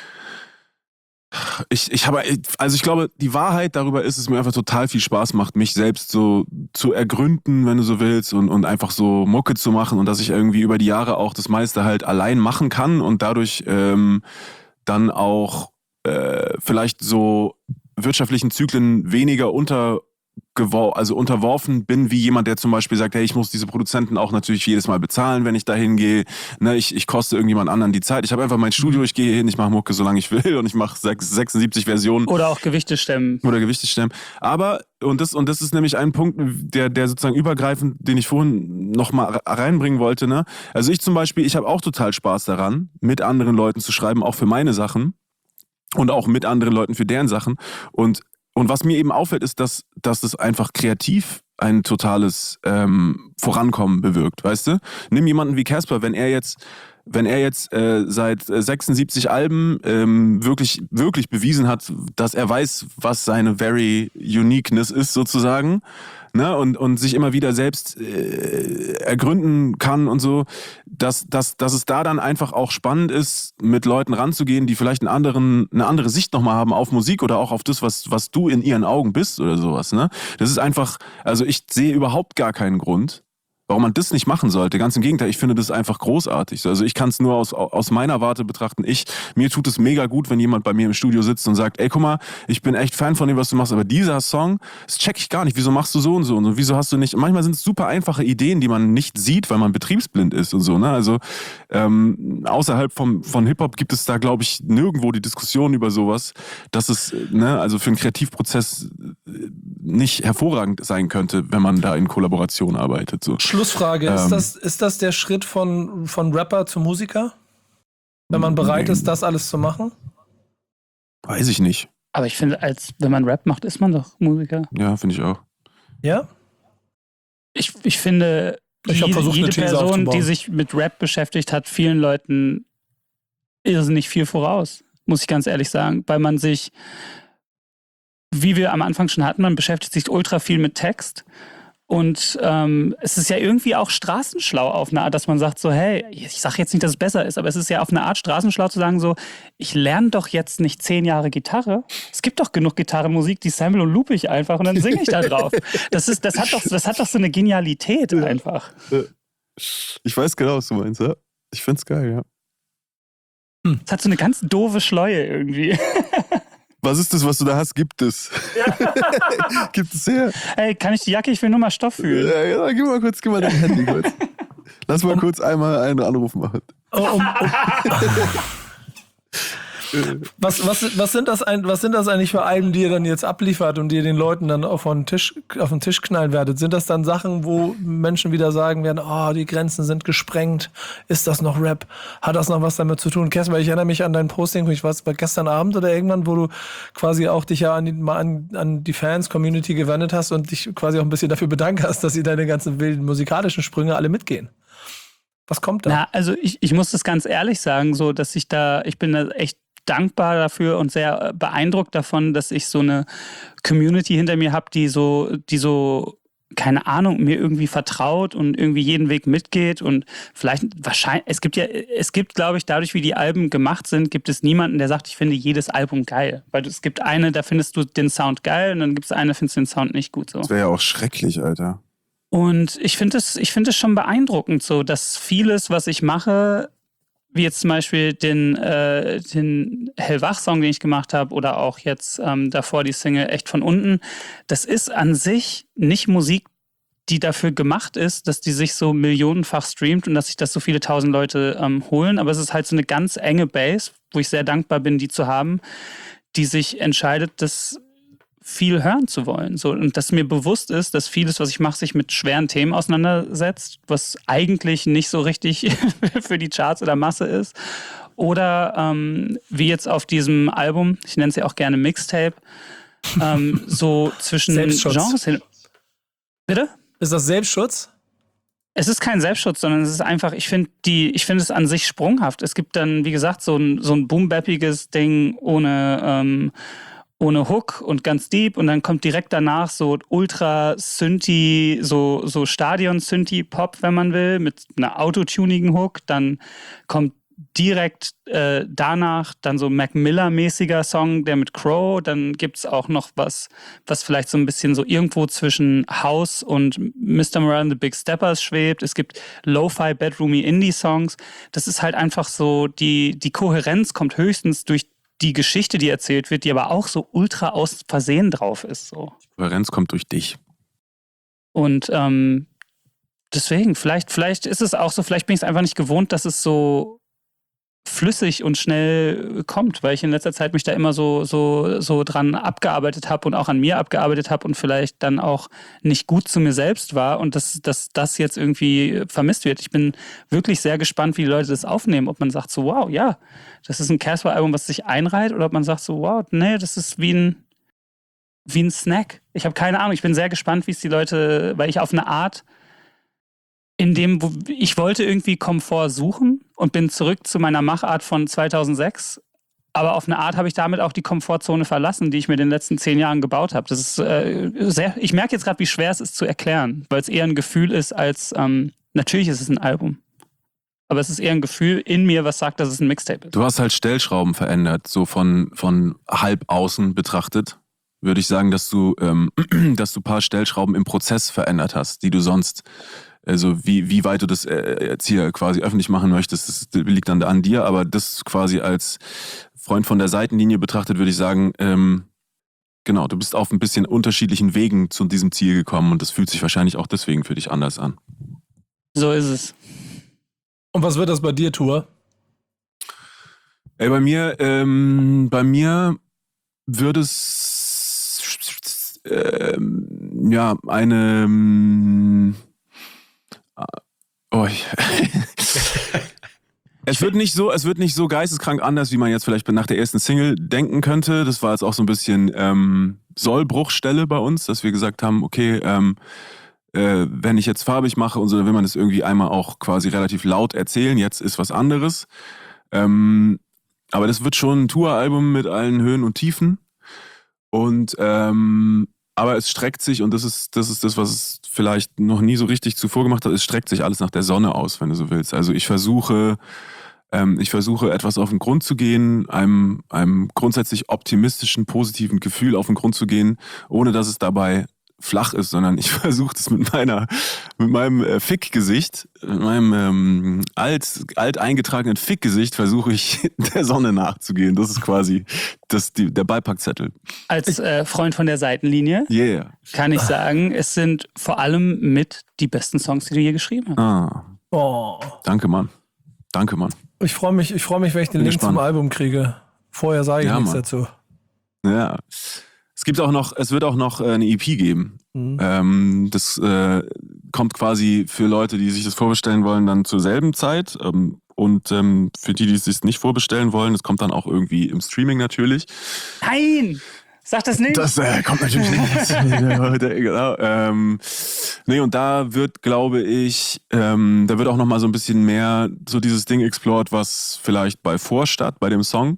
ich glaube, die Wahrheit darüber ist, dass es mir einfach total viel Spaß macht, mich selbst so zu ergründen, wenn du so willst, und einfach so Mucke zu machen und dass ich irgendwie über die Jahre auch das meiste halt allein machen kann und dadurch dann auch vielleicht so wirtschaftlichen Zyklen weniger unterworfen bin, wie jemand, der zum Beispiel sagt, hey, ich muss diese Produzenten auch natürlich jedes Mal bezahlen, wenn ich da hingehe. Ne, ich koste irgendjemand anderen die Zeit. Ich habe einfach mein Studio, ich gehe hin, ich mache Mucke, solange ich will, und ich mache 76 Versionen. Oder auch Gewichte stemmen. Aber, und das ist nämlich ein Punkt, der sozusagen übergreifend, den ich vorhin noch mal reinbringen wollte. Ne? Also ich zum Beispiel, ich habe auch total Spaß daran, mit anderen Leuten zu schreiben, auch für meine Sachen und auch mit anderen Leuten für deren Sachen. Und was mir eben auffällt, ist, dass das einfach kreativ ein totales Vorankommen bewirkt, weißt du? Nimm jemanden wie Casper, wenn er jetzt seit 76 Alben wirklich, wirklich bewiesen hat, dass er weiß, was seine very Uniqueness ist sozusagen, ne? Und sich immer wieder selbst ergründen kann und so, dass es da dann einfach auch spannend ist, mit Leuten ranzugehen, die vielleicht eine andere Sicht nochmal haben auf Musik oder auch auf das, was du in ihren Augen bist oder sowas, ne? Das ist einfach, also ich sehe überhaupt gar keinen Grund, warum man das nicht machen sollte. Ganz im Gegenteil, ich finde das einfach großartig. Also ich kann es nur aus meiner Warte betrachten. Mir tut es mega gut, wenn jemand bei mir im Studio sitzt und sagt, ey, guck mal, ich bin echt Fan von dem, was du machst, aber dieser Song, das check ich gar nicht. Wieso machst du so und so und so? Wieso hast du nicht... Manchmal sind es super einfache Ideen, die man nicht sieht, weil man betriebsblind ist und so. Ne? Also außerhalb von Hip-Hop gibt es da, glaube ich, nirgendwo die Diskussion über sowas, dass es also für einen Kreativprozess nicht hervorragend sein könnte, wenn man da in Kollaboration arbeitet. So. Schlussfrage, ist das der Schritt von Rapper zu Musiker? Wenn man bereit ist, das alles zu machen? Weiß ich nicht. Aber ich finde, wenn man Rap macht, ist man doch Musiker. Ja, finde ich auch. Ja? Ich finde, jede Person, die sich mit Rap beschäftigt, hat vielen Leuten irrsinnig viel voraus, muss ich ganz ehrlich sagen. Weil man sich, wie wir am Anfang schon hatten, man beschäftigt sich ultra viel mit Text. Und es ist ja irgendwie auch straßenschlau auf eine Art, dass man sagt so, hey, ich sage jetzt nicht, dass es besser ist, aber es ist ja auf eine Art straßenschlau zu sagen so, ich lerne doch jetzt nicht 10 Jahre Gitarre. Es gibt doch genug Gitarrenmusik, die sample und loop ich einfach und dann singe ich da drauf. Das hat doch so eine Genialität einfach. Ich weiß genau, was du meinst, ja. Ich find's geil, ja. Es hat so eine ganz doofe Schleue irgendwie. Was ist das, was du da hast? Gibt es. Ja. Gibt es her. Hey, kann ich die Jacke? Ich will nur mal Stoff fühlen. Ja, gib mal dein Handy kurz. Lass mal kurz einmal einen Anruf machen. Was sind das eigentlich für Alben, die ihr dann jetzt abliefert und die ihr den Leuten dann auf den Tisch knallen werdet? Sind das dann Sachen, wo Menschen wieder sagen werden, oh, die Grenzen sind gesprengt, ist das noch Rap? Hat das noch was damit zu tun? Kerstin, weil ich erinnere mich an dein Posting, ich weiß, war gestern Abend oder irgendwann, wo du quasi auch dich ja an die Fans-Community gewendet hast und dich quasi auch ein bisschen dafür bedankt hast, dass sie deine ganzen wilden musikalischen Sprünge alle mitgehen. Was kommt da? Na, also ich muss das ganz ehrlich sagen, so, dass ich bin da echt dankbar dafür und sehr beeindruckt davon, dass ich so eine Community hinter mir habe, die so, keine Ahnung, mir irgendwie vertraut und irgendwie jeden Weg mitgeht und wahrscheinlich, es gibt, glaube ich, dadurch, wie die Alben gemacht sind, gibt es niemanden, der sagt, ich finde jedes Album geil. Weil es gibt eine, da findest du den Sound geil und dann gibt es eine, findest du den Sound nicht gut. So. Das wäre ja auch schrecklich, Alter. Und ich finde es schon beeindruckend, so, dass vieles, was ich mache, wie jetzt zum Beispiel den Hellwach-Song, den ich gemacht habe, oder auch jetzt davor die Single Echt von unten, das ist an sich nicht Musik, die dafür gemacht ist, dass die sich so millionenfach streamt und dass sich das so viele tausend Leute holen. Aber es ist halt so eine ganz enge Base, wo ich sehr dankbar bin, die zu haben, die sich entscheidet, das viel hören zu wollen. So, und dass mir bewusst ist, dass vieles, was ich mache, sich mit schweren Themen auseinandersetzt, was eigentlich nicht so richtig für die Charts oder Masse ist. Oder wie jetzt auf diesem Album, ich nenne es ja auch gerne Mixtape, so zwischen Genres hin. Bitte? Ist das Selbstschutz? Es ist kein Selbstschutz, sondern es ist einfach, ich finde es an sich sprunghaft. Es gibt dann, wie gesagt, so ein boom-bappiges Ding ohne Hook und ganz deep und dann kommt direkt danach so ultra Synthi, so Stadion-Synthi-Pop, wenn man will, mit einer autotunigen Hook. Dann kommt direkt danach dann so Mac Miller-mäßiger Song, der mit Crow. Dann gibt's auch noch was vielleicht so ein bisschen so irgendwo zwischen House und Mr. Morale and the Big Steppers schwebt. Es gibt Lo-Fi, Bedroomy Indie-Songs. Das ist halt einfach so, die Kohärenz kommt höchstens durch die Geschichte, die erzählt wird, die aber auch so ultra aus Versehen drauf ist. So. Kohärenz kommt durch dich. Und deswegen, vielleicht ist es auch so, vielleicht bin ich es einfach nicht gewohnt, dass es so flüssig und schnell kommt, weil ich in letzter Zeit mich da immer so dran abgearbeitet habe und auch an mir abgearbeitet habe und vielleicht dann auch nicht gut zu mir selbst war und dass das jetzt irgendwie vermisst wird. Ich bin wirklich sehr gespannt, wie die Leute das aufnehmen, ob man sagt so, wow, ja, das ist ein Casper-Album, was sich einreiht, oder ob man sagt so, wow, nee, das ist wie ein Snack. Ich habe keine Ahnung, ich bin sehr gespannt, wie es die Leute, weil ich auf eine Art ich wollte irgendwie Komfort suchen und bin zurück zu meiner Machart von 2006. Aber auf eine Art habe ich damit auch die Komfortzone verlassen, die ich mir in den letzten 10 Jahren gebaut habe. Das ist ich merke jetzt gerade, wie schwer es ist zu erklären, weil es eher ein Gefühl ist als, natürlich ist es ein Album. Aber es ist eher ein Gefühl in mir, was sagt, dass es ein Mixtape ist. Du hast halt Stellschrauben verändert, so von halb außen betrachtet. Würde ich sagen, dass du ein paar Stellschrauben im Prozess verändert hast, die du sonst Also wie weit du das jetzt hier quasi öffentlich machen möchtest, das liegt dann an dir, aber das quasi als Freund von der Seitenlinie betrachtet, würde ich sagen, genau, du bist auf ein bisschen unterschiedlichen Wegen zu diesem Ziel gekommen und das fühlt sich wahrscheinlich auch deswegen für dich anders an. So ist es. Und was wird das bei dir, Tour? Ey, bei mir wird es ja eine Es wird nicht so geisteskrank anders, wie man jetzt vielleicht nach der ersten Single denken könnte. Das war jetzt auch so ein bisschen Sollbruchstelle bei uns, dass wir gesagt haben, okay, wenn ich jetzt farbig mache und so, dann will man das irgendwie einmal auch quasi relativ laut erzählen. Jetzt ist was anderes. Aber das wird schon ein Tour-Album mit allen Höhen und Tiefen. Und aber es streckt sich, und das ist das, was es vielleicht noch nie so richtig zuvor gemacht hat, es streckt sich alles nach der Sonne aus, wenn du so willst. Also ich versuche etwas auf den Grund zu gehen, einem grundsätzlich optimistischen, positiven Gefühl auf den Grund zu gehen, ohne dass es dabei flach ist, sondern ich versuche das mit meinem Fick-Gesicht, mit meinem alt eingetragenen Fick-Gesicht versuche ich der Sonne nachzugehen. Das ist quasi der Beipackzettel. Als Freund von der Seitenlinie kann ich sagen, es sind vor allem mit die besten Songs, die du je geschrieben hast. Danke, Mann. Ich freue mich, wenn ich den Link zum Album kriege. Vorher sage ich nichts dazu. Ja. Es wird auch noch eine EP geben. Das kommt quasi für Leute, die sich das vorbestellen wollen, dann zur selben Zeit. Und für die es sich nicht vorbestellen wollen, das kommt dann auch irgendwie im Streaming natürlich. Nein! Sag das nicht! Das kommt natürlich nicht. Genau. Nee, und da wird, glaube ich, da wird auch noch mal so ein bisschen mehr so dieses Ding explored, was vielleicht bei Vorstadt, bei dem Song,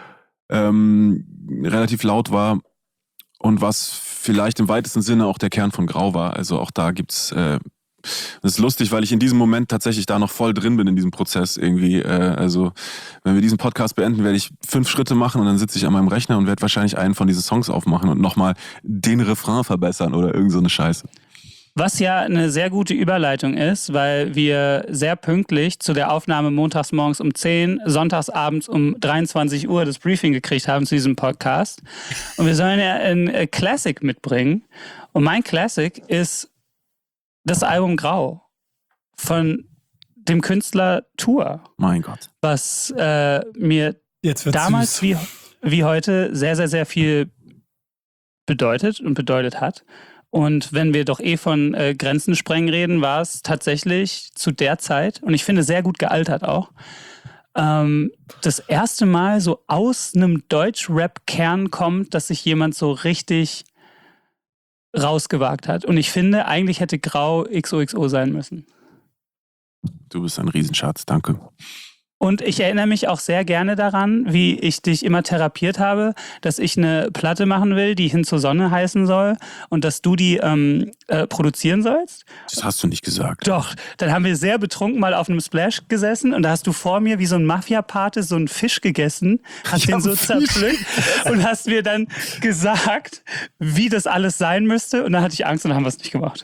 relativ laut war. Und was vielleicht im weitesten Sinne auch der Kern von Grau war. Also auch da gibt's, das ist lustig, weil ich in diesem Moment tatsächlich da noch voll drin bin in diesem Prozess irgendwie. Also wenn wir diesen Podcast beenden, werde ich 5 Schritte machen und dann sitze ich an meinem Rechner und werde wahrscheinlich einen von diesen Songs aufmachen und nochmal den Refrain verbessern oder irgend so eine Scheiße. Was ja eine sehr gute Überleitung ist, weil wir sehr pünktlich zu der Aufnahme montags morgens um 10, sonntags abends um 23 Uhr das Briefing gekriegt haben zu diesem Podcast. Und wir sollen ja ein Classic mitbringen. Und mein Classic ist das Album Grau von dem Künstler Tour. Mein Gott. Was mir damals süß. wie heute sehr, sehr, sehr viel bedeutet und bedeutet hat. Und wenn wir doch von Grenzen sprengen reden, war es tatsächlich zu der Zeit, und ich finde sehr gut gealtert auch, das erste Mal so aus einem Deutsch-Rap-Kern kommt, dass sich jemand so richtig rausgewagt hat. Und ich finde, eigentlich hätte Grau XOXO sein müssen. Du bist ein Riesenschatz, danke. Und ich erinnere mich auch sehr gerne daran, wie ich dich immer therapiert habe, dass ich eine Platte machen will, die Hin zur Sonne heißen soll und dass du die produzieren sollst. Das hast du nicht gesagt. Doch, dann haben wir sehr betrunken mal auf einem Splash gesessen und da hast du vor mir wie so ein Mafia-Pate so einen Fisch gegessen, hast den so zerpflückt und hast mir dann gesagt, wie das alles sein müsste, und dann hatte ich Angst und dann haben wir es nicht gemacht.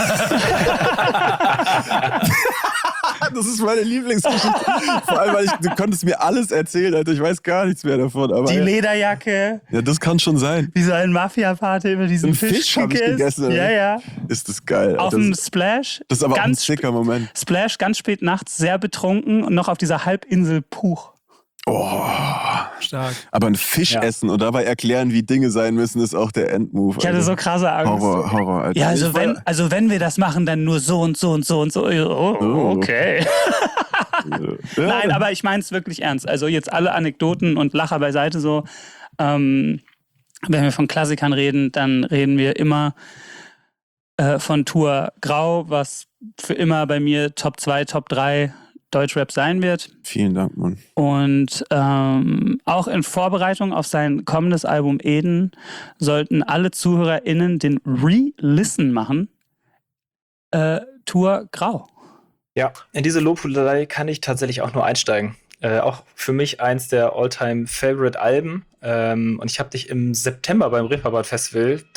Das ist meine Lieblingsgeschichte. Vor allem, weil du konntest mir alles erzählen, Alter. Ich weiß gar nichts mehr davon. Aber die Lederjacke. Ja, das kann schon sein. Wie so ein Mafia-Pate über diesen Fisch habe ich gegessen. Ja, ja. Ist das geil. Alter. Auf dem Splash. Das ist aber auch ein sicker Moment. Splash, ganz spät nachts, sehr betrunken und noch auf dieser Halbinsel Puch. Oh, stark. Aber ein Fisch essen und dabei erklären, wie Dinge sein müssen, ist auch der Endmove. Ich hatte so krasse Angst. Horror, Alter. Ja, also wenn wir das machen, dann nur so und so und so und so. Oh, okay. Ja. Nein, aber ich meine es wirklich ernst. Also jetzt alle Anekdoten und Lacher beiseite so. Wenn wir von Klassikern reden, dann reden wir immer von Tour Grau, was für immer bei mir Top 2, Top 3 Deutschrap sein wird. Vielen Dank, Mann. Und auch in Vorbereitung auf sein kommendes Album Eden sollten alle ZuhörerInnen den Re-Listen machen. Tour Grau. Ja, in diese Lobhudelei kann ich tatsächlich auch nur einsteigen. Auch für mich eins der All-Time-Favorite-Alben. Und ich habe dich im September beim Reeperbahn Festival dann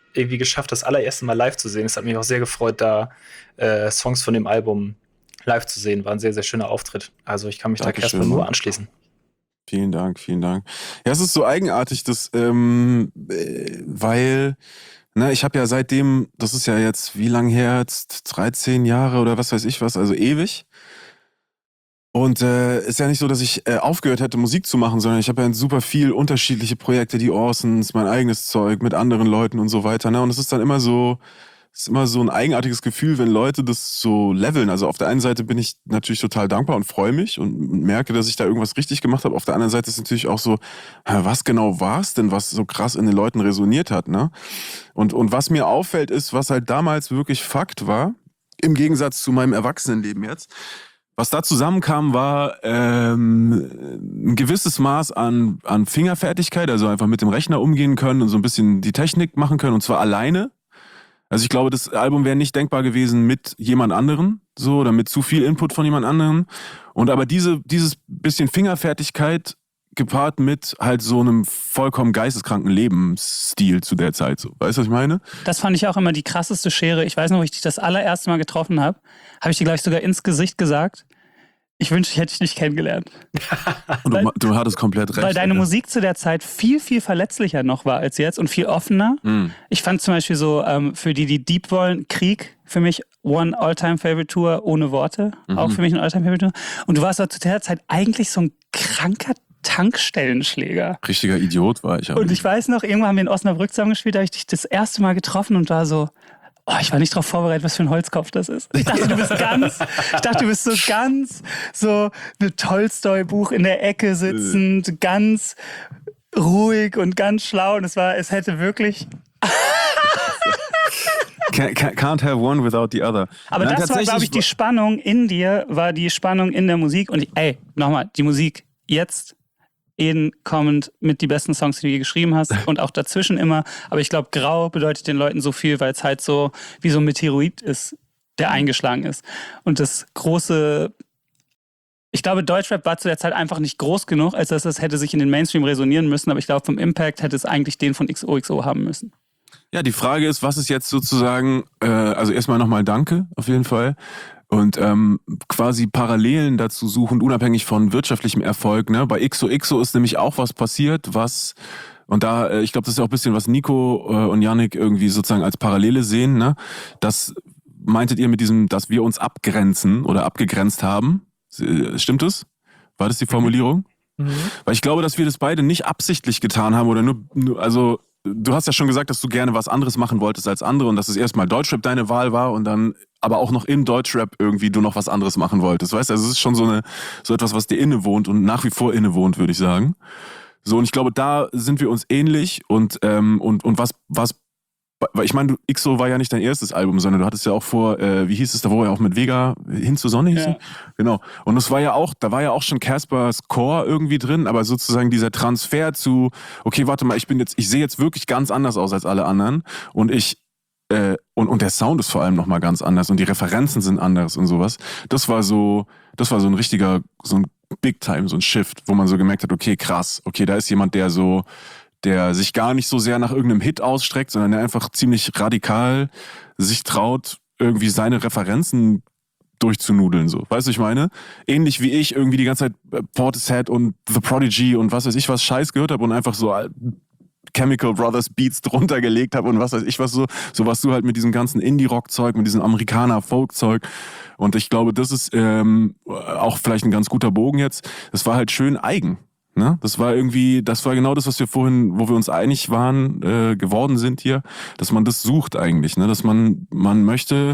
irgendwie geschafft, das allererste Mal live zu sehen. Es hat mich auch sehr gefreut, da Songs von dem Album live zu sehen. War ein sehr, sehr schöner Auftritt. Also ich kann mich da erstmal nur anschließen. Vielen Dank, vielen Dank. Ja, es ist so eigenartig, dass, weil, ne, ich habe ja seitdem, das ist ja jetzt, wie lang her, jetzt 13 Jahre oder was weiß ich was, also ewig. Und ist ja nicht so, dass ich aufgehört hätte, Musik zu machen, sondern ich habe ja super viel unterschiedliche Projekte, die Orsons, mein eigenes Zeug mit anderen Leuten und so weiter. Ne? Und es ist dann immer so ein eigenartiges Gefühl, wenn Leute das so leveln. Also auf der einen Seite bin ich natürlich total dankbar und freue mich und merke, dass ich da irgendwas richtig gemacht habe. Auf der anderen Seite ist natürlich auch so, was genau war es denn, was so krass in den Leuten resoniert hat, ne? Und was mir auffällt ist, was halt damals wirklich Fakt war, im Gegensatz zu meinem Erwachsenenleben jetzt. Was da zusammenkam, war ein gewisses Maß an Fingerfertigkeit, also einfach mit dem Rechner umgehen können und so ein bisschen die Technik machen können, und zwar alleine. Also ich glaube, das Album wäre nicht denkbar gewesen mit jemand anderen, so, oder mit zu viel Input von jemand anderem. Und aber dieses bisschen Fingerfertigkeit gepaart mit halt so einem vollkommen geisteskranken Lebensstil zu der Zeit, so. Weißt du, was ich meine? Das fand ich auch immer die krasseste Schere. Ich weiß noch, wo ich dich das allererste Mal getroffen habe, habe ich dir, glaube ich, sogar ins Gesicht gesagt, ich wünschte, ich hätte dich nicht kennengelernt. Und du hattest komplett recht. Weil deine Musik zu der Zeit viel, viel verletzlicher noch war als jetzt und viel offener. Ich fand zum Beispiel so, für die deep wollen, Krieg, für mich one All-Time-Favorite-Tour ohne Worte. Auch für mich ein All-Time-Favorite-Tour. Und du warst aber zu der Zeit eigentlich so ein kranker Tankstellenschläger. Richtiger Idiot war ich. Und ich weiß noch, irgendwann haben wir in Osnabrück zusammengespielt, da habe ich dich das erste Mal getroffen und war so, ich war nicht darauf vorbereitet, was für ein Holzkopf das ist. Ich dachte, du bist so ganz so mit Tolstoi-Buch in der Ecke sitzend, ganz ruhig und ganz schlau. Und es hätte wirklich... Can't have one without the other. Aber nein, das war, glaube ich, die Spannung in dir, war die Spannung in der Musik. Und nochmal, die Musik jetzt... kommend mit die besten Songs, die du je geschrieben hast und auch dazwischen immer. Aber ich glaube, Grau bedeutet den Leuten so viel, weil es halt so wie so ein Meteorit ist, der eingeschlagen ist. Und das große, ich glaube, Deutschrap war zu der Zeit einfach nicht groß genug, als dass es hätte sich in den Mainstream resonieren müssen. Aber ich glaube, vom Impact hätte es eigentlich den von XOXO haben müssen. Ja, die Frage ist, was ist jetzt sozusagen, also erstmal nochmal Danke, auf jeden Fall. Und quasi Parallelen dazu suchen, unabhängig von wirtschaftlichem Erfolg. Ne? Bei XOXO ist nämlich auch was passiert, und da, ich glaube, das ist ja auch ein bisschen, was Nico und Yannick irgendwie sozusagen als Parallele sehen. Ne? Das meintet ihr mit diesem, dass wir uns abgrenzen oder abgegrenzt haben? Stimmt es? War das die Formulierung? Weil ich glaube, dass wir das beide nicht absichtlich getan haben oder nur also du hast ja schon gesagt, dass du gerne was anderes machen wolltest als andere und dass es erstmal Deutschrap deine Wahl war und dann aber auch noch im Deutschrap irgendwie du noch was anderes machen wolltest. Weißt du, also es ist schon so etwas, was dir innewohnt und nach wie vor innewohnt, würde ich sagen. So, und ich glaube, da sind wir uns ähnlich und was weil ich meine, XO war ja nicht dein erstes Album, sondern du hattest ja auch vor, wie hieß es da, wo er auch mit Vega hin zur Sonne hieß? Ja. Genau. Und das war ja auch, da war ja auch schon Caspers Core irgendwie drin, aber sozusagen dieser Transfer zu, okay, warte mal, ich sehe jetzt wirklich ganz anders aus als alle anderen und und der Sound ist vor allem nochmal ganz anders und die Referenzen sind anders und sowas. Das war so ein richtiger, so ein Big Time, so ein Shift, wo man so gemerkt hat, okay, krass, okay, da ist jemand, der sich gar nicht so sehr nach irgendeinem Hit ausstreckt, sondern der einfach ziemlich radikal sich traut, irgendwie seine Referenzen durchzunudeln, so. Weißt du, ich meine? Ähnlich wie ich irgendwie die ganze Zeit Portishead und The Prodigy und was weiß ich was Scheiß gehört habe und einfach so Chemical Brothers Beats drunter gelegt habe und was weiß ich was so was du halt mit diesem ganzen Indie-Rock-Zeug, mit diesem Amerikaner-Folk-Zeug. Und ich glaube, das ist auch vielleicht ein ganz guter Bogen jetzt. Das war halt schön eigen. Ne? Das war genau das, was wir vorhin, wo wir uns einig waren, geworden sind hier, dass man das sucht eigentlich, ne? Dass man möchte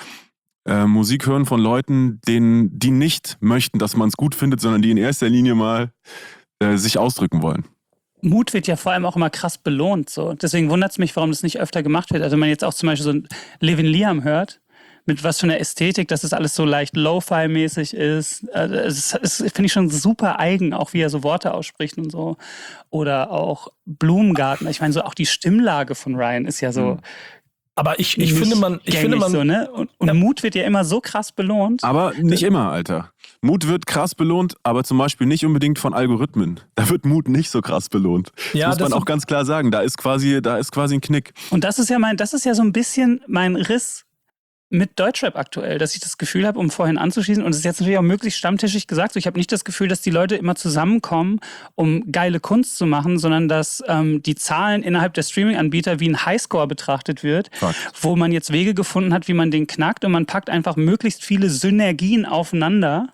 Musik hören von Leuten, die nicht möchten, dass man es gut findet, sondern die in erster Linie mal sich ausdrücken wollen. Mut wird ja vor allem auch immer krass belohnt. So. Deswegen wundert es mich, warum das nicht öfter gemacht wird. Also wenn man jetzt auch zum Beispiel so ein Levin Liam hört, mit was für einer Ästhetik, dass das alles so leicht Lo-Fi-mäßig ist. Das finde ich schon super eigen, auch wie er so Worte ausspricht und so. Oder auch Blumengarten. Ich meine, so auch die Stimmlage von Ryan ist ja so Aber ich finde man so, ne? Und Mut wird ja immer so krass belohnt. Aber nicht immer, Alter. Mut wird krass belohnt, aber zum Beispiel nicht unbedingt von Algorithmen. Da wird Mut nicht so krass belohnt. Ja, das muss man auch ganz klar sagen. Da ist quasi ein Knick. Und das ist ja so ein bisschen mein Riss mit Deutschrap aktuell, dass ich das Gefühl habe, um vorhin anzuschließen, und es ist jetzt natürlich auch möglichst stammtischig gesagt, so, ich habe nicht das Gefühl, dass die Leute immer zusammenkommen, um geile Kunst zu machen, sondern dass die Zahlen innerhalb der Streaming-Anbieter wie ein Highscore betrachtet wird, wo man jetzt Wege gefunden hat, wie man den knackt, und man packt einfach möglichst viele Synergien aufeinander,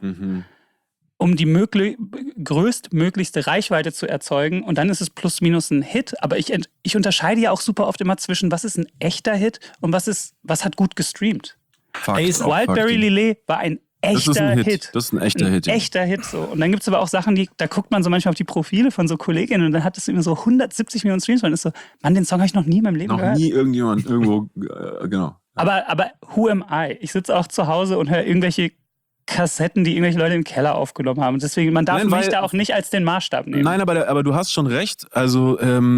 um die größtmöglichste Reichweite zu erzeugen, und dann ist es plus minus ein Hit. Aber ich unterscheide ja auch super oft immer zwischen, was ist ein echter Hit und was hat gut gestreamt. Wildberry Lillet war ein echter Hit. Das ist ein echter Hit. Echter Hit, so. Und dann gibt es aber auch Sachen, da guckt man so manchmal auf die Profile von so Kolleginnen, und dann hat es immer so 170 Millionen Streams, und ist so, Mann, den Song habe ich noch nie in meinem Leben gehört. Noch nie irgendjemand irgendwo, genau. Aber who am I? Ich sitze auch zu Hause und höre irgendwelche Kassetten, die irgendwelche Leute im Keller aufgenommen haben. Deswegen, man darf mich da auch nicht als den Maßstab nehmen. Nein, aber du hast schon recht. Also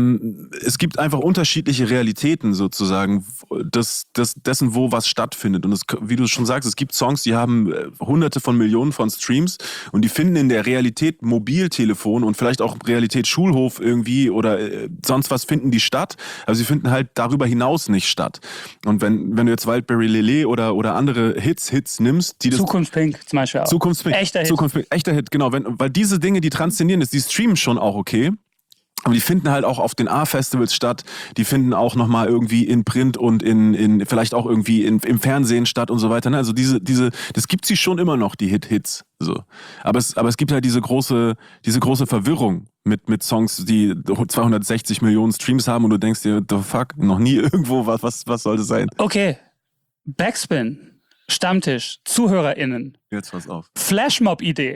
es gibt einfach unterschiedliche Realitäten sozusagen dessen, wo was stattfindet. Und wie du schon sagst, es gibt Songs, die haben hunderte von Millionen von Streams, und die finden in der Realität Mobiltelefon und vielleicht auch Realität Schulhof irgendwie oder sonst was finden die statt. Also sie finden halt darüber hinaus nicht statt. Und wenn du jetzt Wildberry Lillet oder andere Hits nimmst, die das... Zukunftspink zum Beispiel auch. Zukunftspink. Echter Hit, genau. Weil diese Dinge, die transzenieren ist, die streamen schon auch okay. Aber die finden halt auch auf den A-Festivals statt. Die finden auch nochmal irgendwie in Print und in vielleicht auch irgendwie im Fernsehen statt und so weiter. Also das gibt sie schon immer noch, die Hits. So. Aber es gibt halt diese große Verwirrung mit Songs, die 260 Millionen Streams haben, und du denkst dir, the fuck, noch nie irgendwo, was soll das sein? Okay. Backspin. Stammtisch, ZuhörerInnen. Jetzt pass auf. Flashmob-Idee.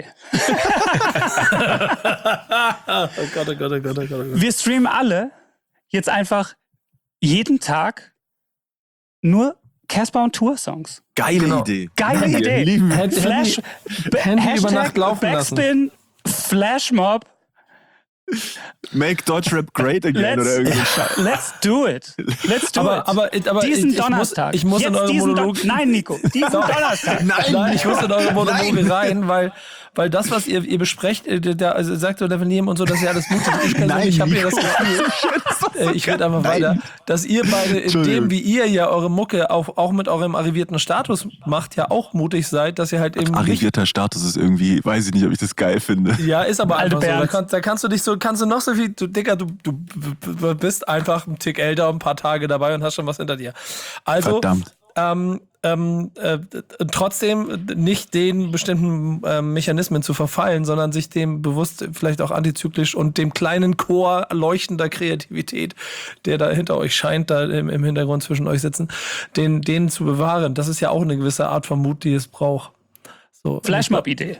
Oh Gott. Wir streamen alle jetzt einfach jeden Tag nur Casper und Tour-Songs. Geile Idee. Geile Idee. Handy über Nacht laufen lassen. Backspin, Flashmob. Make Deutschrap great again oder irgendwie. Let's do it. Aber diesen Donnerstag. Ich muss in eure Monologe. Nein, Nico. Diesen Donnerstag. Nein, ich muss in eure Monologe rein, weil das, was ihr besprecht, also sagt der Levenium und so, das ist ja alles mutig. Ich persönlich habe hier das Gefühl, ich rede einfach weiter, dass ihr beide in dem, wie ihr ja eure Mucke auch mit eurem arrivierten Status macht, ja auch mutig seid, dass ihr halt eben arrivierter Status ist irgendwie, weiß ich nicht, ob ich das geil finde. Ja, ist aber Alte einfach so. Da kannst du noch so viel, du bist einfach ein Tick älter und ein paar Tage dabei und hast schon was hinter dir. Also, verdammt. Trotzdem nicht den bestimmten Mechanismen zu verfallen, sondern sich dem bewusst vielleicht auch antizyklisch und dem kleinen Chor leuchtender Kreativität, der da hinter euch scheint, da im Hintergrund zwischen euch sitzen, den zu bewahren. Das ist ja auch eine gewisse Art von Mut, die es braucht. So, Flashmob-Idee.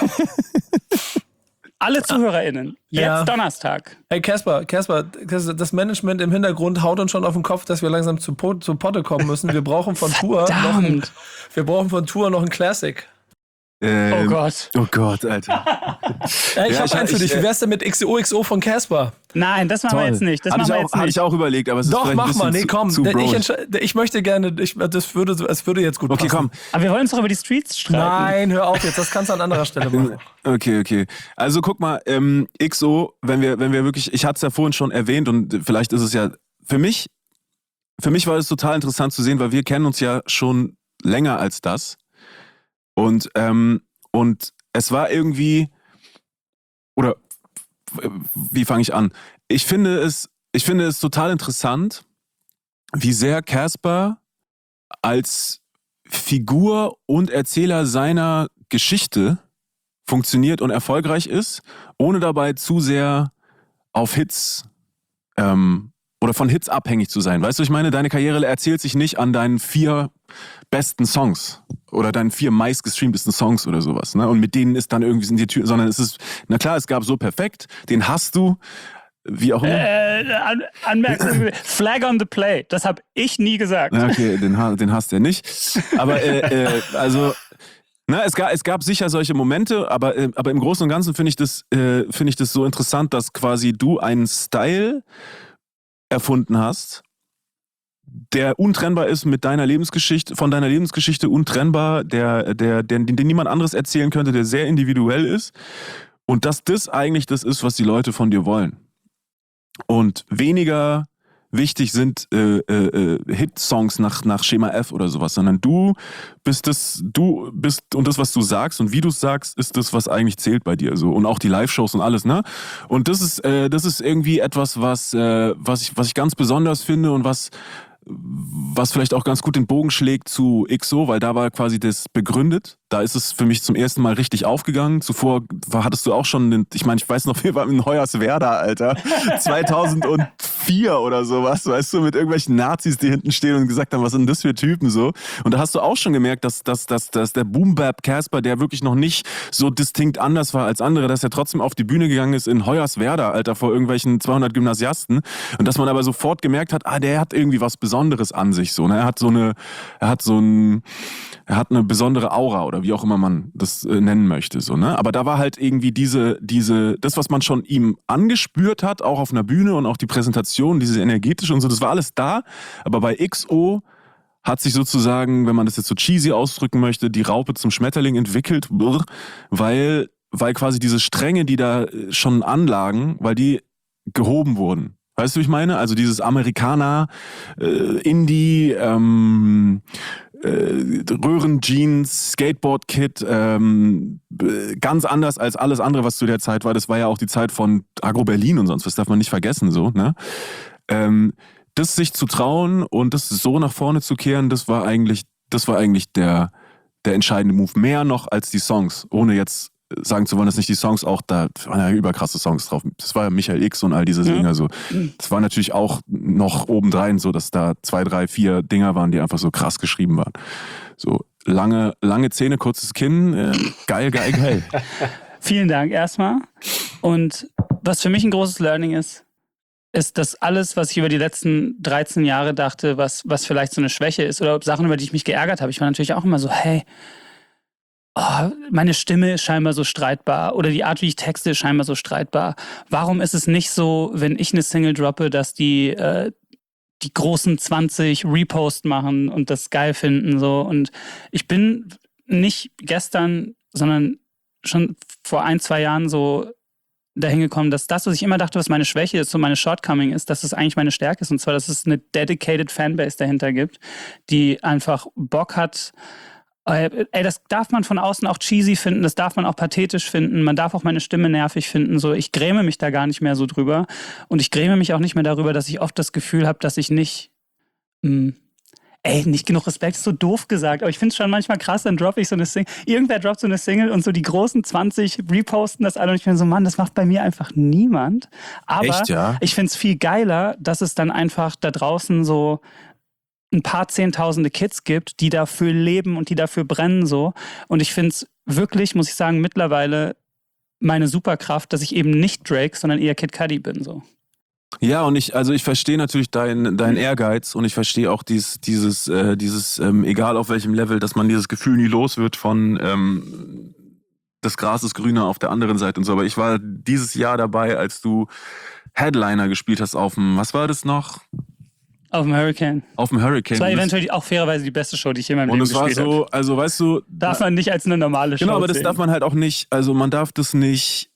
Alle ZuhörerInnen, jetzt Donnerstag. Hey Casper, das Management im Hintergrund haut uns schon auf den Kopf, dass wir langsam zu Potte kommen müssen. Wir brauchen von Tour noch ein Classic. Oh Gott. Oh Gott, Alter. Ich hab einen für dich. Wie wär's denn mit XOXO von Casper? Nein, das machen wir jetzt nicht. Hatte ich auch überlegt, aber es ist doch, mach mal. Nee, komm. zu ich möchte gerne, es würde jetzt gut passen. Okay, komm. Aber wir wollen uns doch über die Streets streiten. Nein, hör auf jetzt. Das kannst du an anderer Stelle machen. Okay. Also guck mal, XO, wenn wir wirklich, ich hatte es ja vorhin schon erwähnt, und vielleicht ist es ja, für mich war es total interessant zu sehen, weil wir kennen uns ja schon länger als das. Und es war irgendwie, oder wie fange ich an? Ich finde es total interessant, wie sehr Casper als Figur und Erzähler seiner Geschichte funktioniert und erfolgreich ist, ohne dabei zu sehr auf Hits oder von Hits abhängig zu sein. Weißt du, ich meine, deine Karriere erzählt sich nicht an deinen 4 besten Songs oder deinen 4 meistgestreamtesten Songs oder sowas, ne? Und mit denen ist dann irgendwie sind die Türen, sondern es ist, na klar, es gab So Perfekt, den hast du, wie auch immer. Anmerkung, Flag on the Play, das habe ich nie gesagt. Okay, den hast du nicht. Aber also, na, es gab sicher solche Momente, aber im Großen und Ganzen finde ich das so interessant, dass quasi du einen Style erfunden hast, der untrennbar ist mit deiner Lebensgeschichte, von deiner Lebensgeschichte untrennbar, den niemand anderes erzählen könnte, der sehr individuell ist. Und dass das eigentlich das ist, was die Leute von dir wollen. Und weniger wichtig sind Hit-Songs nach Schema F oder sowas, sondern du bist und das, was du sagst und wie du es sagst, ist das, was eigentlich zählt bei dir. So. Und auch die Live-Shows und alles, ne? Und das ist irgendwie etwas, was ich ganz besonders finde und was vielleicht auch ganz gut den Bogen schlägt zu XO, weil da war quasi das begründet. Da ist es für mich zum ersten Mal richtig aufgegangen. Zuvor hattest du auch schon, ich weiß noch, wir waren in Hoyerswerda, Alter. 2004 oder sowas, weißt du, mit irgendwelchen Nazis, die hinten stehen und gesagt haben, was sind das für Typen so. Und da hast du auch schon gemerkt, dass der Boom-Bap Casper, der wirklich noch nicht so distinkt anders war als andere, dass er trotzdem auf die Bühne gegangen ist in Hoyerswerda, Alter, vor irgendwelchen 200 Gymnasiasten. Und dass man aber sofort gemerkt hat, der hat irgendwie was Besonderes an sich so. Ne? Er hat eine besondere Aura oder wie auch immer man das nennen möchte. So, ne? Aber da war halt irgendwie das, was man schon ihm angespürt hat, auch auf einer Bühne und auch die Präsentation, diese energetische und so, das war alles da. Aber bei XO hat sich sozusagen, wenn man das jetzt so cheesy ausdrücken möchte, die Raupe zum Schmetterling entwickelt, weil quasi diese Stränge, die da schon anlagen, weil die gehoben wurden. Weißt du, wie ich meine? Also dieses Amerikaner, Indie, Röhrenjeans, Skateboard-Kit, ganz anders als alles andere, was zu der Zeit war. Das war ja auch die Zeit von Agro Berlin und sonst was, darf man nicht vergessen, so, ne? Das sich zu trauen und das so nach vorne zu kehren, das war eigentlich der entscheidende Move. Mehr noch als die Songs, ohne jetzt sagen zu wollen, dass nicht die Songs auch, da waren ja überkrasse Songs drauf. Das war ja Michael X und all diese Dinger so. Das war natürlich auch noch obendrein so, dass da 2, 3, 4 Dinger waren, die einfach so krass geschrieben waren. So lange Zähne, kurzes Kinn, geil. Vielen Dank erstmal. Und was für mich ein großes Learning ist, dass alles, was ich über die letzten 13 Jahre dachte, was vielleicht so eine Schwäche ist oder Sachen, über die ich mich geärgert habe, ich war natürlich auch immer so, hey, meine Stimme ist scheinbar so streitbar oder die Art, wie ich texte, ist scheinbar so streitbar. Warum ist es nicht so, wenn ich eine Single droppe, dass die großen 20 Repost machen und das geil finden? So. Und ich bin nicht gestern, sondern schon vor 1, 2 Jahren so dahin gekommen, dass das, was ich immer dachte, was meine Schwäche ist, so meine Shortcoming ist, dass es eigentlich meine Stärke ist. Und zwar, dass es eine dedicated Fanbase dahinter gibt, die einfach Bock hat. Das darf man von außen auch cheesy finden, das darf man auch pathetisch finden, man darf auch meine Stimme nervig finden, so, ich gräme mich da gar nicht mehr so drüber und ich gräme mich auch nicht mehr darüber, dass ich oft das Gefühl habe, dass ich nicht genug Respekt, ist so doof gesagt, aber ich finde es schon manchmal krass, dann droppe ich so eine Single, irgendwer droppt so eine Single und so die großen 20 reposten das alle und ich bin so, Mann, das macht bei mir einfach niemand, aber echt, ja? Ich finde es viel geiler, dass es dann einfach da draußen so ein paar Zehntausende Kids gibt, die dafür leben und die dafür brennen so. Und ich finde es wirklich, muss ich sagen, mittlerweile meine Superkraft, dass ich eben nicht Drake, sondern eher Kid Cudi bin so. Ja, und ich verstehe natürlich deinen Ehrgeiz und ich verstehe auch dieses egal auf welchem Level, dass man dieses Gefühl nie los wird von das Gras ist grüner auf der anderen Seite und so. Aber ich war dieses Jahr dabei, als du Headliner gespielt hast auf dem, was war das noch? Auf dem Hurricane. Das war eventuell auch fairerweise die beste Show, die ich je in meinem Leben gespielt habe. Und es war so, also weißt du... Darf man nicht als eine normale Show Genau, aber das darf man halt auch nicht, also man darf das nicht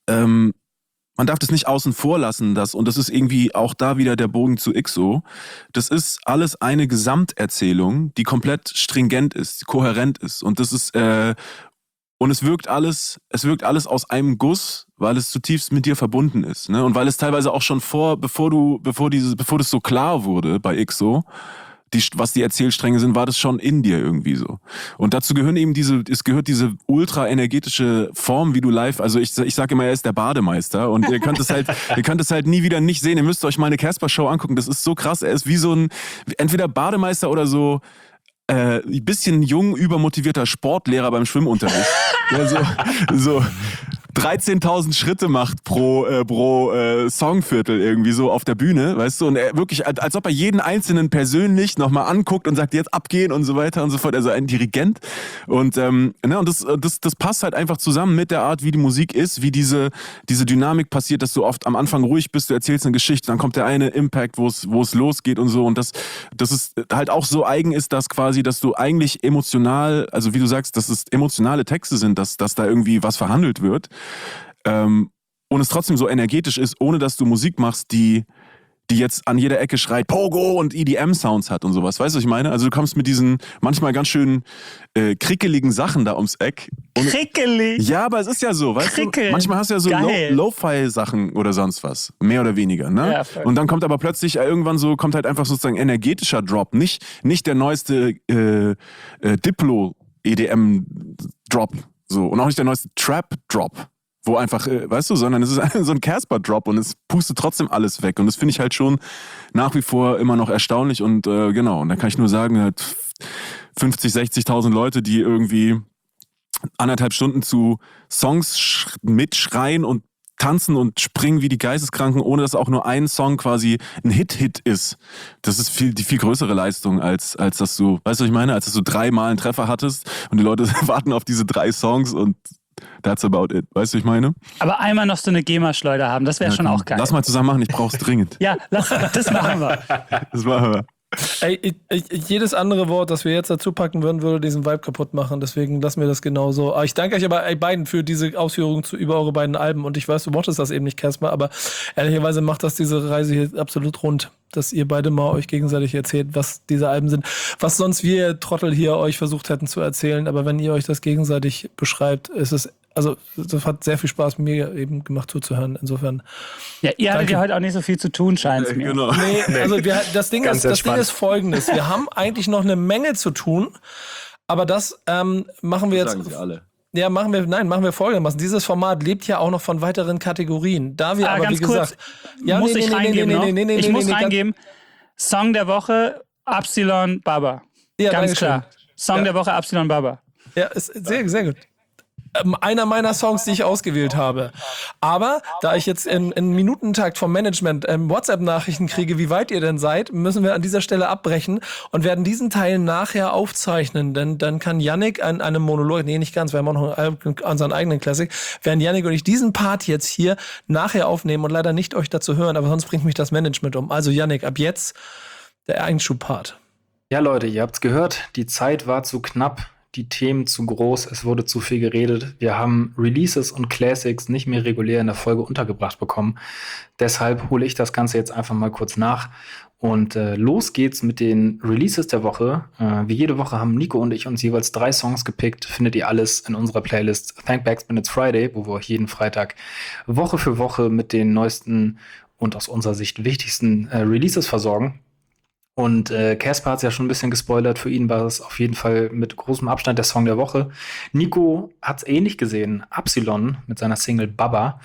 außen vor lassen, und das ist irgendwie auch da wieder der Bogen zu XO. Das ist alles eine Gesamterzählung, die komplett stringent ist, kohärent ist. Und das ist, und es wirkt alles aus einem Guss, weil es zutiefst mit dir verbunden ist, ne? Und weil es teilweise auch schon bevor das so klar wurde bei XO, was die Erzählstränge sind, war das schon in dir irgendwie so. Und dazu gehören eben diese ultra energetische Form, wie du live, also ich sage immer, er ist der Bademeister und ihr könnt es halt nie wieder nicht sehen. Ihr müsst euch mal eine Casper-Show angucken, das ist so krass. Er ist wie so ein, entweder Bademeister oder so, ein bisschen jung, übermotivierter Sportlehrer beim Schwimmunterricht. Ja, so 13.000 Schritte macht pro Songviertel irgendwie so auf der Bühne, weißt du, und er wirklich, als ob er jeden Einzelnen persönlich nochmal anguckt und sagt, jetzt abgehen und so weiter und so fort, also ein Dirigent und und das passt halt einfach zusammen mit der Art, wie die Musik ist, wie diese Dynamik passiert, dass du oft am Anfang ruhig bist, du erzählst eine Geschichte, dann kommt der eine Impact, wo es losgeht und so und das ist halt auch so eigen ist, dass quasi, dass du eigentlich emotional, also wie du sagst, dass es emotionale Texte sind, dass da irgendwie was verhandelt wird und es trotzdem so energetisch ist, ohne dass du Musik machst, die jetzt an jeder Ecke schreit Pogo und EDM-Sounds hat und sowas. Weißt du, was ich meine? Also du kommst mit diesen manchmal ganz schön krickeligen Sachen da ums Eck. Krickelig? Ja, aber es ist ja so, weißt du? Manchmal hast du ja so Lo-Fi-Sachen oder sonst was. Mehr oder weniger, ne? Ja, voll. Und dann kommt aber plötzlich irgendwann so, kommt halt einfach sozusagen energetischer Drop. Nicht der neueste Diplo-EDM-Drop. So. Und auch nicht der neueste Trap-Drop. Wo einfach, weißt du, sondern es ist so ein Casper-Drop und es pustet trotzdem alles weg. Und das finde ich halt schon nach wie vor immer noch erstaunlich. Und genau, und da kann ich nur sagen, halt 50, 60.000 Leute, die irgendwie 1,5 Stunden zu Songs mitschreien und tanzen und springen wie die Geisteskranken, ohne dass auch nur ein Song quasi ein Hit ist. Das ist die viel größere Leistung, als dass du, weißt du, was ich meine? Als dass du 3-mal einen Treffer hattest und die Leute warten auf diese 3 Songs und that's about it. Weißt du, ich meine? Aber einmal noch so eine GEMA-Schleuder haben, das wäre schon auch geil. Lass mal zusammen machen, ich brauch's dringend. Ja, das machen wir. Das machen wir. Ey, jedes andere Wort, das wir jetzt dazu packen würden, würde diesen Vibe kaputt machen. Deswegen lassen wir das genauso. Aber ich danke euch aber beiden für diese Ausführungen über eure beiden Alben. Und ich weiß, du mochtest das eben nicht, Casper, aber ehrlicherweise macht das diese Reise hier absolut rund, dass ihr beide mal euch gegenseitig erzählt, was diese Alben sind. Was sonst wir Trottel hier euch versucht hätten zu erzählen. Aber wenn ihr euch das gegenseitig beschreibt, ist es, also das hat sehr viel Spaß mir eben gemacht zuzuhören. Insofern. Ja, ihr hattet ja heute auch nicht so viel zu tun, scheint es mir. Genau. Nee, also das Ding ist folgendes. Wir haben eigentlich noch eine Menge zu tun, aber das machen wir jetzt. Sagen sie alle. Ja, machen wir folgendermaßen. Dieses Format lebt ja auch noch von weiteren Kategorien. Da wir aber, ganz wie gesagt. Kurz, muss ich reingeben? Song der Woche, Absilon Baba. Ja, ganz klar. Song der Woche, Absilon Baba. Ja, ist sehr, sehr gut. Einer meiner Songs, die ich ausgewählt habe. Aber da ich jetzt in Minutentakt vom Management WhatsApp-Nachrichten kriege, wie weit ihr denn seid, müssen wir an dieser Stelle abbrechen und werden diesen Teil nachher aufzeichnen. Denn dann kann Yannick an einem Monolog, nee, nicht ganz, wir haben auch noch unseren eigenen Classic, werden Yannick und ich diesen Part jetzt hier nachher aufnehmen und leider nicht euch dazu hören, aber sonst bringt mich das Management um. Also Yannick, ab jetzt der Einschub-Part. Ja, Leute, ihr habt's gehört, die Zeit war zu knapp. Die Themen zu groß, es wurde zu viel geredet. Wir haben Releases und Classics nicht mehr regulär in der Folge untergebracht bekommen. Deshalb hole ich das Ganze jetzt einfach mal kurz nach. Und los geht's mit den Releases der Woche. Wie jede Woche haben Nico und ich uns jeweils 3 Songs gepickt. Findet ihr alles in unserer Playlist Thank Backspin It's Friday, wo wir euch jeden Freitag Woche für Woche mit den neuesten und aus unserer Sicht wichtigsten Releases versorgen. Und Casper hat es ja schon ein bisschen gespoilert. Für ihn war es auf jeden Fall mit großem Abstand der Song der Woche. Nico hat es ähnlich gesehen. Absilon mit seiner Single Baba.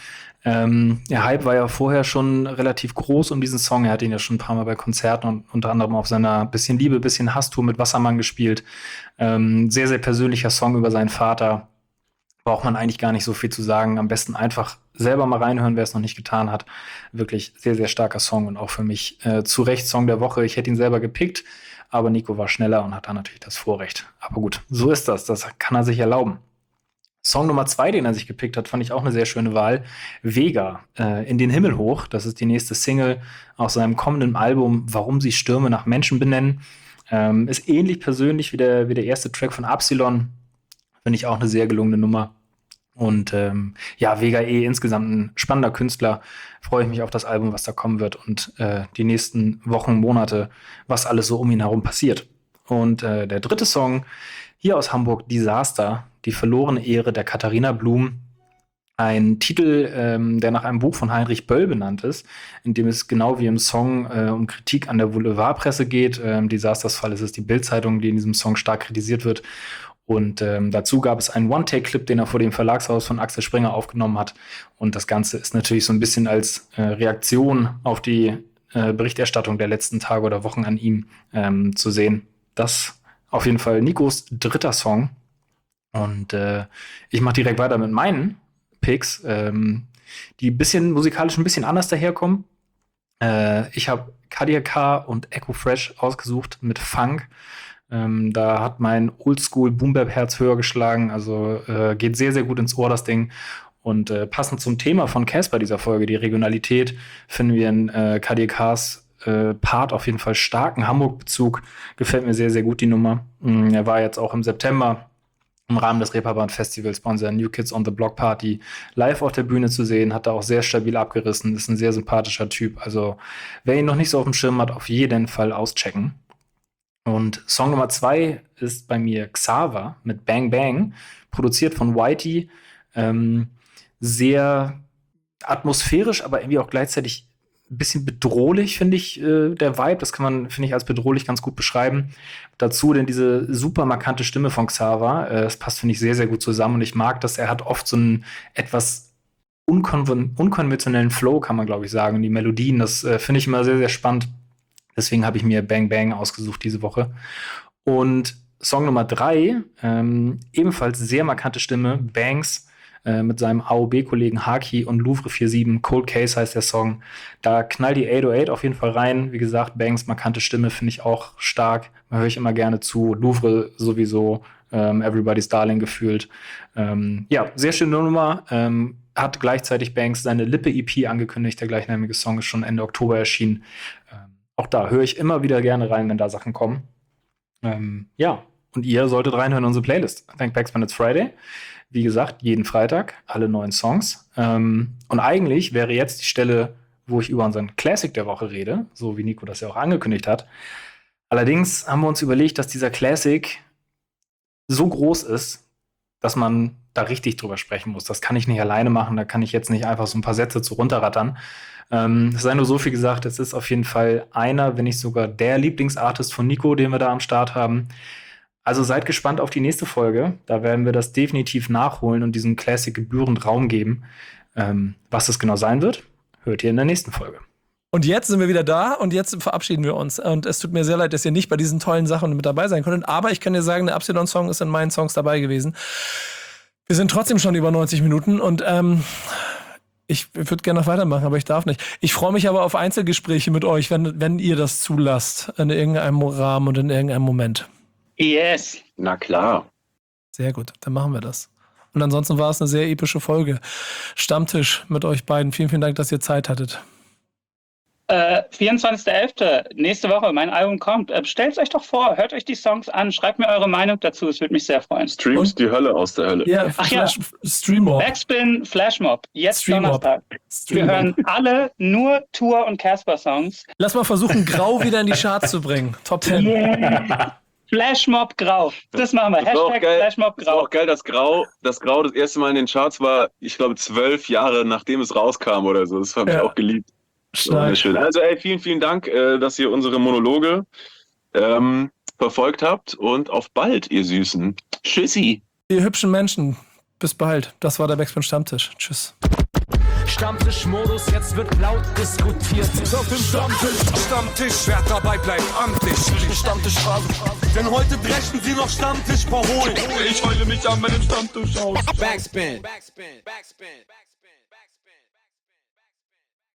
Der Hype war ja vorher schon relativ groß um diesen Song. Er hat ihn ja schon ein paar Mal bei Konzerten und unter anderem auf seiner Bisschen Liebe, Bisschen Hass-Tour mit Wassermann gespielt. Sehr, sehr persönlicher Song über seinen Vater. Braucht man eigentlich gar nicht so viel zu sagen. Am besten einfach selber mal reinhören, wer es noch nicht getan hat. Wirklich sehr, sehr starker Song und auch für mich zu Recht Song der Woche. Ich hätte ihn selber gepickt, aber Nico war schneller und hat da natürlich das Vorrecht. Aber gut, so ist das. Das kann er sich erlauben. Song Nummer 2, den er sich gepickt hat, fand ich auch eine sehr schöne Wahl. Vega, In den Himmel hoch. Das ist die nächste Single aus seinem kommenden Album Warum sie Stürme nach Menschen benennen. Ist ähnlich persönlich wie der erste Track von Absilon. Finde ich auch eine sehr gelungene Nummer. Und ja, Vega insgesamt ein spannender Künstler. Freue ich mich auf das Album, was da kommen wird und die nächsten Wochen, Monate, was alles so um ihn herum passiert. Und der dritte Song hier aus Hamburg, Disaster, die verlorene Ehre der Katharina Blum. Ein Titel, der nach einem Buch von Heinrich Böll benannt ist, in dem es genau wie im Song um Kritik an der Boulevardpresse geht. Im Disasters-Fall ist es die Bild-Zeitung, die in diesem Song stark kritisiert wird. Und dazu gab es einen One-Take-Clip, den er vor dem Verlagshaus von Axel Springer aufgenommen hat. Und das Ganze ist natürlich so ein bisschen als Reaktion auf die Berichterstattung der letzten Tage oder Wochen an ihm zu sehen. Das auf jeden Fall Nikos dritter Song. Und ich mache direkt weiter mit meinen Picks, die musikalisch ein bisschen anders daherkommen. Ich habe Cardiac Car und Echo Fresh ausgesucht mit Funk. Da hat mein Oldschool Boom-Bap-Herz höher geschlagen. Also geht sehr, sehr gut ins Ohr, das Ding. Und passend zum Thema von Casper dieser Folge, die Regionalität, finden wir in Cardiac Cars Part auf jeden Fall starken Hamburg-Bezug. Gefällt mir sehr, sehr gut, die Nummer. Er war jetzt auch im September im Rahmen des Reeperbahn-Festivals bei unserer New Kids on the Block Party live auf der Bühne zu sehen. Hat da auch sehr stabil abgerissen. Ist ein sehr sympathischer Typ. Also wer ihn noch nicht so auf dem Schirm hat, auf jeden Fall auschecken. Und Song Nummer 2 ist bei mir Xaver mit Bang Bang, produziert von Whitey. Sehr atmosphärisch, aber irgendwie auch gleichzeitig ein bisschen bedrohlich, finde ich, der Vibe. Das kann man, finde ich, als bedrohlich ganz gut beschreiben. Dazu denn diese super markante Stimme von Xaver. Das passt, finde ich, sehr, sehr gut zusammen. Und ich mag, dass er hat oft so einen etwas unkonventionellen Flow, kann man, glaube ich, sagen. Und die Melodien, das finde ich immer sehr, sehr spannend. Deswegen habe ich mir Bang Bang ausgesucht diese Woche. Und Song Nummer 3, ebenfalls sehr markante Stimme, Banks, mit seinem AOB-Kollegen Haki und Louvre 47, Cold Case heißt der Song. Da knallt die 808 auf jeden Fall rein. Wie gesagt, Banks markante Stimme finde ich auch stark. Da höre ich immer gerne zu. Louvre sowieso, Everybody's Darling gefühlt. Ja, sehr schöne Nummer. Hat gleichzeitig Banks seine Lippe-EP angekündigt. Der gleichnamige Song ist schon Ende Oktober erschienen. Auch da höre ich immer wieder gerne rein, wenn da Sachen kommen. Ja, und ihr solltet reinhören in unsere Playlist. Thank Backs when it's Friday. Wie gesagt, jeden Freitag alle neuen Songs. Und eigentlich wäre jetzt die Stelle, wo ich über unseren Classic der Woche rede, so wie Nico das ja auch angekündigt hat. Allerdings haben wir uns überlegt, dass dieser Classic so groß ist, dass man da richtig drüber sprechen muss. Das kann ich nicht alleine machen, da kann ich jetzt nicht einfach so ein paar Sätze zu runterrattern. Es sei nur so viel gesagt, es ist auf jeden Fall einer, wenn nicht sogar der Lieblingsartist von Nico, den wir da am Start haben. Also seid gespannt auf die nächste Folge. Da werden wir das definitiv nachholen und diesem Classic gebührend Raum geben. Was das genau sein wird, hört ihr in der nächsten Folge. Und jetzt sind wir wieder da und jetzt verabschieden wir uns. Und es tut mir sehr leid, dass ihr nicht bei diesen tollen Sachen mit dabei sein konntet. Aber ich kann dir sagen, der Absilon-Song ist in meinen Songs dabei gewesen. Wir sind trotzdem schon über 90 Minuten und ich würde gerne noch weitermachen, aber ich darf nicht. Ich freue mich aber auf Einzelgespräche mit euch, wenn ihr das zulasst, in irgendeinem Rahmen und in irgendeinem Moment. Yes. Na klar. Sehr gut, dann machen wir das. Und ansonsten war es eine sehr epische Folge. Stammtisch mit euch beiden. Vielen, vielen Dank, dass ihr Zeit hattet. 24.11. nächste Woche, mein Album kommt. Stellt es euch doch vor, hört euch die Songs an, schreibt mir eure Meinung dazu, es würde mich sehr freuen. Streams die Hölle aus der Hölle. Ja, Streammob. Backspin, Flashmob, jetzt Streammob. Donnerstag. Wir hören alle nur Tour- und Casper-Songs. Lass mal versuchen, Grau wieder in die Charts zu bringen. Top 10. Yeah. Flashmob Grau. Das machen wir. Hashtag Flashmob Grau. Das war auch geil, dass Grau das erste Mal in den Charts war, ich glaube 12 Jahre nachdem es rauskam oder so. Das habe ich auch geliebt. So, schön. Also vielen, vielen Dank, dass ihr unsere Monologe verfolgt habt und auf bald, ihr Süßen. Tschüssi. Ihr hübschen Menschen, bis bald. Das war der Backspin Stammtisch. Tschüss. Stammtischmodus, jetzt wird laut diskutiert. Auf dem Stammtisch, wer dabei bleibt, amtlich. Stammtisch Phase. Denn heute brechen sie noch Stammtisch verholen. Ich heule mich an meinem Stammtisch aus. Backspin.